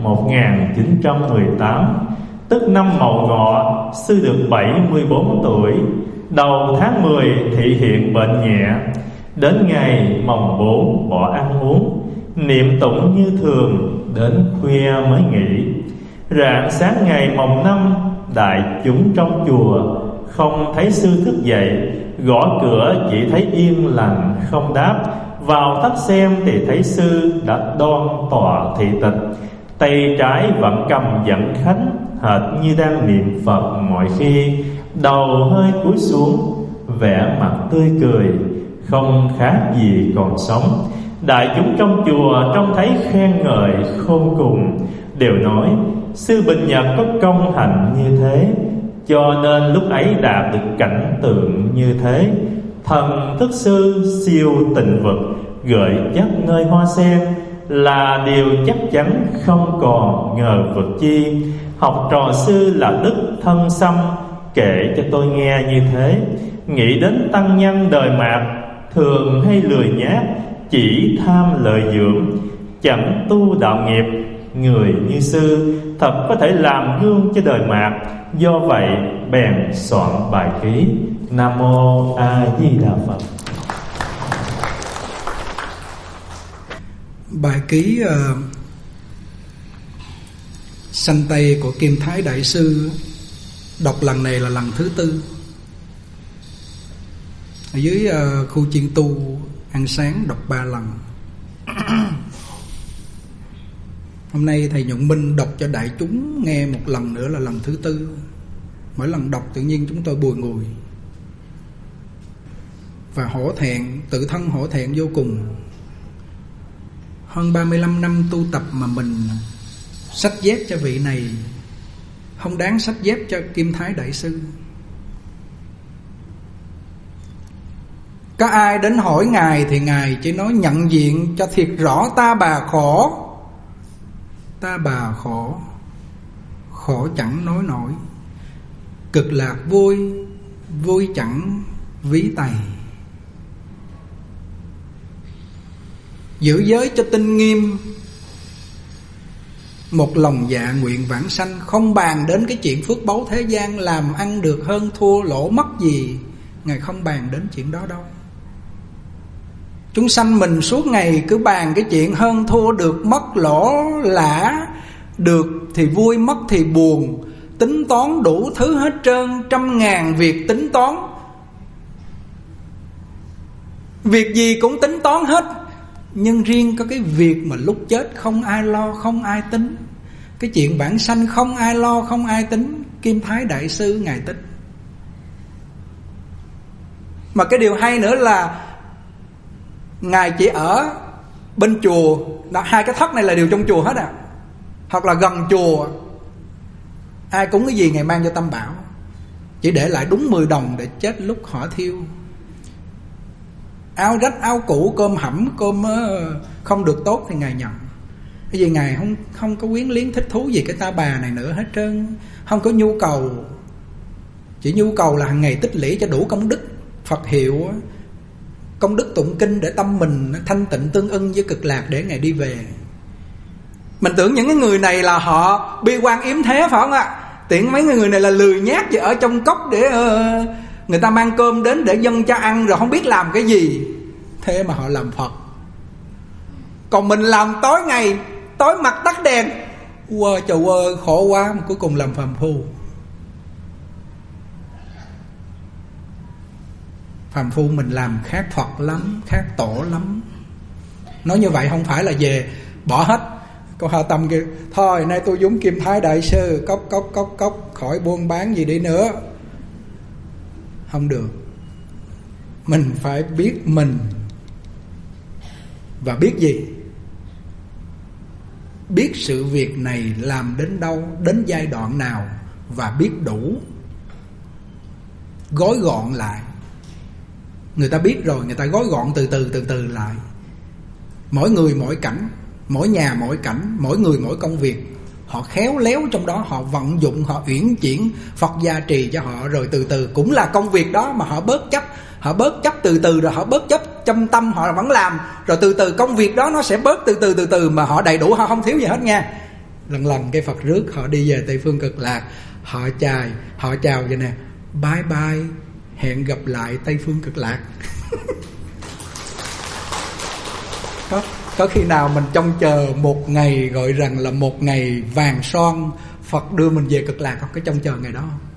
1918, tức năm Mậu Ngọ, sư được 74 tuổi. Đầu tháng 10 thị hiện bệnh nhẹ. Đến ngày mồng 4 bỏ ăn uống, niệm tụng như thường, đến khuya mới nghỉ. Rạng sáng ngày mồng 5, đại chúng trong chùa không thấy sư thức dậy, gõ cửa chỉ thấy yên lặng không đáp. Vào thất xem thì thấy sư đã đoan tọa thị tịch, tay trái vẫn cầm dẫn khánh, hệt như đang niệm Phật mọi khi. Đầu hơi cúi xuống, vẻ mặt tươi cười, không khác gì còn sống. Đại chúng trong chùa trông thấy khen ngợi khôn cùng, đều nói Sư Bình Nhật có công hạnh như thế, cho nên lúc ấy đạt được cảnh tượng như thế. Thần thức sư siêu tình vực, gợi dắt nơi hoa sen, là điều chắc chắn không còn ngờ vực chi. Học trò sư là đức thân xăm, kể cho tôi nghe như thế. Nghĩ đến tăng nhân đời mạt, thường hay lười nhác, chỉ tham lợi dưỡng, chẳng tu đạo nghiệp. Người như sư thật có thể làm gương cho đời mạt, do vậy bèn soạn bài ký. Nam mô A Di Đà Phật. Bài ký sanh Tây của Kim Thái Đại Sư đọc lần này là lần thứ 4. Ở dưới khu chiên tu ăn sáng đọc 3 lần. Hôm nay thầy Nhuận Minh đọc cho đại chúng nghe một lần nữa là lần thứ 4. Mỗi lần đọc tự nhiên chúng tôi bùi ngùi và hổ thẹn, tự thân hổ thẹn vô cùng. Hơn 35 năm tu tập mà mình xách dép cho vị này, không đáng xách dép cho Kim Thái Đại Sư. Có ai đến hỏi Ngài thì Ngài chỉ nói nhận diện cho thiệt rõ ta bà khổ. Ta bà khổ, khổ chẳng nói nổi. Cực lạc vui, vui chẳng ví tày. Giữ giới cho tinh nghiêm, một lòng dạ nguyện vãng sanh. Không bàn đến cái chuyện phước báu thế gian, làm ăn được hơn thua lỗ mất gì, Ngài không bàn đến chuyện đó đâu. Chúng sanh mình suốt ngày cứ bàn cái chuyện hơn thua, được mất lỗ lã, được thì vui mất thì buồn, tính toán đủ thứ hết trơn, 100.000 việc tính toán. Việc gì cũng tính toán hết, nhưng riêng có cái việc mà lúc chết không ai lo, không ai tính. Cái chuyện vãng sanh không ai lo, không ai tính. Kim Thái Đại Sư Ngài tính. Mà cái điều hay nữa là Ngài chỉ ở bên chùa. Hai cái thất này là đều trong chùa hết à, hoặc là gần chùa. Ai cúng cái gì Ngài mang cho Tam Bảo, chỉ để lại đúng 10 đồng để chết lúc họ thiêu. Áo rách áo cũ, cơm hẩm, cơm không được tốt thì Ngài nhận. Cái gì Ngài không có quyến liếng thích thú gì cái ta bà này nữa hết trơn. Không có nhu cầu. Chỉ nhu cầu là hàng ngày tích lũy cho đủ công đức Phật hiệu, công đức tụng kinh để tâm mình thanh tịnh tương ưng với cực lạc để Ngài đi về. Mình tưởng những cái người này là họ bi quan yếm thế phải không ạ? Tiện mấy người này là lười nhác gì ở trong cốc để người ta mang cơm đến để dâng cho ăn rồi không biết làm cái gì. Thế mà họ làm Phật. Còn mình làm tối ngày, tối mặt tắt đèn. Wow, trời ơi, khổ quá, mà cuối cùng làm phàm phu. Phàm phu mình làm khác Phật lắm, khác Tổ lắm. Nói như vậy không phải là về bỏ hết. Cô Hà Tâm kêu thôi nay tôi giống Kim Thái Đại Sư, cốc khỏi buôn bán gì đi nữa. Không được. Mình phải biết mình. Và biết gì? Biết sự việc này làm đến đâu, đến giai đoạn nào, và biết đủ. Gói gọn lại. Người ta biết rồi, người ta gói gọn từ từ lại. Mỗi người mỗi cảnh, mỗi nhà mỗi cảnh, mỗi người mỗi công việc. Họ khéo léo trong đó, họ vận dụng, họ uyển chuyển, Phật gia trì cho họ. Rồi từ từ cũng là công việc đó mà họ bớt chấp. Họ bớt chấp từ từ rồi họ bớt chấp, trong tâm họ vẫn làm. Rồi từ từ công việc đó nó sẽ bớt từ từ mà họ đầy đủ, họ không thiếu gì hết nha. Lần cái Phật rước họ đi về Tây Phương Cực Lạc. Họ chào vậy nè: bye bye, hẹn gặp lại Tây Phương Cực Lạc. Có khi nào mình trông chờ một ngày gọi rằng là một ngày vàng son, Phật đưa mình về Cực Lạc không? Có trông chờ ngày đó không?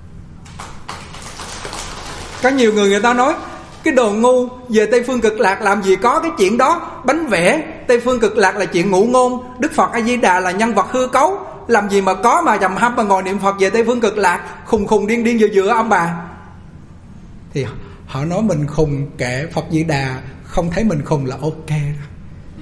Có nhiều người ta nói cái đồ ngu, về Tây Phương Cực Lạc làm gì có cái chuyện đó. Bánh vẽ Tây Phương Cực Lạc là chuyện ngụ ngôn. Đức Phật A Di Đà là nhân vật hư cấu, làm gì mà có mà trầm hâm mà ngồi niệm Phật về Tây Phương Cực Lạc. Khùng điên vừa ông bà. Thì họ nói mình khùng, kệ, Phật Di Đà không thấy mình khùng là ok.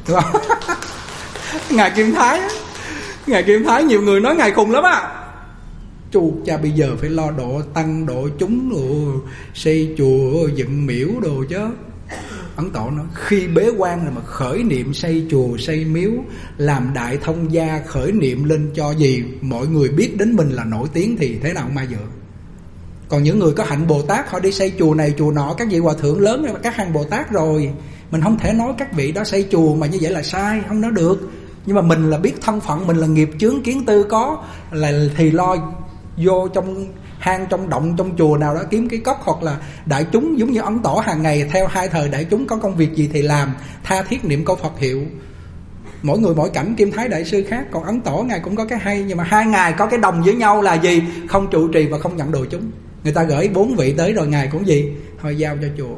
đúng không? Ngài Kim Thái á, Ngài Kim Thái nhiều người nói Ngài khùng lắm á. Chu cha bây giờ phải lo độ tăng độ chúng rồi xây chùa dựng miễu đồ chứ. Ấn Tổ nói khi bế quan rồi mà khởi niệm xây chùa xây miếu, làm đại thông gia khởi niệm lên cho gì mọi người biết đến mình là nổi tiếng thì thế nào mà dựa. Còn những người có hạnh Bồ Tát họ đi xây chùa này chùa nọ, các vị hòa thượng lớn các hàng Bồ Tát rồi, mình không thể nói các vị đó xây chùa mà như vậy là sai, không nói được. Nhưng mà mình là biết thân phận mình là nghiệp chướng kiến tư có là thì lo vô trong hang trong động trong chùa nào đó kiếm cái cốc, hoặc là đại chúng giống như Ấn Tổ hàng ngày theo hai thời đại chúng có công việc gì thì làm, tha thiết niệm câu Phật hiệu. Mỗi người mỗi cảnh, Kim Thái đại sư khác, còn Ấn Tổ ngài cũng có cái hay, nhưng mà hai ngài có cái đồng với nhau là gì? Không trụ trì và không nhận đồ chúng. Người ta gửi 4 vị tới rồi ngài cũng gì? Thôi giao cho chùa.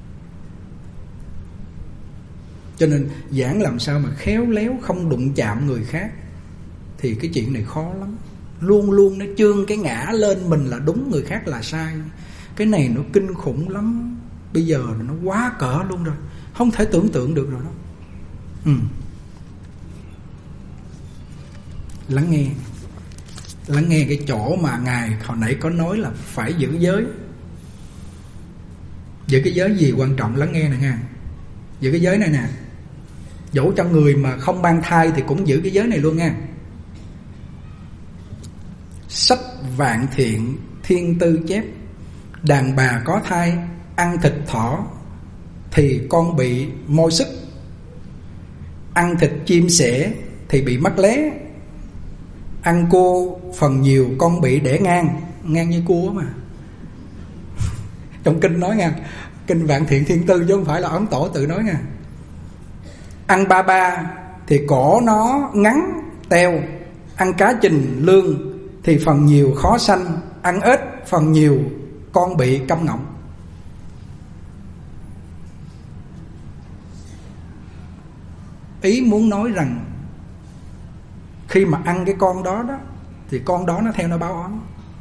Cho nên giảng làm sao mà khéo léo không đụng chạm người khác thì cái chuyện này khó lắm. Luôn luôn nó chương cái ngã lên mình là đúng, người khác là sai. Cái này nó kinh khủng lắm. Bây giờ nó quá cỡ luôn rồi, không thể tưởng tượng được rồi đó. Lắng nghe cái chỗ mà ngài hồi nãy có nói là phải giữ giới. Giữ cái giới gì quan trọng, lắng nghe nè nha. Giữ cái giới này nè. Dẫu cho người mà không mang thai thì cũng giữ cái giới này luôn nha. Sách Vạn Thiện Thiên Tư chép, đàn bà có thai ăn thịt thỏ thì con bị môi sức, ăn thịt chim sẻ thì bị mắc lé, ăn cua phần nhiều con bị đẻ ngang. Ngang như cua mà. Trong kinh nói nha, kinh Vạn Thiện Thiên Tư chứ không phải là Ấn Tổ tự nói nha. Ăn ba ba thì cổ nó ngắn teo, ăn cá trình lương thì phần nhiều khó sanh, ăn ếch phần nhiều con bị câm ngọng. Ý muốn nói rằng khi mà ăn cái con đó đó thì con đó nó theo nó báo oán.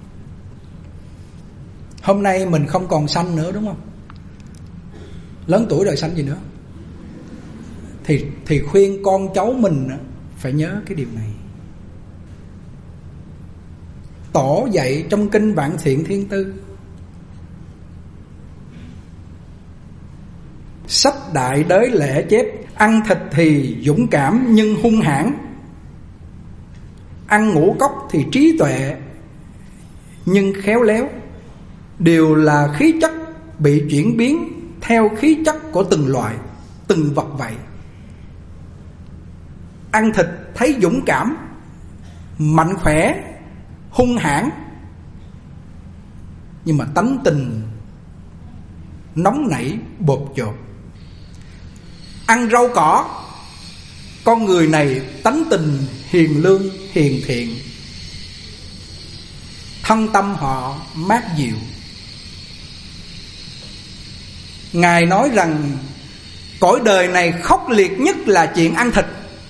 Hôm nay mình không còn sanh nữa đúng không? Lớn tuổi rồi sanh gì nữa? Thì khuyên con cháu mình phải nhớ cái điều này. Tổ dạy trong kinh Vạn Thiện Thiên Tư, sách Đại Đới Lễ chép, ăn thịt thì dũng cảm nhưng hung hãn, ăn ngũ cốc thì trí tuệ nhưng khéo léo, đều là khí chất bị chuyển biến theo khí chất của từng loại, từng vật vậy. Ăn thịt thấy dũng cảm, mạnh khỏe, hung hãn, nhưng mà tánh tình nóng nảy bột chột. Ăn rau cỏ, con người này tánh tình hiền lương hiền thiện, thân tâm họ mát dịu. Ngài nói rằng cõi đời này khốc liệt nhất là chuyện ăn thịt.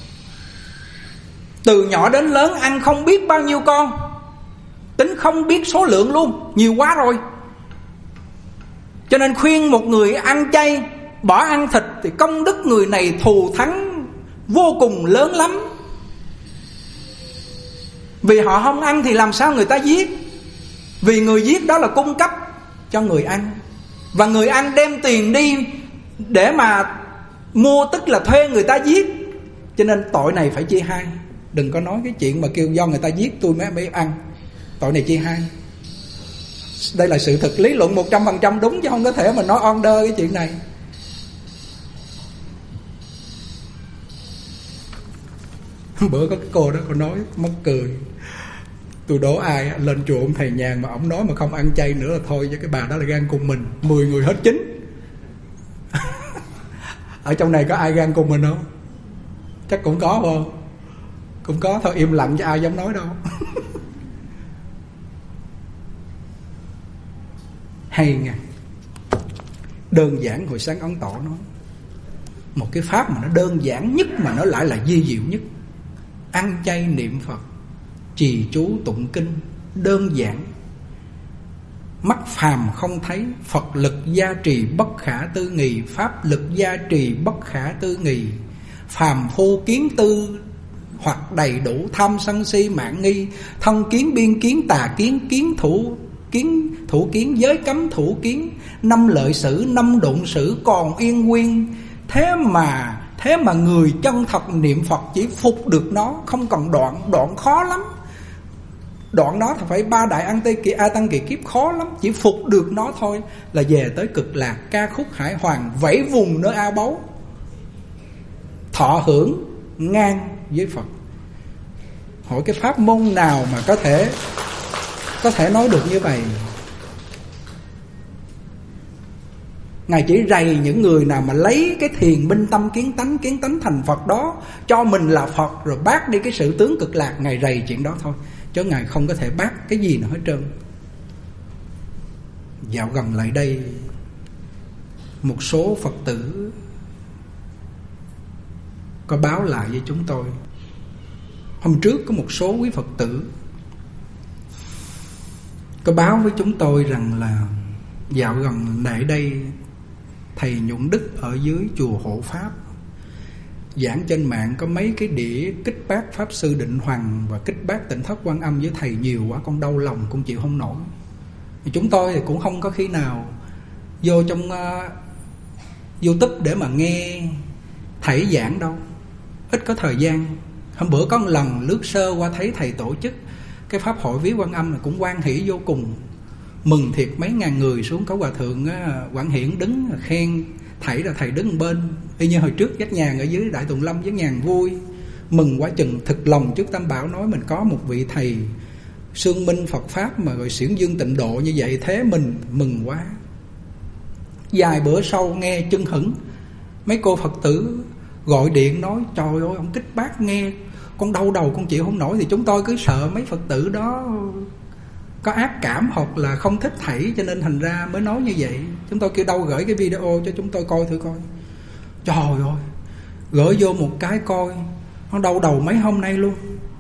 Từ nhỏ đến lớn ăn không biết bao nhiêu con, tính không biết số lượng luôn, nhiều quá rồi. Cho nên khuyên một người ăn chay, bỏ ăn thịt thì công đức người này thù thắng vô cùng lớn lắm. Vì họ không ăn thì làm sao người ta giết? Vì người giết đó là cung cấp cho người ăn, và người ăn đem tiền đi để mà mua, tức là thuê người ta giết. Cho nên tội này phải chia hai. Đừng có nói cái chuyện mà kêu do người ta giết tôi mới ăn. Tội này chia hai. Đây là sự thực, lý luận 100% đúng, chứ không có thể mà nói on đơ cái chuyện này. Bữa có cái cô đó, cô nói mắc cười. Tôi đố ai lên chùa ông thầy nhàn mà ông nói mà không ăn chay nữa là thôi, cho cái bà đó là gan cùng mình. 10 người hết 9. Ở trong này có ai gan cùng mình không? Chắc cũng có không? Cũng có thôi, im lặng chứ ai dám nói đâu. Hay nha. Đơn giản, hồi sáng Ấn Tổ nói một cái pháp mà nó đơn giản nhất mà nó lại là vi diệu nhất. Ăn chay niệm Phật, trì chú tụng kinh, đơn giản. Mắt phàm không thấy, Phật lực gia trì bất khả tư nghì, pháp lực gia trì bất khả tư nghì. Phàm phu kiến tư hoặc đầy đủ, tham sân si mạn nghi, thân kiến biên kiến tà kiến, thủ kiến giới cấm thủ kiến, năm lợi sử năm đụng sử còn yên nguyên. Thế mà người chân thật niệm Phật chỉ phục được nó, không cần đoạn khó lắm. Đoạn nó thì phải 3 đại A Tăng kỳ kiếp khó lắm. Chỉ phục được nó thôi là về tới cực lạc, ca khúc hải hoàng, vẫy vùng nơi A Báu, thọ hưởng ngang với Phật. Hỏi cái pháp môn nào mà có thể nói được như vậy? Ngài chỉ rầy những người nào mà lấy cái thiền minh tâm kiến tánh thành Phật đó, cho mình là Phật, rồi bác đi cái sự tướng cực lạc. Ngài rầy chuyện đó thôi, chứ Ngài không có thể bác cái gì nữa hết trơn. Dạo gần lại đây, một số Phật tử có báo lại với chúng tôi. Hôm trước có một số quý Phật tử có báo với chúng tôi rằng là dạo gần lại đây, thầy Nhuận Đức ở dưới chùa Hộ Pháp giảng trên mạng có mấy cái đĩa kích bác Pháp Sư Định Hoằng và kích bác Tịnh Thất Quan Âm với thầy nhiều quá, con đau lòng, con chịu không nổi. Thì chúng tôi thì cũng không có khi nào vô trong YouTube để mà nghe thầy giảng đâu, ít có thời gian. Hôm bữa có một lần lướt sơ qua thấy thầy tổ chức cái pháp hội viếng Quan Âm là cũng hoan hỷ vô cùng, mừng thiệt. Mấy ngàn người xuống, có hòa thượng Quảng Hiển đứng khen thầy, là thầy đứng bên y như hồi trước dắt nhàn ở dưới Đại Tùng Lâm, dắt nhàn vui mừng quá chừng. Thực lòng trước Tam Bảo nói mình có một vị thầy xương minh Phật Pháp mà gọi xiển dương tịnh độ như vậy, thế mình mừng quá. Vài bữa sau nghe chân hững, mấy cô Phật tử gọi điện nói trời ơi ông kích bác nghe con đau đầu, con chịu không nổi. Thì chúng tôi cứ sợ mấy Phật tử đó có ác cảm hoặc là không thích thầy, cho nên thành ra mới nói như vậy. Chúng tôi kêu đâu gửi cái video cho chúng tôi coi thử coi. Trời ơi, gửi vô một cái coi, nó đau đầu mấy hôm nay luôn.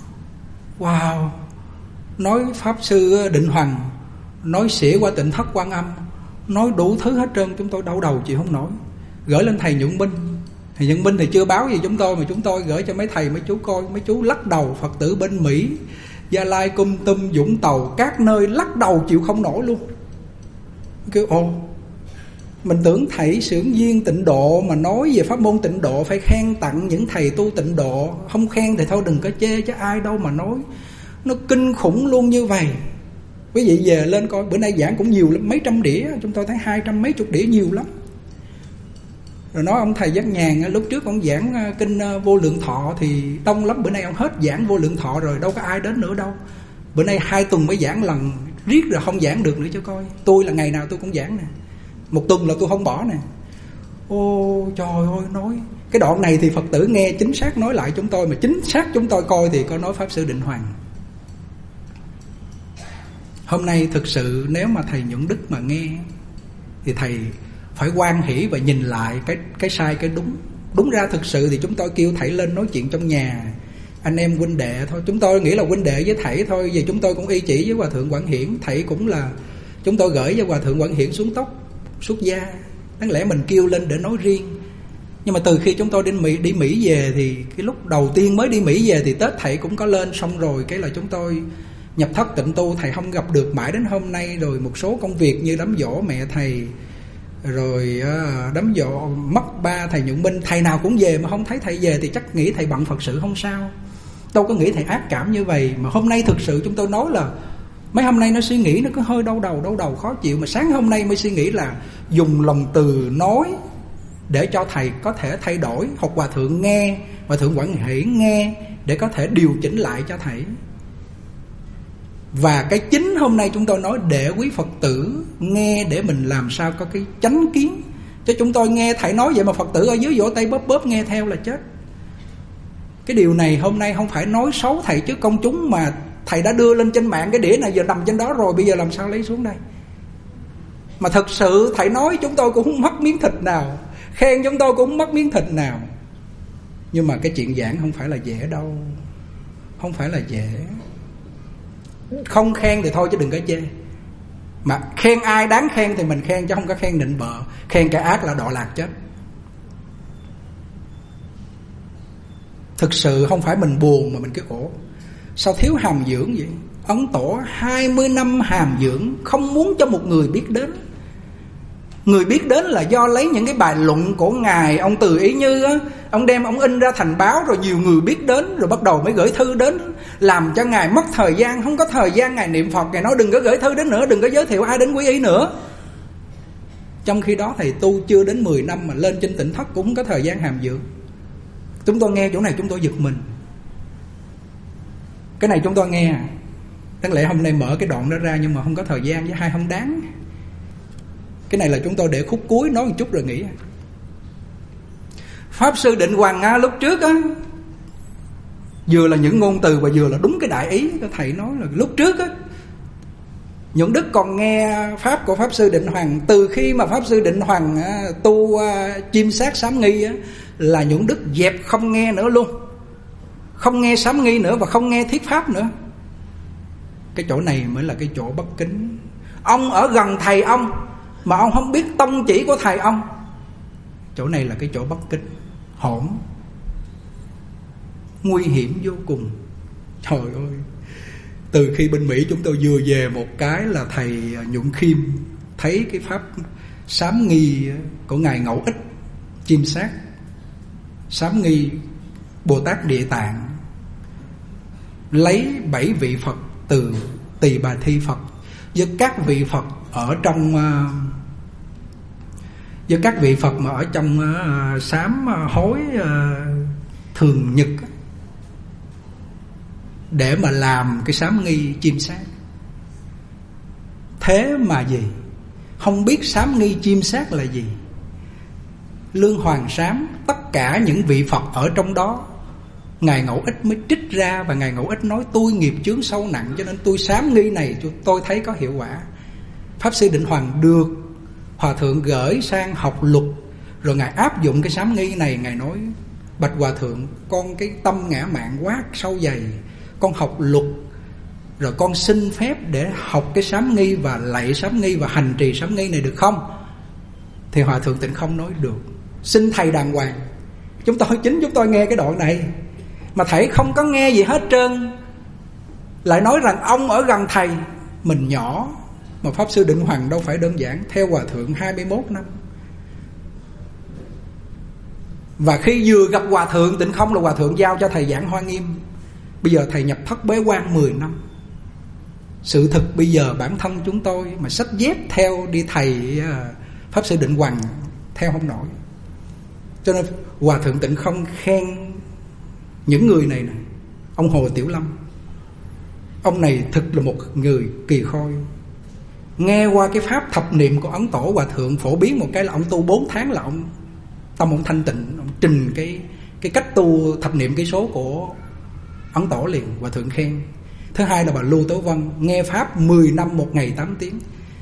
Wow, nói Pháp Sư Định Hoằng, nói xỉa qua Tịnh Thất Quan Âm, nói đủ thứ hết trơn. Chúng tôi đau đầu chịu không nổi, gửi lên thầy Nhuận Minh. Thầy Nhuận Minh thì chưa báo gì chúng tôi, mà chúng tôi gửi cho mấy thầy mấy chú coi. Mấy chú lắc đầu. Phật tử bên Mỹ, Gia Lai, Cum Tum, Vũng Tàu, các nơi lắc đầu chịu không nổi luôn. Kêu ồ, mình tưởng thầy xưởng viên tịnh độ mà nói về pháp môn tịnh độ phải khen tặng những thầy tu tịnh độ, không khen thì thôi đừng có chê, chứ ai đâu mà nói. Nó kinh khủng luôn như vậy. Quý vị về lên coi, bữa nay giảng cũng nhiều lắm, mấy trăm đĩa, chúng tôi thấy 200 mấy chục đĩa nhiều lắm. Rồi nói ông thầy Giác Nhàn lúc trước ông giảng kinh Vô Lượng Thọ thì đông lắm, bữa nay ông hết giảng Vô Lượng Thọ rồi, đâu có ai đến nữa đâu. Bữa nay 2 tuần mới giảng lần, riết rồi không giảng được nữa cho coi. Tôi là ngày nào tôi cũng giảng nè, 1 tuần là tôi không bỏ nè. Ô trời ơi, nói cái đoạn này thì Phật tử nghe chính xác nói lại chúng tôi, mà chính xác chúng tôi coi thì có nói Pháp Sư Định Hoằng. Hôm nay thực sự nếu mà thầy Nhuận Đức mà nghe thì thầy phải hoan hỷ và nhìn lại cái sai cái đúng. Đúng ra thực sự thì chúng tôi kêu thầy lên nói chuyện trong nhà, anh em huynh đệ thôi. Chúng tôi nghĩ là huynh đệ với thầy thôi. Vì chúng tôi cũng y chỉ với Hòa Thượng Quảng Hiển. Thầy cũng là chúng tôi gửi với Hòa Thượng Quảng Hiển xuống tóc xuất gia. Đáng lẽ mình kêu lên để nói riêng. Nhưng mà từ khi chúng tôi đi Mỹ về thì cái lúc đầu tiên mới đi Mỹ về thì Tết thầy cũng có lên. Xong rồi cái là chúng tôi nhập thất tịnh tu, thầy không gặp được mãi đến hôm nay. Rồi một số công việc như đám giỗ mẹ thầy, rồi đám giỗ mất ba thầy Nhuận Minh, thầy nào cũng về mà không thấy thầy về thì chắc nghĩ thầy bận Phật sự không sao, đâu có nghĩ thầy ác cảm như vậy. Mà hôm nay thực sự chúng tôi nói là mấy hôm nay nó suy nghĩ nó cứ hơi đau đầu khó chịu, mà sáng hôm nay mới suy nghĩ là dùng lòng từ nói để cho thầy có thể thay đổi, hoặc Hòa Thượng nghe, Hòa Thượng Quảng Hiển nghe để có thể điều chỉnh lại cho thầy. Và cái chính hôm nay chúng tôi nói để quý Phật tử nghe để mình làm sao có cái chánh kiến. Chứ chúng tôi nghe thầy nói vậy mà Phật tử ở dưới vỗ tay bóp nghe theo là chết. Cái điều này hôm nay không phải nói xấu thầy trước công chúng, mà thầy đã đưa lên trên mạng cái đĩa này giờ nằm trên đó rồi, bây giờ làm sao lấy xuống đây. Mà thực sự thầy nói chúng tôi cũng không mất miếng thịt nào, khen chúng tôi cũng không mất miếng thịt nào. Nhưng mà cái chuyện giảng không phải là dễ đâu, không phải là dễ. Không khen thì thôi chứ đừng có chê. Mà khen ai đáng khen thì mình khen, chứ không có khen nịnh bợ. Khen cái ác là đọa lạc chết. Thực sự không phải mình buồn mà mình cái ổ. Sao thiếu hàm dưỡng vậy? Ấn Tổ 20 năm hàm dưỡng, không muốn cho một người biết đến. Người biết đến là do lấy những cái bài luận của Ngài ông Từ Ý Như á, ông đem ông in ra thành báo, rồi nhiều người biết đến, rồi bắt đầu mới gửi thư đến, làm cho Ngài mất thời gian. Không có thời gian Ngài niệm Phật, Ngài nói đừng có gửi thư đến nữa, đừng có giới thiệu ai đến quý y nữa. Trong khi đó thầy tu chưa đến 10 năm mà lên trên Tỉnh Thất cũng không có thời gian hàm dưỡng. Chúng tôi nghe chỗ này chúng tôi giật mình. Cái này chúng tôi nghe, đáng lẽ hôm nay mở cái đoạn đó ra, nhưng mà không có thời gian với hai không đáng. Cái này là chúng tôi để khúc cuối nói một chút rồi nghỉ. Pháp Sư Định Hoằng á, lúc trước á, vừa là những ngôn từ và vừa là đúng cái đại ý. Thầy nói là lúc trước á, Nhuận Đức còn nghe pháp của Pháp Sư Định Hoằng. Từ khi mà Pháp Sư Định Hoằng tu chiêm sát sám nghi á, là Nhuận Đức dẹp không nghe nữa luôn. Không nghe sám nghi nữa và không nghe thuyết pháp nữa. Cái chỗ này mới là cái chỗ bất kính. Ông ở gần thầy ông mà ông không biết tông chỉ của thầy ông. Chỗ này là cái chỗ bất kính, hỗn, nguy hiểm vô cùng. Trời ơi, từ khi bên Mỹ chúng tôi vừa về một cái là thầy Nhuận Khiêm thấy cái pháp sám nghi của Ngài Ngẫu Ích chiêm sát sám nghi Bồ Tát Địa Tạng, lấy 7 vị Phật từ Tỳ Bà Thi Phật với các vị Phật ở trong với các vị Phật mà ở trong sám hối thường nhật để mà làm cái sám nghi chiêm sát. Thế mà gì? Không biết sám nghi chiêm sát là gì. Lương Hoàng Sám, tất cả những vị Phật ở trong đó, Ngài Ngẫu Ích mới trích ra. Và Ngài Ngẫu Ích nói tôi nghiệp chướng sâu nặng, cho nên tôi sám nghi này tôi thấy có hiệu quả. Pháp Sư Định Hoằng được Hòa Thượng gửi sang học luật, rồi Ngài áp dụng cái sám nghi này. Ngài nói bạch Hòa Thượng, con cái tâm ngã mạn quá sâu dày, con học luật rồi con xin phép để học cái sám nghi và lạy sám nghi và hành trì sám nghi này được không? Thì Hòa Thượng Tịnh Không nói được. Xin thầy đàng hoàng. Chúng tôi nghe cái đoạn này mà thầy không có nghe gì hết trơn, lại nói rằng ông ở gần thầy. Mình nhỏ mà Pháp Sư Định Hoằng đâu phải đơn giản, theo Hòa Thượng 21 năm. Và khi vừa gặp Hòa Thượng Tịnh Không là Hòa Thượng giao cho thầy giảng Hoa Nghiêm. Bây giờ thầy nhập thất bế quan 10 năm. Sự thực bây giờ bản thân chúng tôi mà xách dép theo đi thầy Pháp Sư Định Hoằng theo không nổi. Cho nên Hòa Thượng Tịnh Không khen những người này nè. Ông Hồ Tiểu Lâm, ông này thực là một người kỳ khôi. Nghe qua cái pháp thập niệm của Ấn Tổ Hòa Thượng phổ biến một cái là ông tu 4 tháng là ông tâm ông thanh tịnh. Ông trình cái cách tu thập niệm cái số của Ấn Tổ liền. Hòa Thượng khen. Thứ hai là bà Lưu Tố Vân, nghe pháp 10 năm 1 ngày 8 tiếng.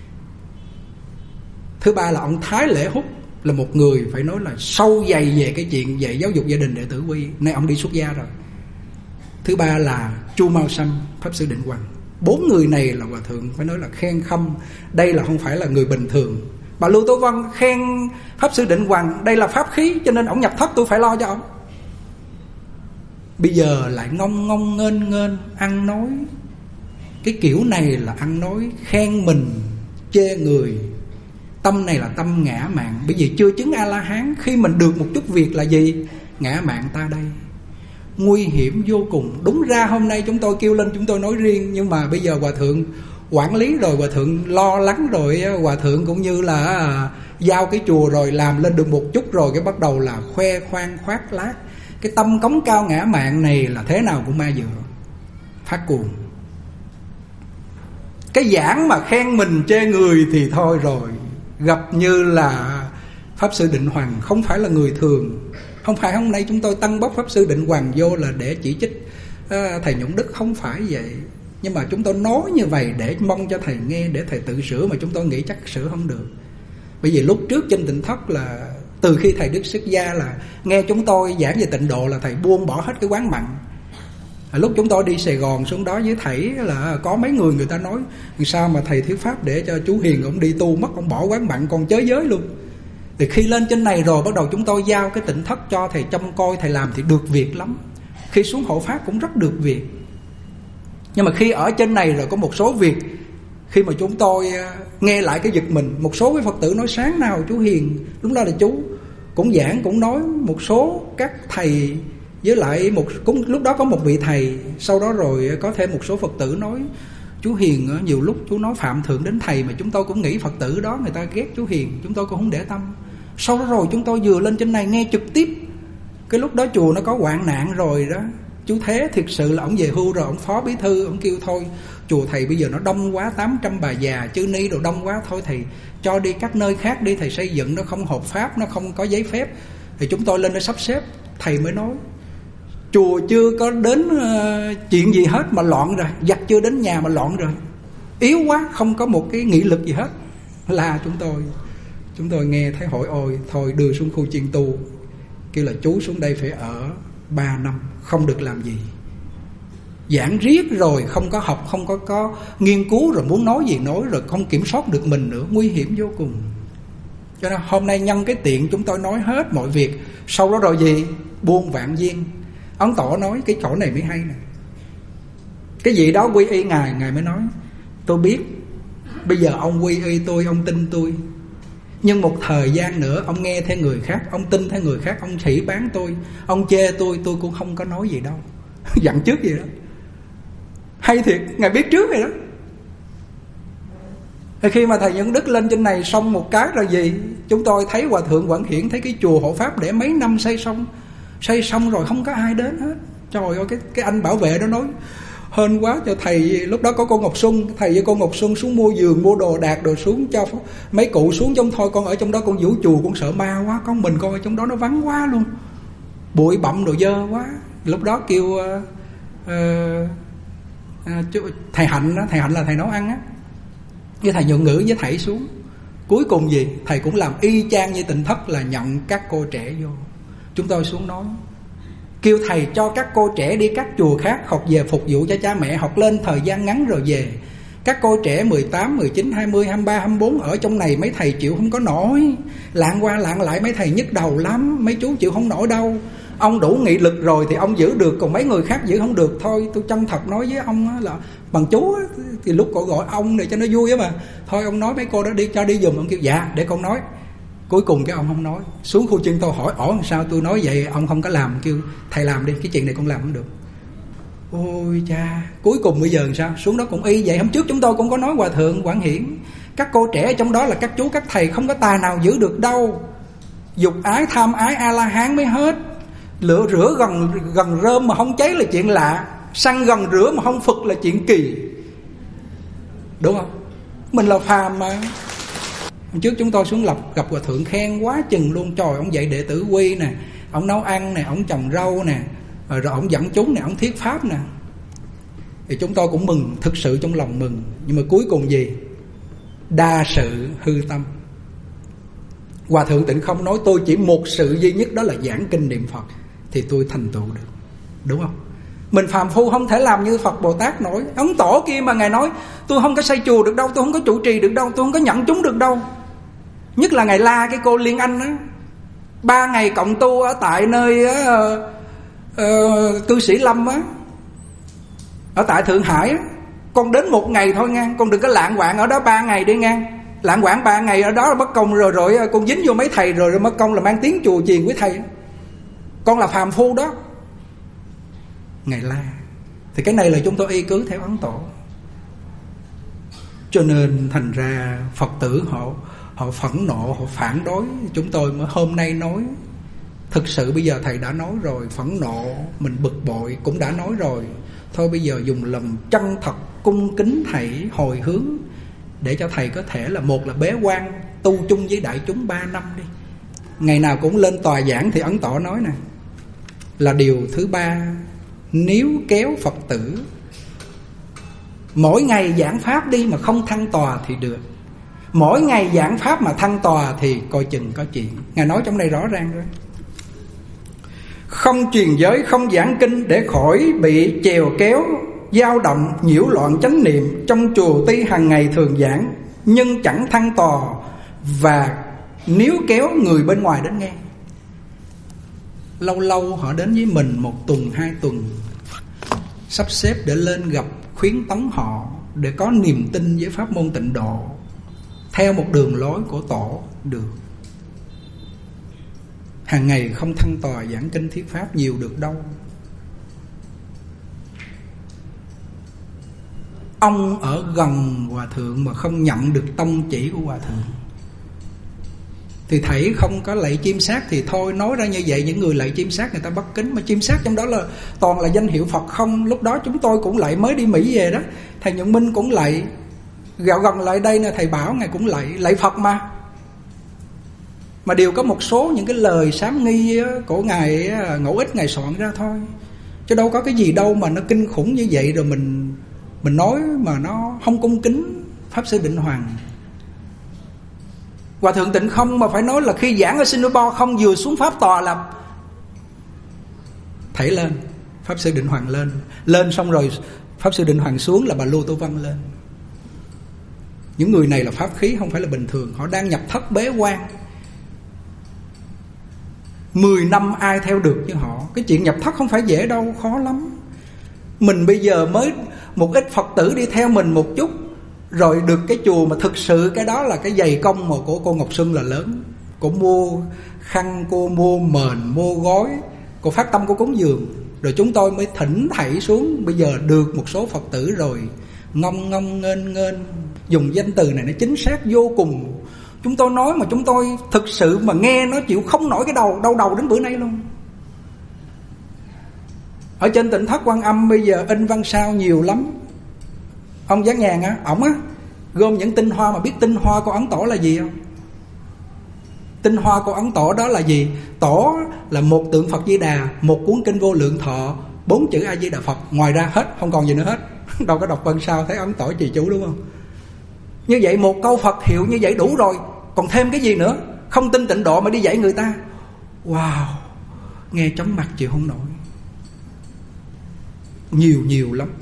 Thứ ba là ông Thái Lễ Húc, là một người phải nói là sâu dày về cái chuyện dạy giáo dục gia đình đệ tử quy. Nay ông đi xuất gia rồi. Thứ ba là Chu Mao Sâm, Pháp Sư Định Hoằng. 4 người này là Hòa Thượng phải nói là khen khâm. Đây là không phải là người bình thường. Bà Lưu Tố Vân khen Pháp Sư Định Hoằng, đây là pháp khí, cho nên ổng nhập thất tôi phải lo cho ổng. Bây giờ lại ngông nghênh ăn nói. Cái kiểu này là ăn nói khen mình, chê người. Tâm này là tâm ngã mạn. Bởi vì chưa chứng A-la-hán, khi mình được một chút việc là gì? Ngã mạn ta đây. Nguy hiểm vô cùng. Đúng ra hôm nay chúng tôi kêu lên chúng tôi nói riêng, nhưng mà bây giờ Hòa Thượng quản lý rồi, Hòa Thượng lo lắng rồi, Hòa Thượng cũng như là giao cái chùa rồi, làm lên được một chút rồi, cái bắt đầu là khoe khoang khoác lác. Cái tâm cống cao ngã mạn này là thế nào cũng ma dựa, phát cuồng. Cái giảng mà khen mình chê người thì thôi rồi. Gặp như là Pháp Sư Định Hoằng không phải là người thường. Không phải hôm nay chúng tôi tăng bốc Pháp Sư Định Hoằng vô là để chỉ trích thầy Nhuận Đức, không phải vậy. Nhưng mà chúng tôi nói như vậy để mong cho thầy nghe, để thầy tự sửa, mà chúng tôi nghĩ chắc sửa không được. Bởi vì lúc trước trên Tịnh Thất là từ khi thầy Đức xuất gia là nghe chúng tôi giảng về tịnh độ là thầy buông bỏ hết cái quán mặn. Lúc chúng tôi đi Sài Gòn xuống đó với thầy là có mấy người ta nói sao mà thầy thuyết pháp để cho chú Hiền ông đi tu mất, ông bỏ quán mặn còn chới giới luôn. Thì khi lên trên này rồi bắt đầu chúng tôi giao cái Tịnh Thất cho thầy trông coi, thầy làm thì được việc lắm. khi xuống hộ pháp cũng rất được việc. Nhưng mà khi ở trên này rồi có một số việc, khi mà chúng tôi nghe lại cái giật mình. Một số cái Phật tử nói sáng nào chú Hiền, lúc đó là chú cũng giảng cũng nói, một số các thầy với lại cũng lúc đó có một vị thầy, sau đó rồi có thêm một số Phật tử nói chú Hiền nhiều lúc chú nói phạm thượng đến thầy, mà chúng tôi cũng nghĩ Phật tử đó người ta ghét chú Hiền, chúng tôi cũng không để tâm. Sau đó rồi chúng tôi vừa lên trên này nghe trực tiếp, cái lúc đó chùa nó có hoạn nạn rồi đó. Chú Thế thiệt sự là ông về hưu rồi, ông phó bí thư, ông kêu thôi chùa thầy bây giờ nó đông quá, 800 bà già chư ni đồ đông quá, thôi thầy cho đi các nơi khác đi, thầy xây dựng nó không hợp pháp, nó không có giấy phép. Thì chúng tôi lên để sắp xếp. Thầy mới nói chùa chưa có đến chuyện gì hết mà loạn rồi, giặc chưa đến nhà mà loạn rồi, yếu quá, không có một cái nghị lực gì hết. Là chúng tôi nghe thấy hỏi ôi thôi đưa xuống khu chiên tu, kêu là chú xuống đây phải ở 3 năm, không được làm gì, giảng riết rồi không có học, không có nghiên cứu, rồi muốn nói gì nói, rồi không kiểm soát được mình nữa, nguy hiểm vô cùng. Cho nên hôm nay nhân cái tiện chúng tôi nói hết mọi việc. Sau đó rồi gì buông vạn duyên. Ấn Tổ nói cái chỗ này mới hay nè. Cái gì đó quy y Ngài mới nói tôi biết bây giờ ông quy y tôi, ông tin tôi, nhưng một thời gian nữa ông nghe theo người khác, ông tin theo người khác, ông phỉ bán tôi, ông chê tôi cũng không có nói gì đâu. Dặn trước vậy đó. Hay thiệt, Ngài biết trước rồi đó. Thì khi mà thầy Nhân Đức lên trên này xong một cái rồi gì, chúng tôi thấy Hòa Thượng Quảng Hiển, thấy cái chùa hộ pháp để mấy năm xây xong rồi không có ai đến hết. Trời ơi, cái anh bảo vệ đó nói hên quá cho thầy. Lúc đó có cô Ngọc Xuân, thầy với cô Ngọc Xuân xuống mua giường, mua đồ đạc đồ xuống cho mấy cụ xuống, trong thôi con ở trong đó con vũ chùa, con sợ ma quá, con mình con ở trong đó nó vắng quá luôn, bụi bặm đồ dơ quá. Lúc đó kêu thầy Hạnh đó, thầy Hạnh là thầy nấu ăn á, với thầy Nhuận Ngữ với thầy xuống. Cuối cùng gì thầy cũng làm y chang như Tịnh Thất, là nhận các cô trẻ vô. Chúng tôi xuống nói kêu thầy cho các cô trẻ đi các chùa khác học về phục vụ cho cha mẹ, học lên thời gian ngắn rồi về. Các cô trẻ 18, 19, 20, 23, 24 ở trong này mấy thầy chịu không có nổi. Lạng qua lạng lại mấy thầy nhức đầu lắm, mấy chú chịu không nổi đâu. Ông đủ nghị lực rồi thì ông giữ được, còn mấy người khác giữ không được. Thôi tôi chân thật nói với ông là bằng chú thì lúc cô gọi ông để cho nó vui á mà. Thôi ông nói mấy cô đó đi, cho đi giùm. Ông kêu dạ để con nói. Cuối cùng cái ông không nói. Xuống khu chân tôi hỏi ổn sao, tôi nói vậy ông không có làm, kêu thầy làm đi, cái chuyện này con làm không được. Ôi cha, cuối cùng bây giờ làm sao? Xuống đó cũng y vậy. Hôm trước chúng tôi cũng có nói Hòa Thượng Quảng Hiển, các cô trẻ trong đó là các chú các thầy không có tài nào giữ được đâu. Dục ái tham ái A-la-hán mới hết. Lửa rửa gần rơm mà không cháy là chuyện lạ, xăng gần rửa mà không phực là chuyện kỳ, đúng không? Mình là phàm mà. Hôm trước chúng tôi xuống gặp Hòa Thượng khen quá chừng luôn. Trời, ông dạy đệ tử quy nè, ông nấu ăn nè, ông trồng rau nè, rồi ông dẫn chúng nè, ông thuyết pháp nè. Thì chúng tôi cũng mừng, thực sự trong lòng mừng. Nhưng mà cuối cùng gì? Đa sự hư tâm. Hòa Thượng Tịnh Không nói tôi chỉ một sự duy nhất, đó là giảng kinh niệm Phật thì tôi thành tựu được, đúng không? Mình phàm phu không thể làm như Phật Bồ Tát nổi. Ấn Tổ kia mà Ngài nói tôi không có xây chùa được đâu, tôi không có trụ trì được đâu, tôi không có nhận chúng được đâu. Nhất là Ngài la cái cô Liên Anh á, 3 ngày cộng tu ở tại nơi cư sĩ Lâm á, ở tại Thượng Hải á. Con đến 1 ngày thôi nha, con đừng có lạng quạng ở đó 3 ngày đi nha. Lạng quạng 3 ngày ở đó là mất công rồi con dính vô mấy thầy rồi mất công là mang tiếng chùa chiền với thầy. Con là phàm phu đó. Ngài la. Thì cái này là chúng tôi y cứ theo Ấn Tổ. Cho nên thành ra Phật tử họ phẫn nộ, họ phản đối. Chúng tôi mới hôm nay nói, thực sự bây giờ thầy đã nói rồi, phẫn nộ, mình bực bội cũng đã nói rồi. Thôi bây giờ dùng lòng chân thật, cung kính thầy, hồi hướng, để cho thầy có thể là một là bế quan tu chung với đại chúng 3 năm đi. Ngày nào cũng lên tòa giảng. Thì Ấn Tổ nói nè, là điều thứ 3, nếu kéo Phật tử mỗi ngày giảng pháp đi mà không thăng tòa thì được. Mỗi ngày giảng pháp mà thăng tòa thì coi chừng có chuyện. Ngài nói trong đây rõ ràng rồi. Không truyền giới, không giảng kinh để khỏi bị chèo kéo, dao động, nhiễu loạn chánh niệm. Trong chùa tuy hàng ngày thường giảng nhưng chẳng thăng tòa, và nếu kéo người bên ngoài đến nghe. lâu lâu họ đến với mình 1 tuần 2 tuần, sắp xếp để lên gặp khuyến tấn họ, để có niềm tin với pháp môn tịnh độ theo một đường lối của tổ được. Hàng ngày không thăng tòa giảng kinh thuyết pháp nhiều được đâu. Ông ở gần hòa thượng mà không nhận được tông chỉ của hòa thượng thì thầy không có lạy chim sát thì thôi. Nói ra như vậy những người lạy chim sát người ta bất kính, mà chim sát trong đó là toàn là danh hiệu Phật không. Lúc đó chúng tôi cũng lạy, mới đi Mỹ về đó, thầy Nhuận Minh cũng lạy, gạo gần lại đây nè thầy Bảo ngài cũng lạy Phật mà đều có một số những cái lời sám nghi của ngài Ngẫu Ích ngài soạn ra thôi, chứ đâu có cái gì đâu mà nó kinh khủng như vậy rồi mình nói mà nó không cung kính Pháp Sư Định Hoàng. Hòa thượng Tịnh Không mà phải nói là khi giảng ở Singapore không vừa xuống pháp tòa là thảy lên, Pháp Sư Định Hoàng lên xong rồi Pháp Sư Định Hoàng xuống là bà Lưu Tô Văn lên. Những người này là pháp khí không phải là bình thường, họ đang nhập thất bế quan. 10 năm ai theo được như họ. Cái chuyện nhập thất không phải dễ đâu, khó lắm. Mình bây giờ mới một ít Phật tử đi theo mình một chút, rồi được cái chùa mà thực sự cái đó là cái dày công mà của cô Ngọc Xuân là lớn. Cô mua khăn, cô mua mền, mua gói, cô phát tâm cô cúng dường. Rồi chúng tôi mới thỉnh thảy xuống. Bây giờ được một số Phật tử rồi ngông nghênh, dùng danh từ này nó chính xác vô cùng. Chúng tôi nói mà chúng tôi thực sự mà nghe nó chịu không nổi cái đau đầu đến bữa nay luôn. Ở trên Tịnh Thất Quan Âm bây giờ in văn sao nhiều lắm. Ông Giác Nhàn ổng gom những tinh hoa, mà biết tinh hoa của Ấn Tổ là gì không? Tinh hoa của Ấn Tổ đó là gì? Tổ là một tượng Phật Di Đà, một cuốn kinh Vô Lượng Thọ, 4 chữ A Di Đà Phật, ngoài ra hết, không còn gì nữa hết. Đâu có đọc văn sao thấy Ấn Tổ trì chú đúng không? Như vậy một câu Phật hiệu như vậy đủ rồi, còn thêm cái gì nữa? Không tin tịnh độ mà đi dạy người ta. Wow, nghe chóng mặt chịu không nổi. Nhiều lắm.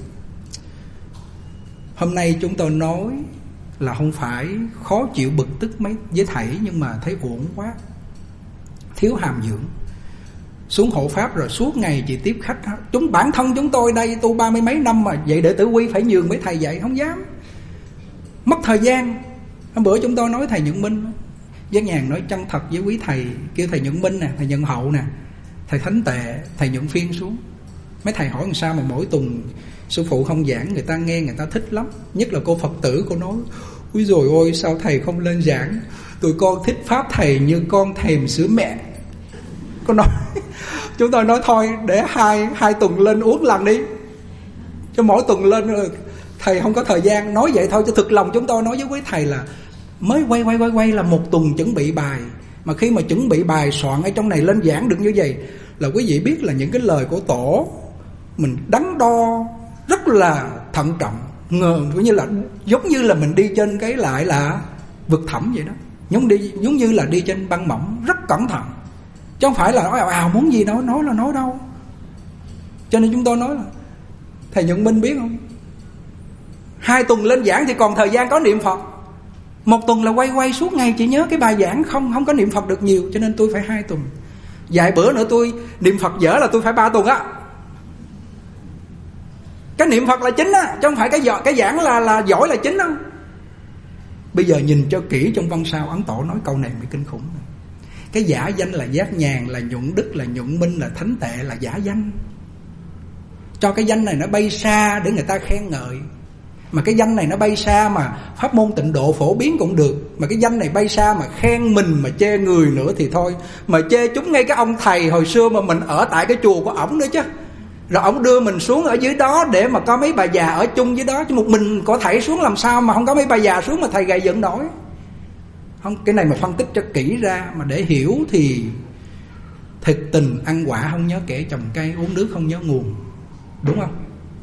Hôm nay chúng tôi nói là không phải khó chịu bực tức mấy với thầy, nhưng mà thấy uổng quá, thiếu hàm dưỡng. Xuống hộ pháp rồi suốt ngày chỉ tiếp khách. Bản thân chúng tôi đây tu 30 mấy năm mà dạy đệ tử quy phải nhường mấy thầy dạy, không dám, mất thời gian. Hôm bữa chúng tôi nói thầy Nhuận Minh, Giác Nhàn nói chân thật với quý thầy, kêu thầy Nhuận Minh nè, thầy Nhuận Hậu nè, thầy Thánh Tệ, thầy Nhuận Phiên xuống. Mấy thầy hỏi làm sao mà mỗi tuần sư phụ không giảng, người ta nghe người ta thích lắm. Nhất là cô Phật tử, cô nói úi dồi ôi sao thầy không lên giảng, tụi con thích pháp thầy như con thèm sữa mẹ. Cô nói chúng tôi nói thôi để hai tuần lên uống lần đi, cho mỗi tuần lên thầy không có thời gian. Nói vậy thôi chứ thực lòng chúng tôi nói với quý thầy là mới quay là 1 tuần chuẩn bị bài. Mà khi mà chuẩn bị bài soạn ở trong này lên giảng được như vậy là quý vị biết là những cái lời của tổ mình đắn đo rất là thận trọng, giống như là mình đi trên cái lại là vực thẳm vậy đó, giống như là đi trên băng mỏng, rất cẩn thận, chứ không phải là nói ào muốn gì nói là nói đâu. Cho nên chúng tôi nói là thầy Nhuận Minh biết không, 2 tuần lên giảng thì còn thời gian có niệm Phật. 1 tuần là quay suốt ngày chỉ nhớ cái bài giảng, không có niệm Phật được nhiều. Cho nên tôi phải 2 tuần. Vài bữa nữa tôi niệm Phật dở là tôi phải 3 tuần á. Cái niệm Phật là chính á, chứ không phải cái giảng là giỏi là chính đâu. Bây giờ nhìn cho kỹ trong văn sao Ấn Tổ nói câu này mới kinh khủng. Cái giả danh là Giác Nhàn, là Nhuận Đức, là Nhuận Minh, là Thánh Tệ là giả danh. Cho cái danh này nó bay xa để người ta khen ngợi. Mà cái danh này nó bay xa mà pháp môn tịnh độ phổ biến cũng được. Mà cái danh này bay xa mà khen mình mà chê người nữa thì thôi. Mà chê chúng ngay cái ông thầy hồi xưa mà mình ở tại cái chùa của ổng nữa chứ. Rồi ổng đưa mình xuống ở dưới đó để mà có mấy bà già ở chung dưới đó. Chứ một mình có thảy xuống làm sao mà không có mấy bà già xuống mà thầy gầy dựng nổi. Không, cái này mà phân tích cho kỹ ra mà để hiểu thì thực tình ăn quả không nhớ kẻ trồng cây, uống nước không nhớ nguồn. Đúng không?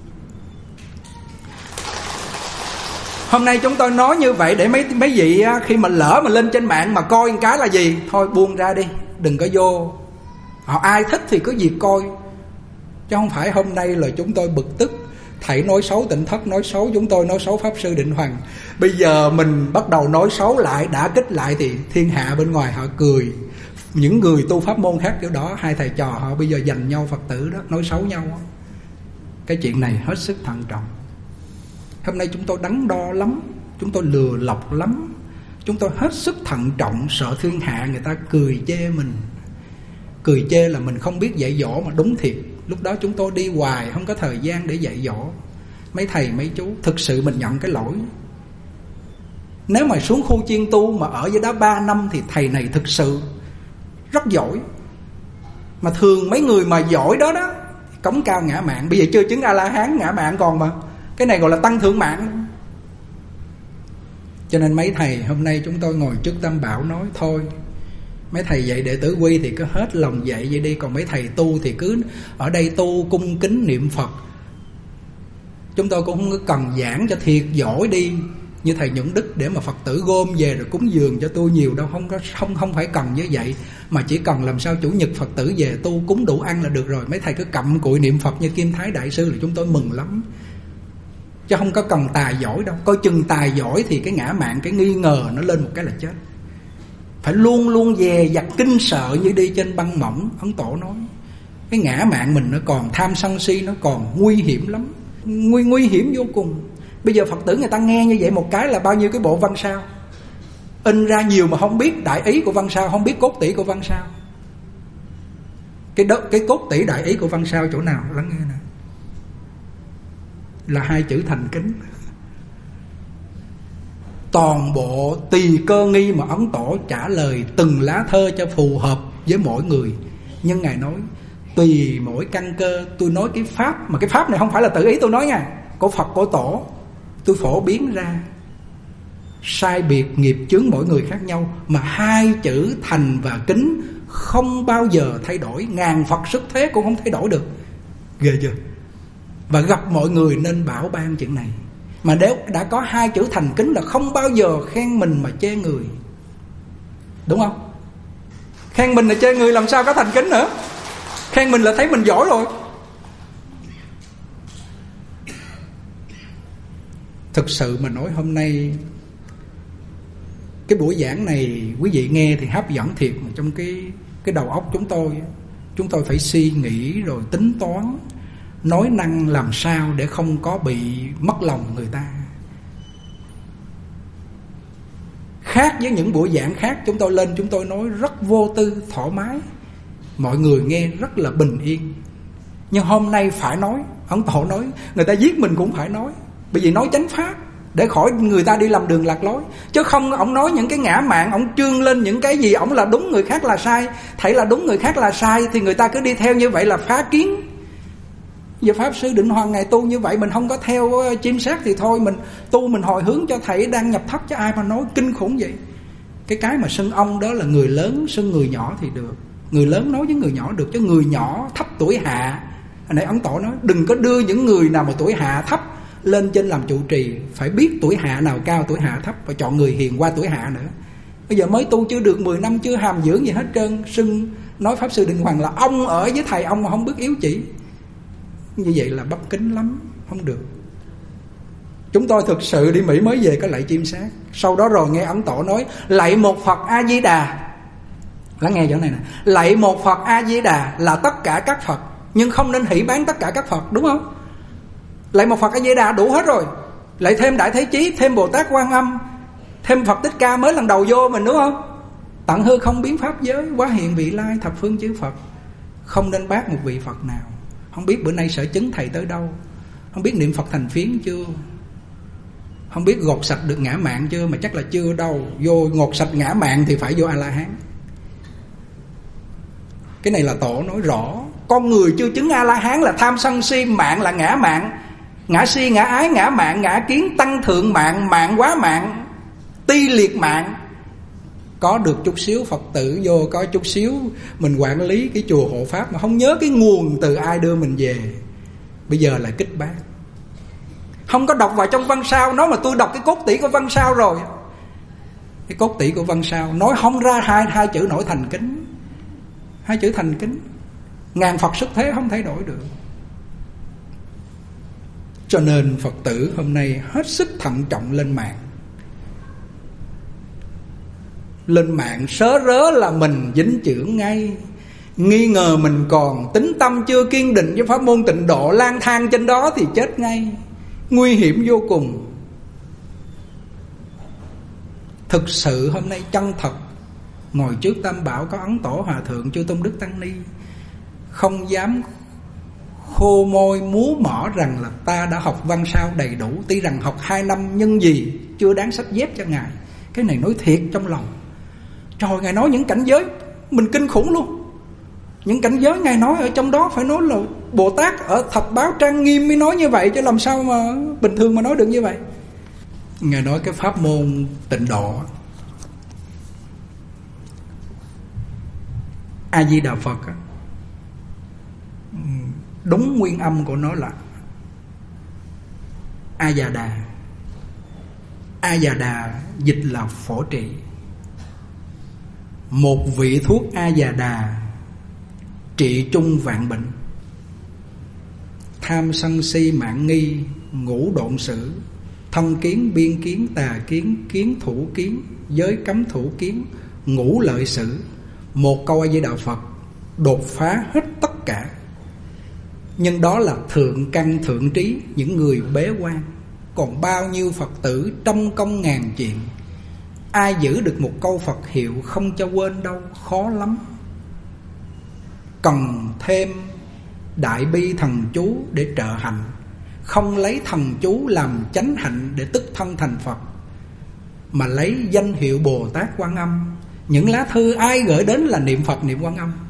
Hôm nay chúng tôi nói như vậy để mấy vị khi mà lỡ mà lên trên mạng mà coi một cái là gì, thôi buông ra đi, đừng có vô. Họ ai thích thì cứ việc coi, chứ không phải hôm nay là chúng tôi bực tức thầy nói xấu Tịnh Thất, nói xấu chúng tôi, nói xấu Pháp Sư Định Hoàng. Bây giờ mình bắt đầu nói xấu lại, đả kích lại thì thiên hạ bên ngoài họ cười, Những người tu pháp môn khác kiểu đó, hai thầy trò họ bây giờ giành nhau Phật tử đó, nói xấu nhau đó. Cái chuyện này hết sức thận trọng. Hôm nay chúng tôi đắn đo lắm, chúng tôi lừa lọc lắm, chúng tôi hết sức thận trọng, sợ thiên hạ người ta cười chê mình. Cười chê là mình không biết dạy dỗ mà đúng thiệt. Lúc đó chúng tôi đi hoài, không có thời gian để dạy dỗ mấy thầy mấy chú. Thực sự mình nhận cái lỗi. Nếu mà xuống khu chiên tu mà ở dưới đó 3 năm thì thầy này thực sự rất giỏi. Mà thường mấy người mà giỏi đó đó, cống cao ngã mạn. Bây giờ chưa chứng A-la-hán ngã mạn còn mà. Cái này gọi là tăng thượng mạng. Cho nên mấy thầy hôm nay chúng tôi ngồi trước Tam Bảo nói thôi, mấy thầy dạy đệ tử quy thì cứ hết lòng dạy vậy đi. Còn mấy thầy tu thì cứ ở đây tu cung kính niệm Phật. Chúng tôi cũng không có cần giảng cho thiệt giỏi đi như thầy Nhuận Đức để mà Phật tử gom về rồi cúng dường cho tôi nhiều đâu. Không phải cần như vậy. Mà chỉ cần làm sao chủ nhật Phật tử về tu cúng đủ ăn là được rồi. Mấy thầy cứ cặm cụi niệm Phật như Kim Thái Đại Sư là chúng tôi mừng lắm. Chứ không có cần tài giỏi đâu. Coi chừng tài giỏi thì cái ngã mạn, cái nghi ngờ nó lên một cái là chết. Phải luôn luôn dè dặt kinh sợ như đi trên băng mỏng. Ấn Tổ nói cái ngã mạn mình nó còn tham sân si, nó còn nguy hiểm lắm. Nguy hiểm vô cùng. Bây giờ Phật tử người ta nghe như vậy một cái là bao nhiêu cái bộ văn sao in ra nhiều mà không biết đại ý của văn sao, không biết cốt tỉ của văn sao. Cái cốt tỉ đại ý của văn sao chỗ nào? Lắng nghe nè. Là 2 chữ thành kính. Toàn bộ tùy cơ nghi mà Ấn Tổ trả lời từng lá thơ cho phù hợp với mỗi người. Nhưng Ngài nói tùy mỗi căn cơ. Tôi nói cái pháp, mà cái pháp này không phải là tự ý tôi nói nha, của Phật của Tổ. Tôi phổ biến ra sai biệt nghiệp chướng mỗi người khác nhau. Mà 2 chữ thành và kính không bao giờ thay đổi. Ngàn Phật xuất thế cũng không thay đổi được. Ghê chưa? Và gặp mọi người nên bảo ban chuyện này. Mà nếu đã có 2 chữ thành kính là không bao giờ khen mình mà chê người. Đúng không? Khen mình là chê người, làm sao có thành kính nữa. Khen mình là thấy mình giỏi rồi. Thực sự mà nói hôm nay cái buổi giảng này quý vị nghe thì hấp dẫn thiệt. Mà trong cái đầu óc chúng tôi phải suy nghĩ rồi tính toán, nói năng làm sao để không có bị mất lòng người ta. Khác với những buổi giảng khác, chúng tôi lên chúng tôi nói rất vô tư, thoải mái, mọi người nghe rất là bình yên. Nhưng hôm nay phải nói, Ấn Tổ nói người ta giết mình cũng phải nói. Bởi vì nói chánh pháp để khỏi người ta đi làm đường lạc lối. Chứ không ông nói những cái ngã mạn, ông trương lên những cái gì ông là đúng người khác là sai, thảy là đúng người khác là sai, thì người ta cứ đi theo như vậy là phá kiến. Giờ Pháp Sư Định Hoàng Ngài tu như vậy, mình không có theo chim sát thì thôi, mình tu mình hồi hướng cho thầy đang nhập thất, chứ ai mà nói kinh khủng vậy. Cái mà xưng ông đó là người lớn, xưng người nhỏ thì được. Người lớn nói với người nhỏ được, chứ người nhỏ thấp tuổi hạ. Hồi nãy Ấn Tổ nói đừng có đưa những người nào mà tuổi hạ thấp lên trên làm trụ trì. Phải biết tuổi hạ nào cao, tuổi hạ thấp, và chọn người hiền qua tuổi hạ nữa. Bây giờ mới tu chưa được 10 năm, chưa hàm dưỡng gì hết trơn, xưng nói Pháp Sư Định Hoàng là ông ở với thầy ông mà không biết yếu chỉ. Như vậy là bất kính lắm, không được. Chúng tôi thực sự đi Mỹ mới về có lạy chim sát. Sau đó rồi nghe Ấn Tổ nói lạy một Phật A-di-đà. Lắng nghe chỗ này nè. Lạy một Phật A-di-đà là tất cả các Phật, nhưng không nên hỷ bán tất cả các Phật, đúng không? Lạy một Phật A-di-đà đủ hết rồi. Lại thêm Đại Thế Chí, thêm Bồ Tát Quan Âm, thêm Phật Thích Ca mới lần đầu vô mình, đúng không? Tận hư không biến pháp giới, quá hiện vị lai, thập phương chư Phật. Không nên bác một vị Phật nào. Không biết bữa nay sở chứng thầy tới đâu, không biết niệm Phật thành phiến chưa, không biết gột sạch được ngã mạn chưa, mà chắc là chưa đâu. Vô ngột sạch ngã mạn thì phải vô A-la-hán. Cái này là Tổ nói rõ. Con người chưa chứng A-la-hán là tham sân si, mạng là ngã mạn, ngã si, ngã ái, ngã mạn, ngã kiến, tăng thượng mạng, mạng quá mạng, ti liệt mạng. Có được chút xíu Phật tử vô, có chút xíu mình quản lý cái chùa hộ pháp mà không nhớ cái nguồn từ ai đưa mình về. Bây giờ là kích bác, không có đọc vào trong văn sao. Nói mà tôi đọc cái cốt tỉ của văn sao rồi. Cái cốt tỉ của văn sao nói không ra hai chữ nổi thành kính. 2 chữ thành kính ngàn Phật xuất thế không thay đổi được. Cho nên Phật tử hôm nay hết sức thận trọng lên mạng. Lên mạng sớ rớ là mình dính chưởng ngay. Nghi ngờ mình còn tín tâm chưa kiên định với pháp môn tịnh độ, lang thang trên đó thì chết ngay. Nguy hiểm vô cùng. Thực sự hôm nay chân thật ngồi trước Tam Bảo có Ấn Tổ Hòa Thượng Chư Tôn Đức Tăng Ni, không dám khô môi múa mỏ rằng là ta đã học văn sao đầy đủ. Tuy rằng học 2 năm nhưng gì chưa đáng sách dép cho Ngài. Cái này nói thiệt trong lòng. Trời, Ngài nói những cảnh giới mình kinh khủng luôn. Những cảnh giới Ngài nói ở trong đó phải nói là Bồ Tát ở thập báo trang nghiêm mới nói như vậy, chứ làm sao mà bình thường mà nói được như vậy. Ngài nói cái pháp môn tịnh độ, A Di Đà Phật, đúng nguyên âm của nó là A Già Đà. A Già Đà dịch là phổ trị. Một vị thuốc A Già Đà trị chung vạn bệnh: tham sân si mạn nghi, ngũ độn sử, thân kiến, biên kiến, tà kiến, kiến thủ kiến, giới cấm thủ kiến, ngũ lợi sử. Một câu A Di Đà Phật đột phá hết tất cả. Nhưng đó là thượng căn thượng trí, những người bế quan. Còn bao nhiêu Phật tử trăm công ngàn chuyện, ai giữ được một câu Phật hiệu không cho quên đâu, khó lắm. Cần thêm đại bi thần chú để trợ hạnh, không lấy thần chú làm chánh hạnh để tức thân thành Phật, mà lấy danh hiệu Bồ Tát Quan Âm. Những lá thư ai gửi đến là niệm Phật, niệm Quan Âm.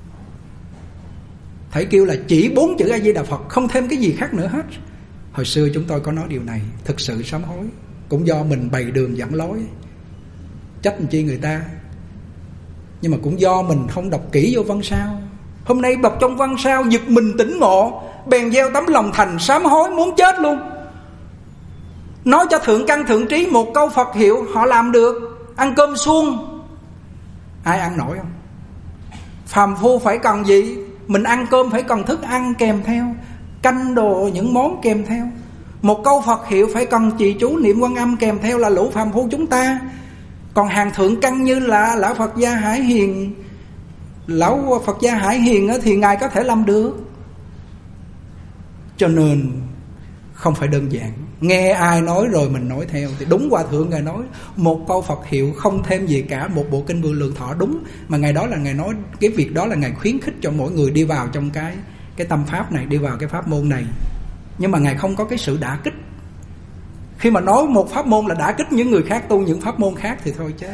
Thầy kêu là chỉ 4 chữ A Di Đà Phật, không thêm cái gì khác nữa hết. Hồi xưa chúng tôi có nói điều này, thực sự sám hối. Cũng do mình bày đường dẫn lối, trách làm chi người ta. Nhưng mà cũng do mình không đọc kỹ vô văn sao. Hôm nay đọc trong văn sao giật mình tỉnh ngộ, bèn gieo tấm lòng thành sám hối muốn chết luôn. Nói cho thượng căn thượng trí một câu Phật hiệu họ làm được. Ăn cơm suông ai ăn nổi không? Phàm phu phải cần gì? Mình ăn cơm phải cần thức ăn kèm theo, canh đồ những món kèm theo. Một câu Phật hiệu phải cần trì chú niệm Quan Âm kèm theo là lũ phàm phu chúng ta. Còn hàng thượng căn như là lão Phật Gia Hải Hiền, lão Phật Gia Hải Hiền thì Ngài có thể làm được. Cho nên không phải đơn giản nghe ai nói rồi mình nói theo. Thì đúng Hòa Thượng Ngài nói một câu Phật hiệu không thêm gì cả, một bộ kinh Vô Lượng Thọ đúng. Mà Ngài đó là Ngài nói cái việc đó là Ngài khuyến khích cho mỗi người đi vào trong cái tâm pháp này, đi vào cái pháp môn này. Nhưng mà Ngài không có cái sự đả kích. Khi mà nói một pháp môn là đả kích những người khác tu những pháp môn khác thì thôi chứ.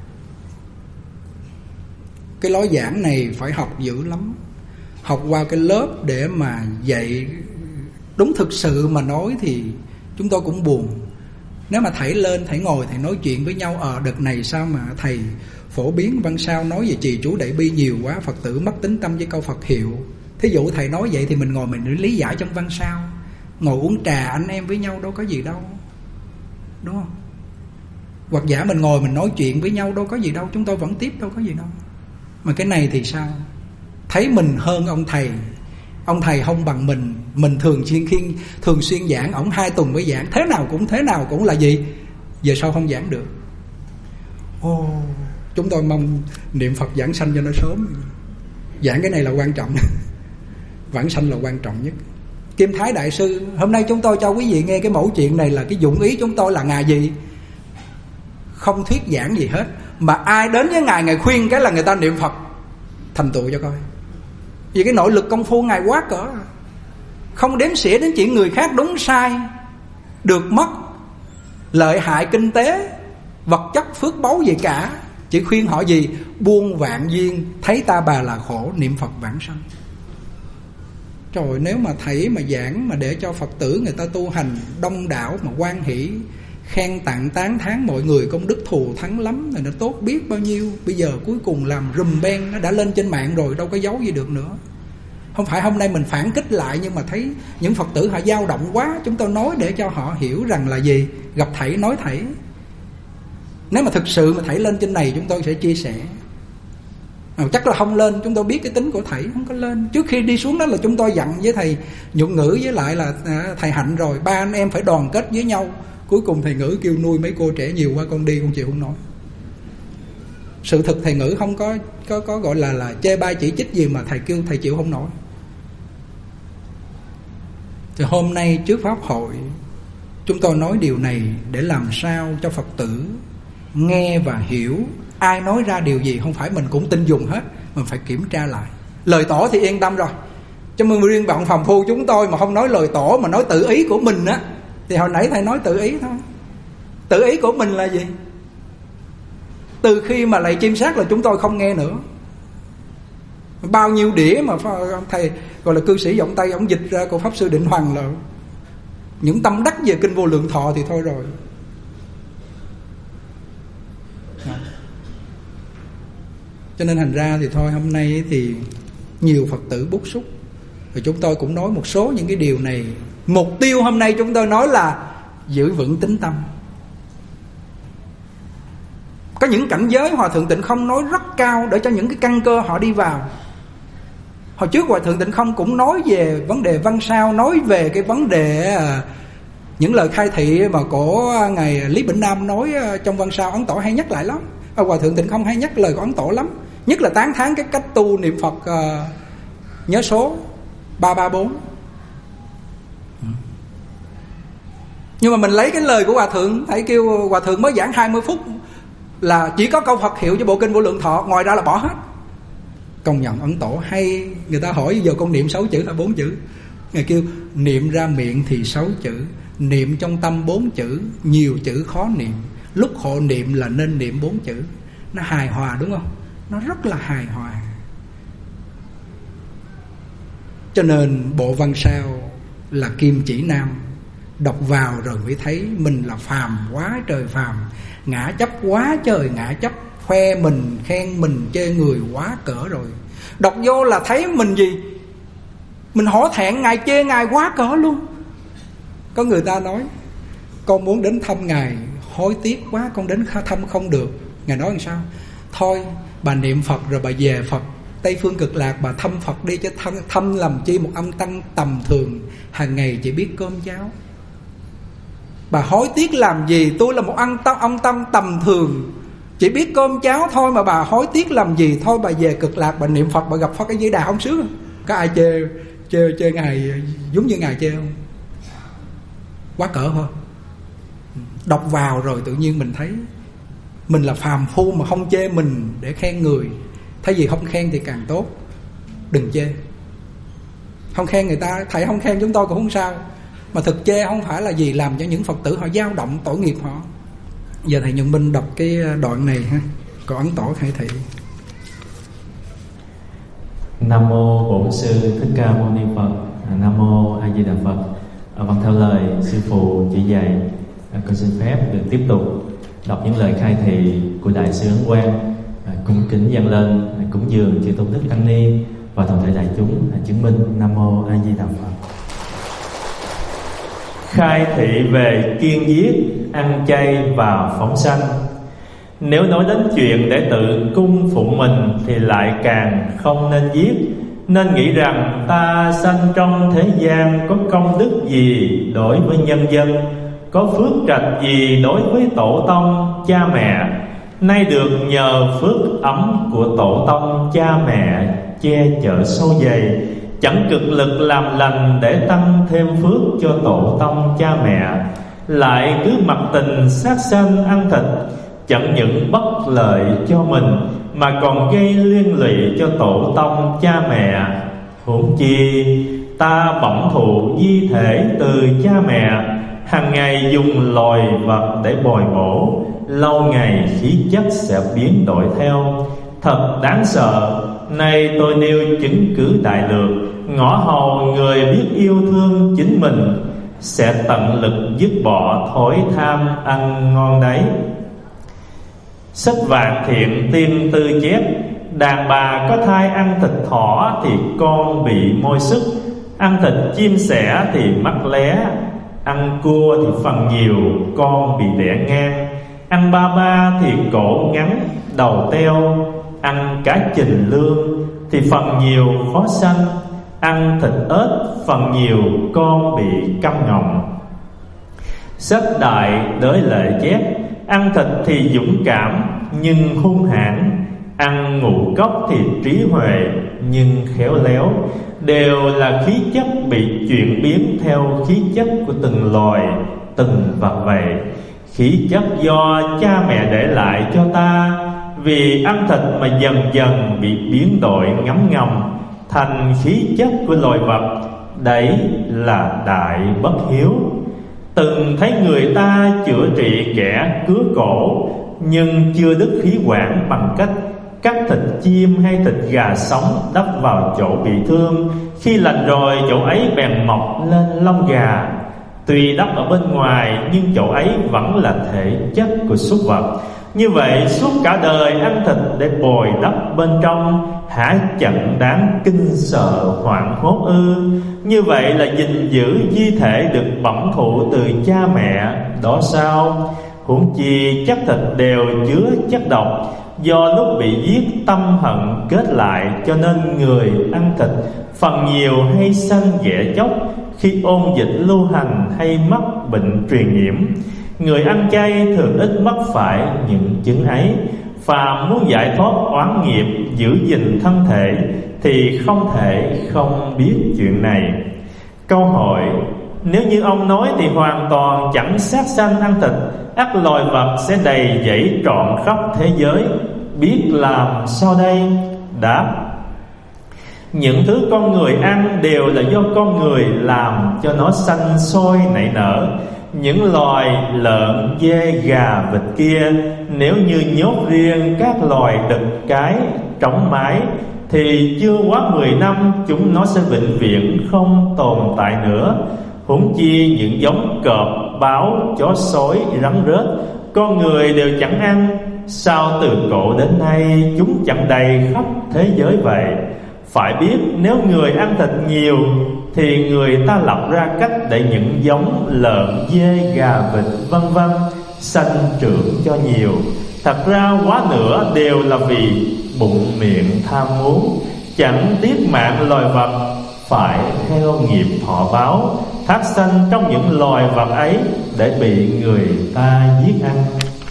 Cái lối giảng này phải học dữ lắm. Học qua cái lớp để mà dạy. Đúng thực sự mà nói thì chúng tôi cũng buồn. Nếu mà thầy lên, thầy ngồi, thầy nói chuyện với nhau, đợt này sao mà thầy phổ biến văn sao nói về trì chú đại bi nhiều quá, Phật tử mất tính tâm với câu Phật hiệu. Thí dụ thầy nói vậy thì mình ngồi mình lý giải trong văn sao, ngồi uống trà anh em với nhau đâu có gì đâu, đúng không? Hoặc giả mình ngồi mình nói chuyện với nhau đâu có gì đâu, chúng tôi vẫn tiếp đâu có gì đâu. Mà cái này thì sao? Thấy mình hơn ông thầy không bằng mình thường xuyên giảng, ổng 2 tuần mới giảng, thế nào cũng là gì? Giờ sao không giảng được? Chúng tôi mong niệm Phật giảng sanh cho nó sớm. Giảng cái này là quan trọng. Vãng sanh là quan trọng nhất. Kim Thái Đại Sư, hôm nay chúng tôi cho quý vị nghe cái mẫu chuyện này là cái dụng ý chúng tôi là Ngài gì? Không thuyết giảng gì hết, mà ai đến với Ngài, Ngài khuyên cái là người ta niệm Phật thành tựu cho coi. Vì cái nội lực công phu Ngài quá cỡ, không đếm xỉa đến chuyện người khác đúng sai, được mất, lợi hại kinh tế, vật chất phước báu gì cả. Chỉ khuyên họ gì? Buông vạn duyên, thấy ta bà là khổ, niệm Phật vãng sanh. Trời, nếu mà thầy mà giảng mà để cho Phật tử người ta tu hành đông đảo mà hoan hỷ, khen tặng tán thán mọi người công đức thù thắng lắm thì nó tốt biết bao nhiêu. Bây giờ cuối cùng làm rùm beng, nó đã lên trên mạng rồi, đâu có giấu gì được nữa. Không phải hôm nay mình phản kích lại, nhưng mà thấy những Phật tử họ dao động quá, chúng tôi nói để cho họ hiểu rằng là gì? Gặp thầy nói thầy. Nếu mà thực sự mà thầy lên trên này chúng tôi sẽ chia sẻ. Chắc là không lên, chúng tôi biết cái tính của thầy, không có lên. Trước khi đi xuống đó là chúng tôi dặn với thầy Nhuận Ngữ với lại là thầy Hạnh rồi, 3 anh em phải đoàn kết với nhau. Cuối cùng thầy Ngữ kêu nuôi mấy cô trẻ nhiều quá, con đi con chịu không nói. Sự thực thầy ngữ không có gọi là chê bai chỉ trích gì mà thầy kêu thầy chịu không nổi. Thì hôm nay trước pháp hội chúng tôi nói điều này để làm sao cho Phật tử nghe và hiểu. Ai nói ra điều gì không phải mình cũng tin dùng hết, mình phải kiểm tra lại. Lời tổ thì yên tâm rồi, cho nên riêng bạn phàm phu chúng tôi mà không nói lời tổ mà nói tự ý của mình á, thì hồi nãy thầy nói tự ý thôi. Tự ý của mình là gì? Từ khi mà lạy chim sát là chúng tôi không nghe nữa. Bao nhiêu đĩa mà thầy gọi là cư sĩ giọng Tây ông dịch ra của Pháp Sư Định Hoàng là những tâm đắc về kinh Vô Lượng Thọ thì thôi rồi. Cho nên thành ra thì thôi, hôm nay thì nhiều Phật tử bức xúc, và chúng tôi cũng nói một số những cái điều này. Mục tiêu hôm nay chúng tôi nói là giữ vững tín tâm. Có những cảnh giới Hòa Thượng Tịnh Không nói rất cao để cho những cái căn cơ họ đi vào. Hồi trước Hòa Thượng Tịnh Không cũng nói về vấn đề văn sao, nói về cái vấn đề những lời khai thị mà của Ngài Lý Bỉnh Nam nói trong văn sao Ấn Tổ hay nhắc lại lắm. Hòa Thượng Tịnh Không hay nhắc lời của Ấn Tổ lắm, nhất là tán thán cái cách tu niệm Phật nhớ số 334. Nhưng mà mình lấy cái lời của Hòa Thượng, thầy kêu Hòa Thượng mới giảng 20 phút là chỉ có câu Phật hiệu cho bộ kinh Vô Lượng Thọ, ngoài ra là bỏ hết. Công nhận Ấn Tổ hay. Người ta hỏi giờ con niệm 6 chữ hay 4 chữ, Ngài kêu niệm ra miệng thì 6 chữ, niệm trong tâm 4 chữ, nhiều chữ khó niệm. Lúc hộ niệm là nên niệm 4 chữ. Nó hài hòa đúng không? Nó rất là hài hòa. Cho nên bộ văn sao là kim chỉ nam. Đọc vào rồi mới thấy mình là phàm quá trời phàm, ngã chấp quá trời ngã chấp, khoe mình, khen mình, chê người quá cỡ rồi. Đọc vô là thấy mình gì? Mình hổ thẹn Ngài, chê Ngài quá cỡ luôn. Có người ta nói con muốn đến thăm Ngài, hối tiếc quá con đến thăm không được. Ngài nói làm sao? Thôi bà niệm Phật rồi bà về Phật Tây Phương Cực Lạc, bà thăm Phật đi, chứ thăm làm chi một âm tăng tầm thường, hàng ngày chỉ biết cơm cháo. Bà hối tiếc làm gì? Tôi là một ông tăng tầm thường, chỉ biết cơm cháo thôi mà bà hối tiếc làm gì? Thôi bà về Cực Lạc, bà niệm Phật, bà gặp Phật cái Di Đà không sướng không? Có ai chê Ngài giống như Ngài chê không? Quá cỡ thôi. Đọc vào rồi tự nhiên mình thấy mình là phàm phu mà không chê mình để khen người. Thay vì không khen thì càng tốt, đừng chê. Không khen người ta, thầy không khen chúng tôi cũng không sao, mà thực chê không phải là gì làm cho những Phật tử họ dao động tội nghiệp họ. Giờ thầy Nhuận Minh đọc cái đoạn này ha, có Ấn Tổ khai thị. Nam mô Bổn Sư Thích Ca Mâu Ni Phật. Nam mô A Di Đà Phật. Vâng, theo lời sư phụ chỉ dạy, con xin phép được tiếp tục đọc những lời khai thị của Đại sư Ấn Quang, cung kính dâng lên cúng dường chư tôn đức tăng ni và toàn thể đại chúng chứng minh. Nam mô A Di Đà Phật. Khai thị về kiêng giết, ăn chay và phóng sanh. Nếu nói đến chuyện để tự cung phụng mình thì lại càng không nên giết. Nên nghĩ rằng ta sanh trong thế gian có công đức gì đối với nhân dân, có phước trạch gì đối với tổ tông cha mẹ, nay được nhờ phước ấm của tổ tông cha mẹ che chở sâu dày, chẳng cực lực làm lành để tăng thêm phước cho tổ tông cha mẹ, lại cứ mặc tình sát sanh ăn thịt, chẳng những bất lợi cho mình mà còn gây liên lụy cho tổ tông cha mẹ. Huống chi ta bẩm thụ di thể từ cha mẹ, hàng ngày dùng loài vật để bồi bổ, lâu ngày khí chất sẽ biến đổi theo. Thật đáng sợ. Nay tôi nêu chứng cứ đại lược, ngõ hầu người biết yêu thương chính mình sẽ tận lực dứt bỏ thói tham ăn ngon đấy. Sách Vạn Thiện Tiên Tư chép: đàn bà có thai ăn thịt thỏ thì con bị môi sức, ăn thịt chim sẻ thì mắt lé, ăn cua thì phần nhiều con bị đẻ ngang, ăn ba ba thì cổ ngắn đầu teo, ăn cá trình lương thì phần nhiều khó sanh, ăn thịt ếch phần nhiều con bị câm ngọng. Sách Đại Đới Lệ chép: ăn thịt thì dũng cảm nhưng hung hãn, ăn ngũ cốc thì trí huệ nhưng khéo léo, đều là khí chất bị chuyển biến theo khí chất của từng loài, từng vật vậy. Khí chất do cha mẹ để lại cho ta, vì ăn thịt mà dần dần bị biến đổi ngấm ngầm thành khí chất của loài vật. Đấy là đại bất hiếu. Từng thấy người ta chữa trị kẻ cứa cổ, nhưng chưa đứt khí quản bằng cách cắt thịt chim hay thịt gà sống đắp vào chỗ bị thương. Khi lành rồi, chỗ ấy bèn mọc lên lông gà. Tuy đắp ở bên ngoài, nhưng chỗ ấy vẫn là thể chất của súc vật. Như vậy suốt cả đời ăn thịt để bồi đắp bên trong, hả chẳng đáng kinh sợ hoảng hốt ư? Như vậy là gìn giữ di thể được bẩm thụ từ cha mẹ đó sao? Huống chi chất thịt đều chứa chất độc, do lúc bị giết tâm hận kết lại, cho nên người ăn thịt phần nhiều hay sanh ghẻ chóc khi ôn dịch lưu hành hay mắc bệnh truyền nhiễm. Người ăn chay thường ít mắc phải những chứng ấy. Phàm muốn giải thoát oán nghiệp, giữ gìn thân thể thì không thể không biết chuyện này. Câu hỏi: nếu như ông nói thì hoàn toàn chẳng sát sanh ăn thịt, ắt loài vật sẽ đầy dẫy trọn khắp thế giới, biết làm sao đây? Đáp: những thứ con người ăn đều là do con người làm cho nó sanh sôi nảy nở. Những loài lợn, dê, gà, vịt kia, nếu như nhốt riêng các loài đực, cái, trống mái, thì chưa quá 10 năm chúng nó sẽ vĩnh viễn không tồn tại nữa. Huống chi những giống cọp, báo, chó sói, rắn rết, con người đều chẳng ăn, sao từ cổ đến nay chúng chẳng đầy khắp thế giới vậy? Phải biết nếu người ăn thịt nhiều thì người ta lập ra cách để những giống lợn, dê, gà, vịt vân vân sanh trưởng cho nhiều. Thật ra quá nửa đều là vì bụng miệng tham muốn, chẳng tiếc mạng loài vật, phải theo nghiệp thọ báo, thác sanh trong những loài vật ấy để bị người ta giết ăn.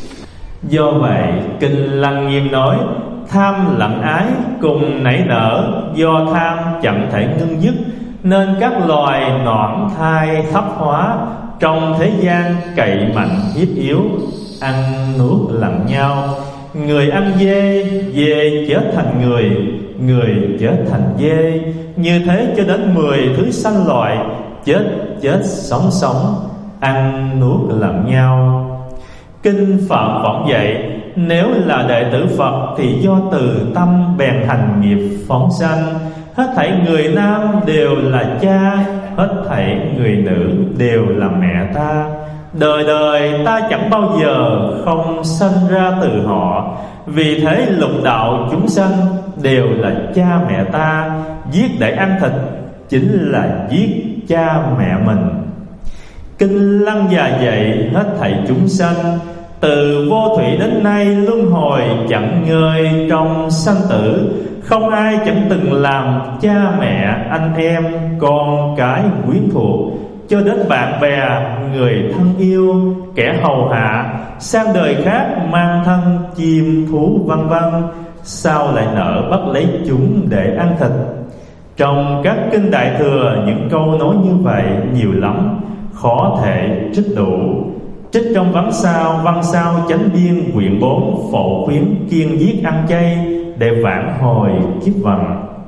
Do vậy Kinh Lăng Nghiêm nói: tham lẫn ái cùng nảy nở, do tham chẳng thể ngưng dứt, nên các loài noãn thai thấp hóa trong thế gian cậy mạnh hiếp yếu, ăn nuốt lẫn nhau. Người ăn dê, dê chết thành người, người chết thành dê. Như thế cho đến 10 thứ sanh loại, chết chết sống sống, ăn nuốt lẫn nhau. Kinh Phạm Võng dạy: nếu là đệ tử Phật thì do từ tâm bèn hành nghiệp phóng sanh. Hết thảy người nam đều là cha, hết thảy người nữ đều là mẹ ta. Đời đời ta chẳng bao giờ không sanh ra từ họ. Vì thế lục đạo chúng sanh đều là cha mẹ ta. Giết để ăn thịt chính là giết cha mẹ mình. Kinh Lăng Già dạy: hết thảy chúng sanh từ vô thủy đến nay luân hồi chẳng ngơi trong sanh tử. Không ai chẳng từng làm cha mẹ, anh em, con cái quyến thuộc, cho đến bạn bè, người thân yêu, kẻ hầu hạ, sang đời khác mang thân chim thú vân vân. Sao lại nỡ bắt lấy chúng để ăn thịt? Trong các kinh Đại Thừa, những câu nói như vậy nhiều lắm, khó thể trích đủ. Trích trong văn sao chánh biên quyển 4 phổ khuyến kiêng giết ăn chay để vãn hồi kiếp vận.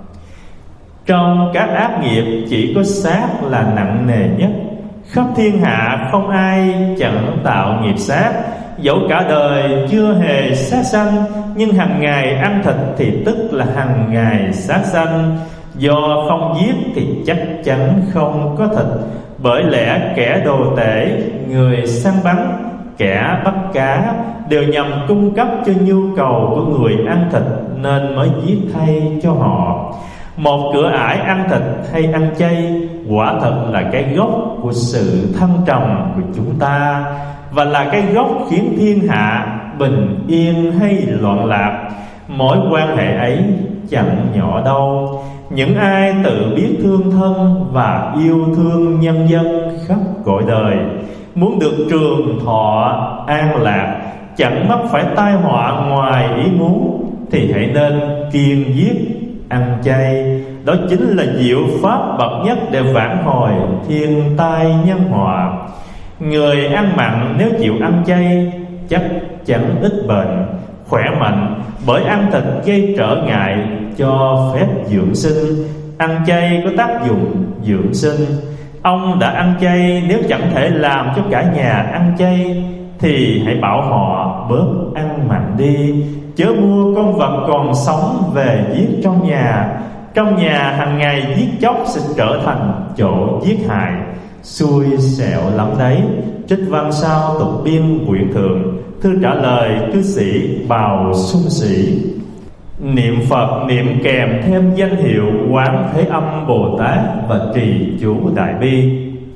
Trong các ác nghiệp chỉ có sát là nặng nề nhất. Khắp thiên hạ không ai chẳng tạo nghiệp sát. Dẫu cả đời chưa hề sát sanh, nhưng hàng ngày ăn thịt thì tức là hàng ngày sát sanh. Do không giết thì chắc chắn không có thịt. Bởi lẽ kẻ đồ tể, người săn bắn, kẻ bắt cá đều nhằm cung cấp cho nhu cầu của người ăn thịt, nên mới giết thay cho họ. Một cửa ải ăn thịt hay ăn chay quả thật là cái gốc của sự thăng trầm của chúng ta, và là cái gốc khiến thiên hạ bình yên hay loạn lạc. Mối quan hệ ấy chẳng nhỏ đâu. Những ai tự biết thương thân và yêu thương nhân dân khắp cõi đời, muốn được trường thọ an lạc, chẳng mắc phải tai họa ngoài ý muốn, thì hãy nên kiêng giết ăn chay. Đó chính là diệu pháp bậc nhất để vãn hồi thiên tai nhân họa. Người ăn mặn nếu chịu ăn chay chắc chắn ít bệnh, khỏe mạnh, bởi ăn thịt gây trở ngại cho phép dưỡng sinh. Ăn chay có tác dụng dưỡng sinh. Ông đã ăn chay, nếu chẳng thể làm cho cả nhà ăn chay thì hãy bảo họ bớt ăn mặn đi, chớ mua con vật còn sống về giết trong nhà. Trong nhà hàng ngày giết chóc sẽ trở thành chỗ giết hại, xui xẻo lắm đấy. Trích văn sao tục biên quyển thượng. Thư trả lời cư sĩ Bào Xuân Sĩ. Niệm Phật niệm kèm thêm danh hiệu Quán Thế Âm Bồ Tát và trì chú Đại Bi.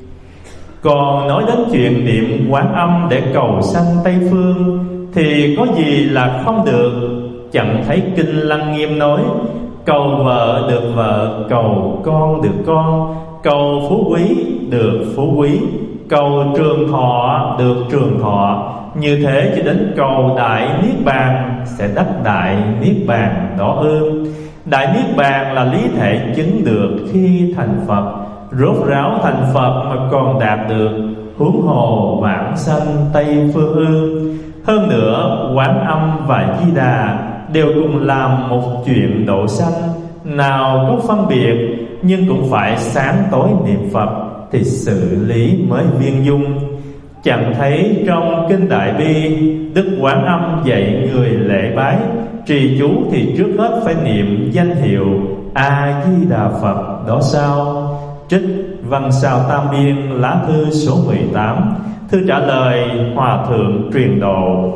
Còn nói đến chuyện niệm Quán Âm để cầu sanh Tây Phương thì có gì là không được. Chẳng thấy Kinh Lăng Nghiêm nói: cầu vợ được vợ, cầu con được con, cầu phú quý được phú quý, cầu trường thọ được trường thọ. Như thế cho đến cầu Đại Niết Bàn sẽ đắc Đại Niết Bàn đó ư? Đại Niết Bàn là lý thể chứng được khi thành Phật. Rốt ráo thành Phật mà còn đạt được, huống hồ vãng sanh Tây Phương ư? Hơn nữa Quán Âm và Di Đà đều cùng làm một chuyện độ sanh, nào có phân biệt, nhưng cũng phải sáng tối niệm Phật thì xử lý mới viên dung. Chẳng thấy trong Kinh Đại Bi Đức Quán Âm dạy người lễ bái trì chú thì trước hết phải niệm danh hiệu A Di Đà Phật đó sao? Trích văn sao Tam Biên lá thư số 18. Thư trả lời Hòa Thượng Truyền Độ.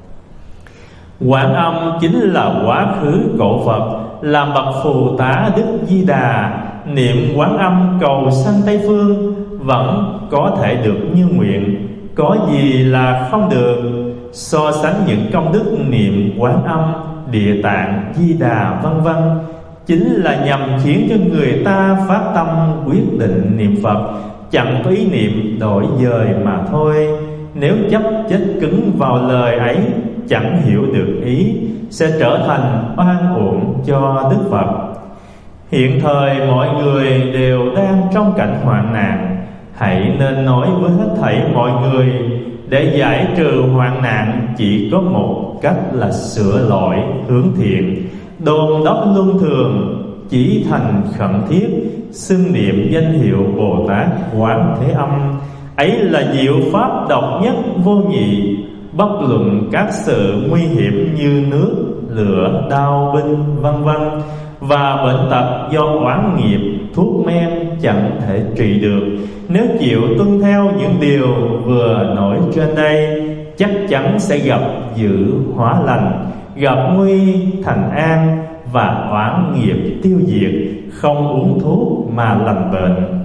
Quán Âm chính là quá khứ cổ Phật, làm bậc phù tá Đức Di Đà. Niệm Quán Âm cầu sanh Tây Phương vẫn có thể được như nguyện, có gì là không được. So sánh những công đức niệm Quán Âm, Địa Tạng, Di Đà vân vân, chính là nhằm khiến cho người ta phát tâm quyết định niệm Phật, chẳng có ý niệm đổi dời mà thôi. Nếu chấp chết cứng vào lời ấy, chẳng hiểu được ý, sẽ trở thành oan uổng cho Đức Phật. Hiện thời mọi người đều đang trong cảnh hoạn nạn, hãy nên nói với hết thảy mọi người để giải trừ hoạn nạn. Chỉ có một cách là sửa lỗi hướng thiện, đôn đốc luân thường, chỉ thành khẩn thiết, xưng niệm danh hiệu Bồ Tát Quán Thế Âm. Ấy là diệu pháp độc nhất vô nhị, bất luận các sự nguy hiểm như nước, lửa, đao binh vân vân và bệnh tật do oán nghiệp, thuốc men chẳng thể trị được. Nếu chịu tuân theo những điều vừa nói trên đây, chắc chắn sẽ gặp dữ hóa lành, gặp nguy thành an, và oán nghiệp tiêu diệt, không uống thuốc mà lành bệnh.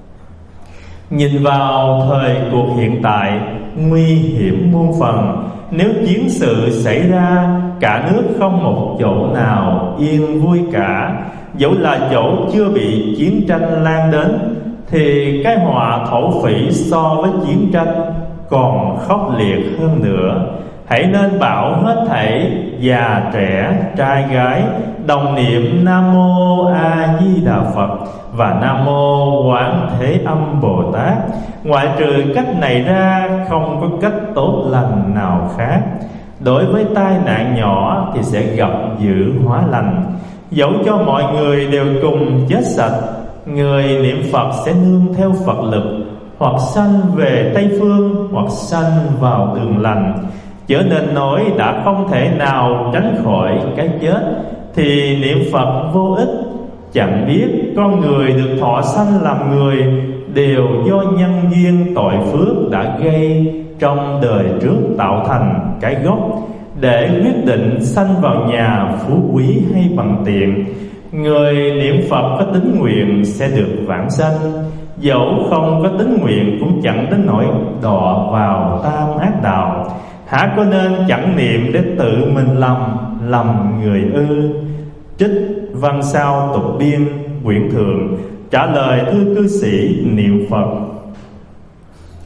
Nhìn vào thời cuộc hiện tại, nguy hiểm muôn phần. Nếu chiến sự xảy ra, cả nước không một chỗ nào yên vui cả. Dẫu là chỗ chưa bị chiến tranh lan đến, thì cái họa thổ phỉ so với chiến tranh còn khốc liệt hơn nữa. Hãy nên bảo hết thảy già trẻ trai gái đồng niệm Nam Mô A Di Đà Phật và Nam Mô Quán Thế Âm Bồ Tát. Ngoại trừ cách này ra, không có cách tốt lành nào khác. Đối với tai nạn nhỏ thì sẽ gặp dữ hóa lành. Dẫu cho mọi người đều cùng chết sạch, người niệm Phật sẽ nương theo Phật lực, hoặc sanh về Tây Phương, hoặc sanh vào đường lành. Chớ nên nói đã không thể nào tránh khỏi cái chết thì niệm Phật vô ích. Chẳng biết con người được thọ sanh làm người đều do nhân duyên tội phước đã gây trong đời trước tạo thành cái gốc để quyết định sanh vào nhà phú quý hay bằng tiện. Người niệm Phật có tín nguyện sẽ được vãng sanh, dẫu không có tín nguyện cũng chẳng đến nỗi đọa vào tam ác đạo. Hả có nên chẳng niệm để tự mình lầm người ư? Trích văn sao tục biên quyển thượng trả lời thư cư sĩ niệm Phật.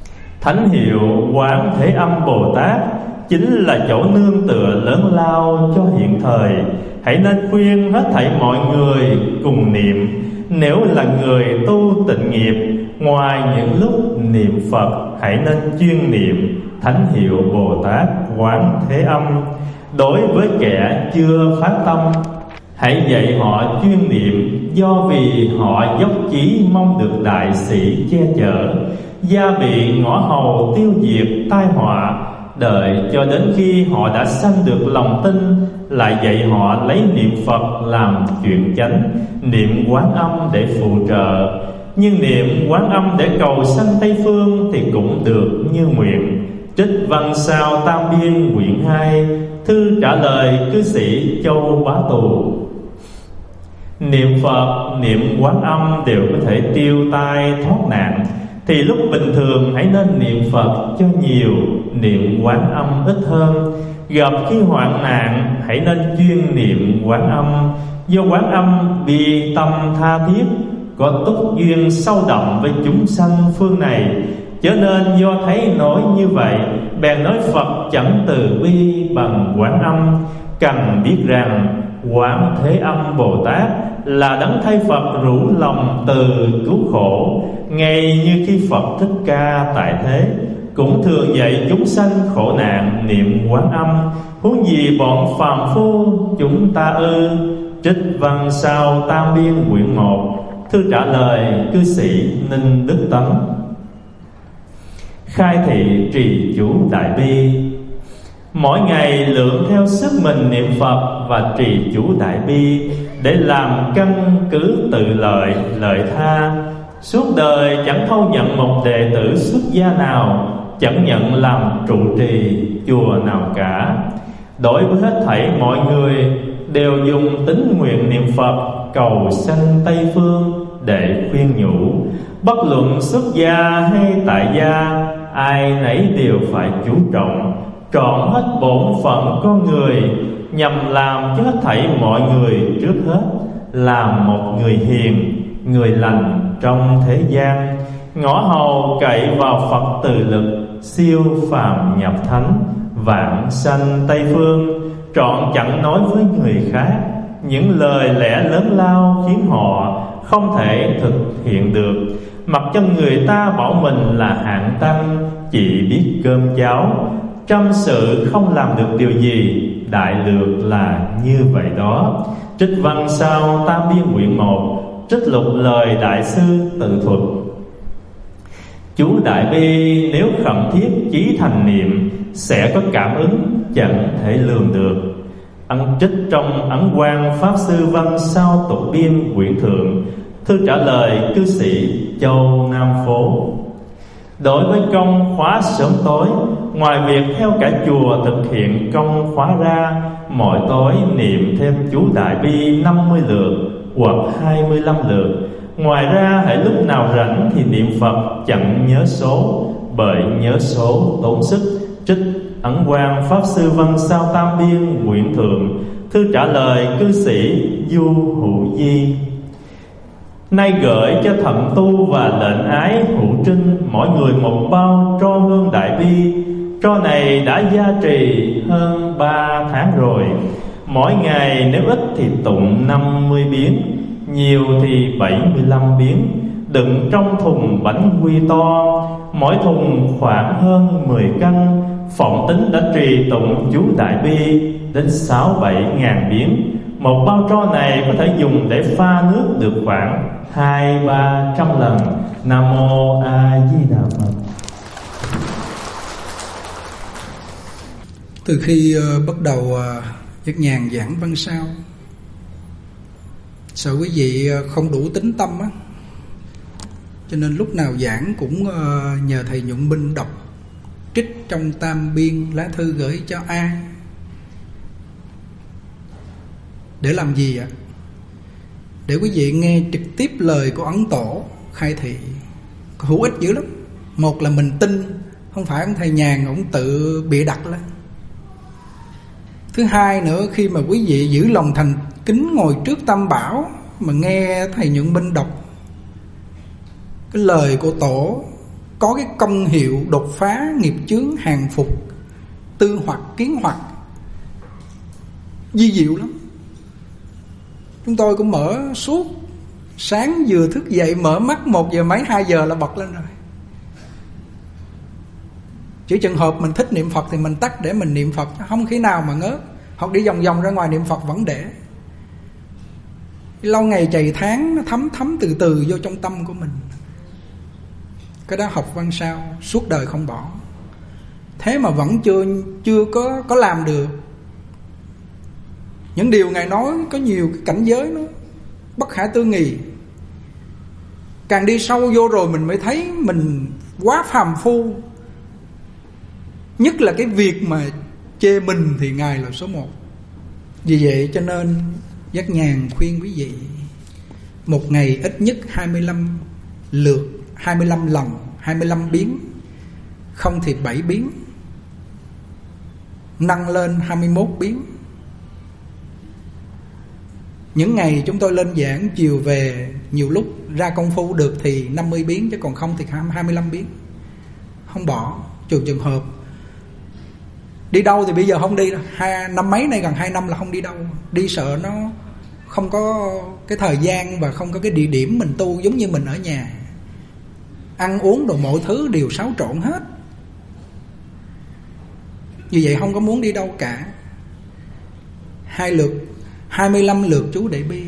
Thánh hiệu Quán Thế Âm Bồ Tát chính là chỗ nương tựa lớn lao cho hiện thời. Hãy nên khuyên hết thảy mọi người cùng niệm. Nếu là người tu tịnh nghiệp, ngoài những lúc niệm Phật, hãy nên chuyên niệm thánh hiệu Bồ Tát Quán Thế Âm. Đối với kẻ chưa phát tâm, hãy dạy họ chuyên niệm, do vì họ dốc chí mong được đại sĩ che chở. Gia bị ngõ hầu tiêu diệt tai họa, đợi cho đến khi họ đã sanh được lòng tin, lại dạy họ lấy niệm Phật làm chuyện chánh, niệm Quán Âm để phụ trợ. Nhưng niệm Quán Âm để cầu sanh Tây Phương thì cũng được như nguyện. Trích văn sao Tam Biên quyển 2, thư trả lời cư sĩ Châu Bá Tù. Niệm Phật, niệm Quán Âm đều có thể tiêu tai thoát nạn, thì lúc bình thường hãy nên niệm Phật cho nhiều, niệm Quán Âm ít hơn. Gặp khi hoạn nạn, hãy nên chuyên niệm Quán Âm. Do Quán Âm bi tâm tha thiết, có túc duyên sâu đậm với chúng sanh phương này, cho nên do thấy nổi như vậy, bèn nói Phật chẳng từ bi bằng Quán Âm. Cần biết rằng Quán Thế Âm Bồ Tát là đấng thay Phật rủ lòng từ cứu khổ, ngay như khi Phật Thích Ca tại thế cũng thường dạy chúng sanh khổ nạn niệm Quán Âm, huống gì bọn phàm phu chúng ta ư. Trích văn sao Tam Biên quyển 1, thư trả lời cư sĩ Ninh Đức Tấn. Khai thị trì chú đại bi. Mỗi ngày lượng theo sức mình niệm Phật và trì chú đại bi, để làm căn cứ tự lợi, lợi tha. Suốt đời chẳng thâu nhận một đệ tử xuất gia nào, chẳng nhận làm trụ trì chùa nào cả. Đối với hết thảy mọi người, đều dùng tín nguyện niệm Phật cầu sanh Tây Phương để khuyên nhủ. Bất luận xuất gia hay tại gia, ai nấy đều phải chú trọng, trọn hết bổn phận con người, nhằm làm cho hết thảy mọi người trước hết làm một người hiền, người lành trong thế gian. Ngõ hầu cậy vào Phật từ lực, siêu phàm nhập thánh, vãng sanh Tây Phương. Trọn chẳng nói với người khác những lời lẽ lớn lao khiến họ không thể thực hiện được. Mặc cho người ta bảo mình là hạng tăng, chỉ biết cơm cháo, trăm sự không làm được điều gì, đại lược là như vậy đó. Trích văn sao Tam Biên quyển 1, trích lục lời đại sư tự thuật. Chú đại bi nếu khẩn thiết chí thành niệm, sẽ có cảm ứng chẳng thể lường được. Ấn trích trong Ấn Quang Pháp Sư Văn sao Tục Biên quyển thượng, thư trả lời cư sĩ Châu Nam Phố. Đối với công khóa sớm tối, ngoài việc theo cả chùa thực hiện công khóa ra, mỗi tối niệm thêm chú đại bi 50 lượt hoặc 25 lượt. Ngoài ra hãy lúc nào rảnh thì niệm Phật chẳng nhớ số, bởi nhớ số tốn sức. Trích Ấn Quang Pháp Sư Văn sao Tam Biên quyển thượng, thư trả lời cư sĩ Du Hữu Di. Nay gửi cho thận tu và lệnh ái hữu trinh, mỗi người một bao tro hương đại bi. Tro này đã gia trì hơn 3 tháng rồi. Mỗi ngày nếu ít thì tụng 50 biến, nhiều thì 75 biến. Đựng trong thùng bánh quy to, mỗi thùng khoảng hơn 10 cân. Phỏng tính đã trì tụng chú đại bi đến 6-7 ngàn biến. Một bao tro này có thể dùng để pha nước được khoảng 200-300 lần. Nam Mô A Di Đà Phật. Từ khi bắt đầu Giác Nhàn giảng văn sao, sợ quý vị không đủ tín tâm á, cho nên lúc nào giảng cũng nhờ thầy Nhuận Minh đọc trích trong Tam Biên lá thư gửi cho ai. Để làm gì ạ? Để quý vị nghe trực tiếp lời của Ấn Tổ khai thị, hữu ích dữ lắm. Một là mình tin, không phải ông thầy Nhàn ông tự bịa đặt lên. Thứ hai nữa, khi mà quý vị giữ lòng thành kính ngồi trước Tam Bảo mà nghe thầy Nhuận Minh đọc cái lời của Tổ, có cái công hiệu đột phá nghiệp chướng, hàng phục, tư hoặc, kiến hoặc, vi diệu lắm. Chúng tôi cũng mở suốt, sáng vừa thức dậy mở mắt 1 giờ mấy 2 giờ là bật lên rồi. Chỉ trường hợp mình thích niệm Phật thì mình tắt để mình niệm Phật, không khi nào mà ngớt. Hoặc đi vòng vòng ra ngoài niệm Phật vẫn để. Lâu ngày chày tháng nó thấm từ từ vô trong tâm của mình. Cái đó học văn sao suốt đời không bỏ. Thế mà vẫn chưa có làm được. Những điều Ngài nói có nhiều cái cảnh giới nó bất khả tư nghị. Càng đi sâu vô rồi mình mới thấy mình quá phàm phu. Nhất là cái việc mà chê mình thì Ngài là số 1. Vì vậy cho nên Giác Nhàn khuyên quý vị, một ngày ít nhất 25 lượt, 25 lần, 25 biến, không thì 7 biến, nâng lên 21 biến. Những ngày chúng tôi lên giảng chiều về, nhiều lúc ra công phu được thì 50 biến, chứ còn không thì 25 biến. Không bỏ. Trường hợp đi đâu thì bây giờ không đi đâu. Năm mấy nay gần 2 năm là không đi đâu. Đi sợ nó không có cái thời gian và không có cái địa điểm mình tu giống như mình ở nhà. Ăn uống đồ mọi thứ đều xáo trộn hết. Vì vậy không có muốn đi đâu cả. 25 lượt chú Đại Bi.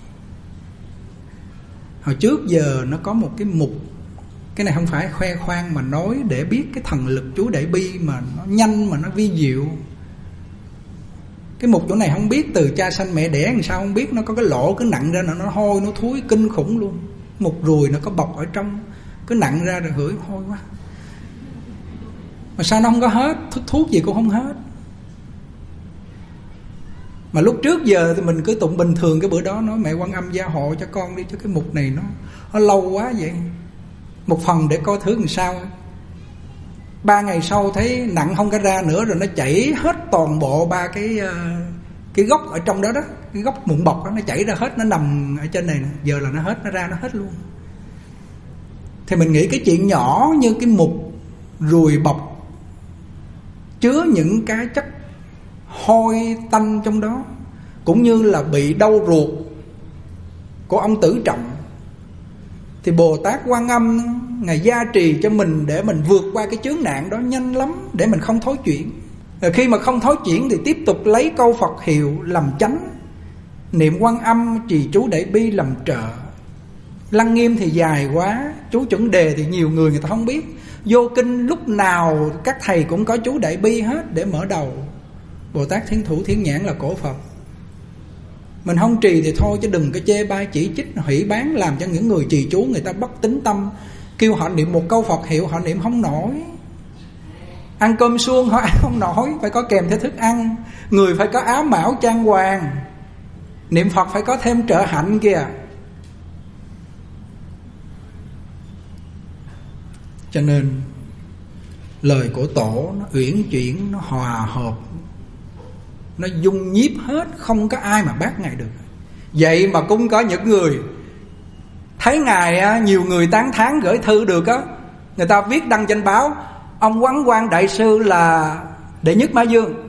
Hồi trước giờ nó có một cái mục, cái này không phải khoe khoang mà nói để biết cái thần lực chú Đại Bi mà nó nhanh mà nó vi diệu. Cái mục chỗ này không biết từ cha sanh mẹ đẻ làm sao không biết, nó có cái lỗ cứ nặng ra nó hôi nó thúi kinh khủng luôn. Mục ruồi nó có bọc ở trong, cứ nặng ra rồi hửi hôi quá. Mà sao nó không có hết, thuốc gì cũng không hết. Mà lúc trước giờ thì mình cứ tụng bình thường. Cái bữa đó nói mẹ Quan Âm gia hộ cho con đi, chứ cái mục này nó lâu quá vậy. Một phần để coi thử làm sao. 3 ngày sau thấy nặng không có ra nữa rồi nó chảy hết toàn bộ 3 cái gốc ở trong đó đó, cái gốc mụn bọc đó, nó chảy ra hết, nó nằm ở trên này nè. Giờ là nó hết, nó ra nó hết luôn. Thì mình nghĩ cái chuyện nhỏ như cái mục ruồi bọc chứa những cái chất hôi tanh trong đó, cũng như là bị đau ruột của ông Tử Trọng, thì Bồ Tát Quan Âm Ngài gia trì cho mình để mình vượt qua cái chướng nạn đó nhanh lắm, để mình không thối chuyển. Rồi khi mà không thối chuyển thì tiếp tục lấy câu Phật hiệu làm chánh, niệm Quan Âm trì chú Đại Bi làm trợ. Lăng Nghiêm thì dài quá, chú Chuẩn Đề thì nhiều người ta không biết. Vô kinh lúc nào các thầy cũng có chú Đại Bi hết để mở đầu. Bồ Tát Thiên Thủ Thiên Nhãn là cổ Phật. Mình không trì thì thôi, chứ đừng có chê bai chỉ trích hủy bán, làm cho những người trì chú người ta bất tín tâm. Kêu họ niệm một câu Phật hiệu họ niệm không nổi. Ăn cơm suông họ ăn không nổi, phải có kèm theo thức ăn. Người phải có áo mão trang hoàng. Niệm Phật phải có thêm trợ hạnh kìa. Cho nên lời của Tổ nó uyển chuyển, nó hòa hợp, nó dung nhiếp hết, không có ai mà bác Ngài được. Vậy mà cũng có những người thấy Ngài, nhiều người tán thán gửi thư được á, người ta viết đăng trên báo ông Quán Quang Đại Sư là đệ nhất Ma Dương,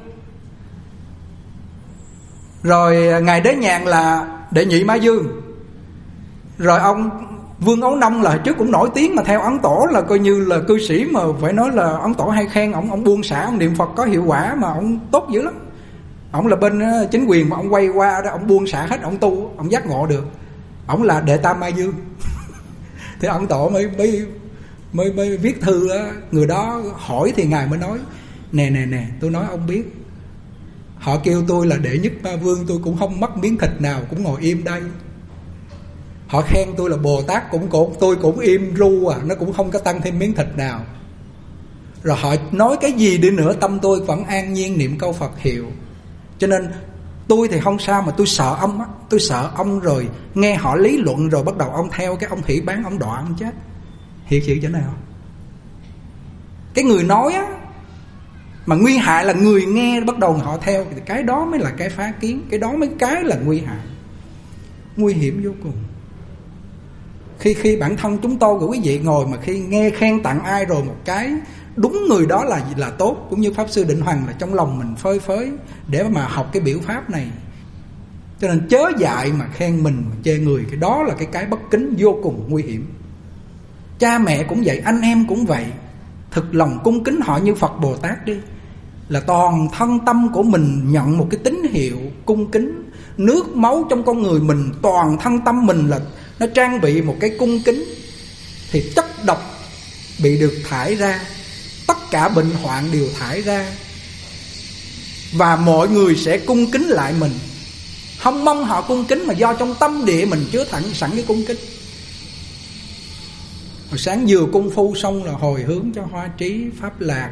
rồi Ngài Đế Nhàn là đệ nhị Ma Dương, rồi ông Vương Ấu Nông là trước cũng nổi tiếng mà theo Ấn Tổ là coi như là cư sĩ mà phải nói là Ấn Tổ hay khen ông buông xả, ông niệm Phật có hiệu quả mà ông tốt dữ lắm. Ông là bên chính quyền mà ông quay qua đó, ông buông xả hết, ông tu, ông giác ngộ được. Ông là đệ tam Ma Dương. Thì Ấn Tổ mới viết thư đó. Người đó hỏi thì Ngài mới nói nè, tôi nói ông biết, họ kêu tôi là đệ nhất Ma Vương, tôi cũng không mất miếng thịt nào, cũng ngồi im đây. Họ khen tôi là Bồ Tát, tôi cũng im ru nó cũng không có tăng thêm miếng thịt nào. Rồi họ nói cái gì đi nữa tâm tôi vẫn an nhiên niệm câu Phật hiệu. Cho nên tôi thì không sao, mà tôi sợ ông á. Tôi sợ ông rồi nghe họ lý luận rồi bắt đầu ông theo cái ông hỉ bán, ông đọa ông chết. Hiểu sự chỗ nào? Cái người nói á, mà nguy hại là người nghe bắt đầu họ theo, thì cái đó mới là cái phá kiến, cái đó mới cái là nguy hại, nguy hiểm vô cùng. Khi bản thân chúng tôi của quý vị ngồi mà khi nghe khen tặng ai rồi một cái đúng người đó là tốt, cũng như Pháp Sư Định Hoằng là trong lòng mình phơi phới để mà học cái biểu pháp này. Cho nên chớ dại mà khen mình mà chê người, cái đó là cái bất kính vô cùng nguy hiểm. Cha mẹ cũng vậy, anh em cũng vậy. Thực lòng cung kính họ như Phật Bồ Tát đi, là toàn thân tâm của mình nhận một cái tín hiệu cung kính. Nước máu trong con người mình, toàn thân tâm mình là nó trang bị một cái cung kính, thì chất độc bị được thải ra, tất cả bệnh hoạn đều thải ra, và mọi người sẽ cung kính lại mình. Không mong họ cung kính, mà do trong tâm địa mình chứa sẵn cái cung kính. Hồi sáng vừa công phu xong là hồi hướng cho Hoa Trí, Pháp Lạc,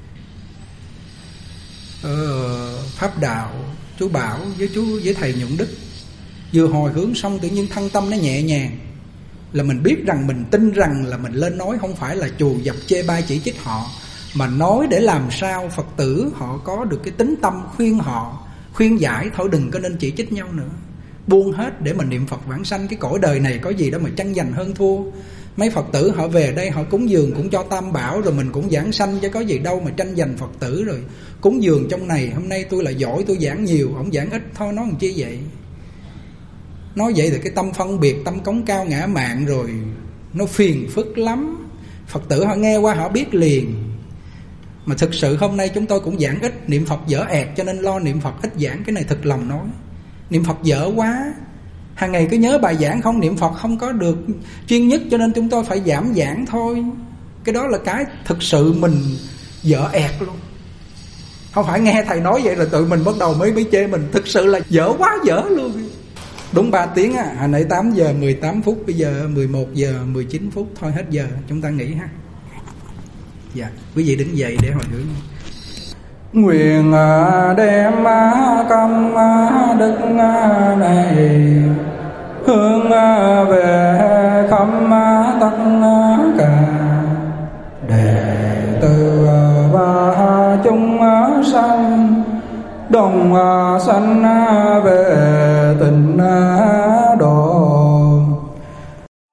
Pháp Đạo, chú Bảo với thầy Nhuận Đức. Vừa hồi hướng xong tự nhiên thân tâm nó nhẹ nhàng, là mình biết rằng, mình tin rằng là mình lên nói không phải là chù dập chê bai chỉ trích họ, mà nói để làm sao Phật tử họ có được cái tính tâm khuyên giải, thôi đừng có nên chỉ trích nhau nữa, buông hết để mà niệm Phật vãng sanh. Cái cõi đời này có gì đó mà tranh giành hơn thua. Mấy Phật tử họ về đây họ cúng dường cũng cho Tam Bảo, rồi mình cũng giảng sanh, chứ có gì đâu mà tranh giành Phật tử. Rồi cúng dường trong này, hôm nay tôi là giỏi tôi giảng nhiều, ông giảng ít, thôi nói làm chi vậy. Nói vậy thì cái tâm phân biệt, tâm cống cao ngã mạn rồi nó phiền phức lắm. Phật tử họ nghe qua họ biết liền. Mà thực sự hôm nay chúng tôi cũng giảng ít, niệm Phật dở ẹt, cho nên lo niệm Phật ít giảng. Cái này thực lòng nói, niệm Phật dở quá, hàng ngày cứ nhớ bài giảng không, niệm Phật không có được chuyên nhất, cho nên chúng tôi phải giảm giảng thôi. Cái đó là cái thực sự mình dở ẹt luôn. Không phải nghe thầy nói vậy là tự mình bắt đầu mới chê mình. Thực sự là dở quá dở luôn. Đúng 3 tiếng á, hồi nãy 8 giờ 18 phút, bây giờ 11 giờ 19 phút. Thôi hết giờ, chúng ta nghỉ ha. Dạ, quý vị đứng dậy để hồi hướng. Nguyện đem công đức này hướng về khắp tất cả đệ tử và chúng sanh, đồng sanh về tịnh độ.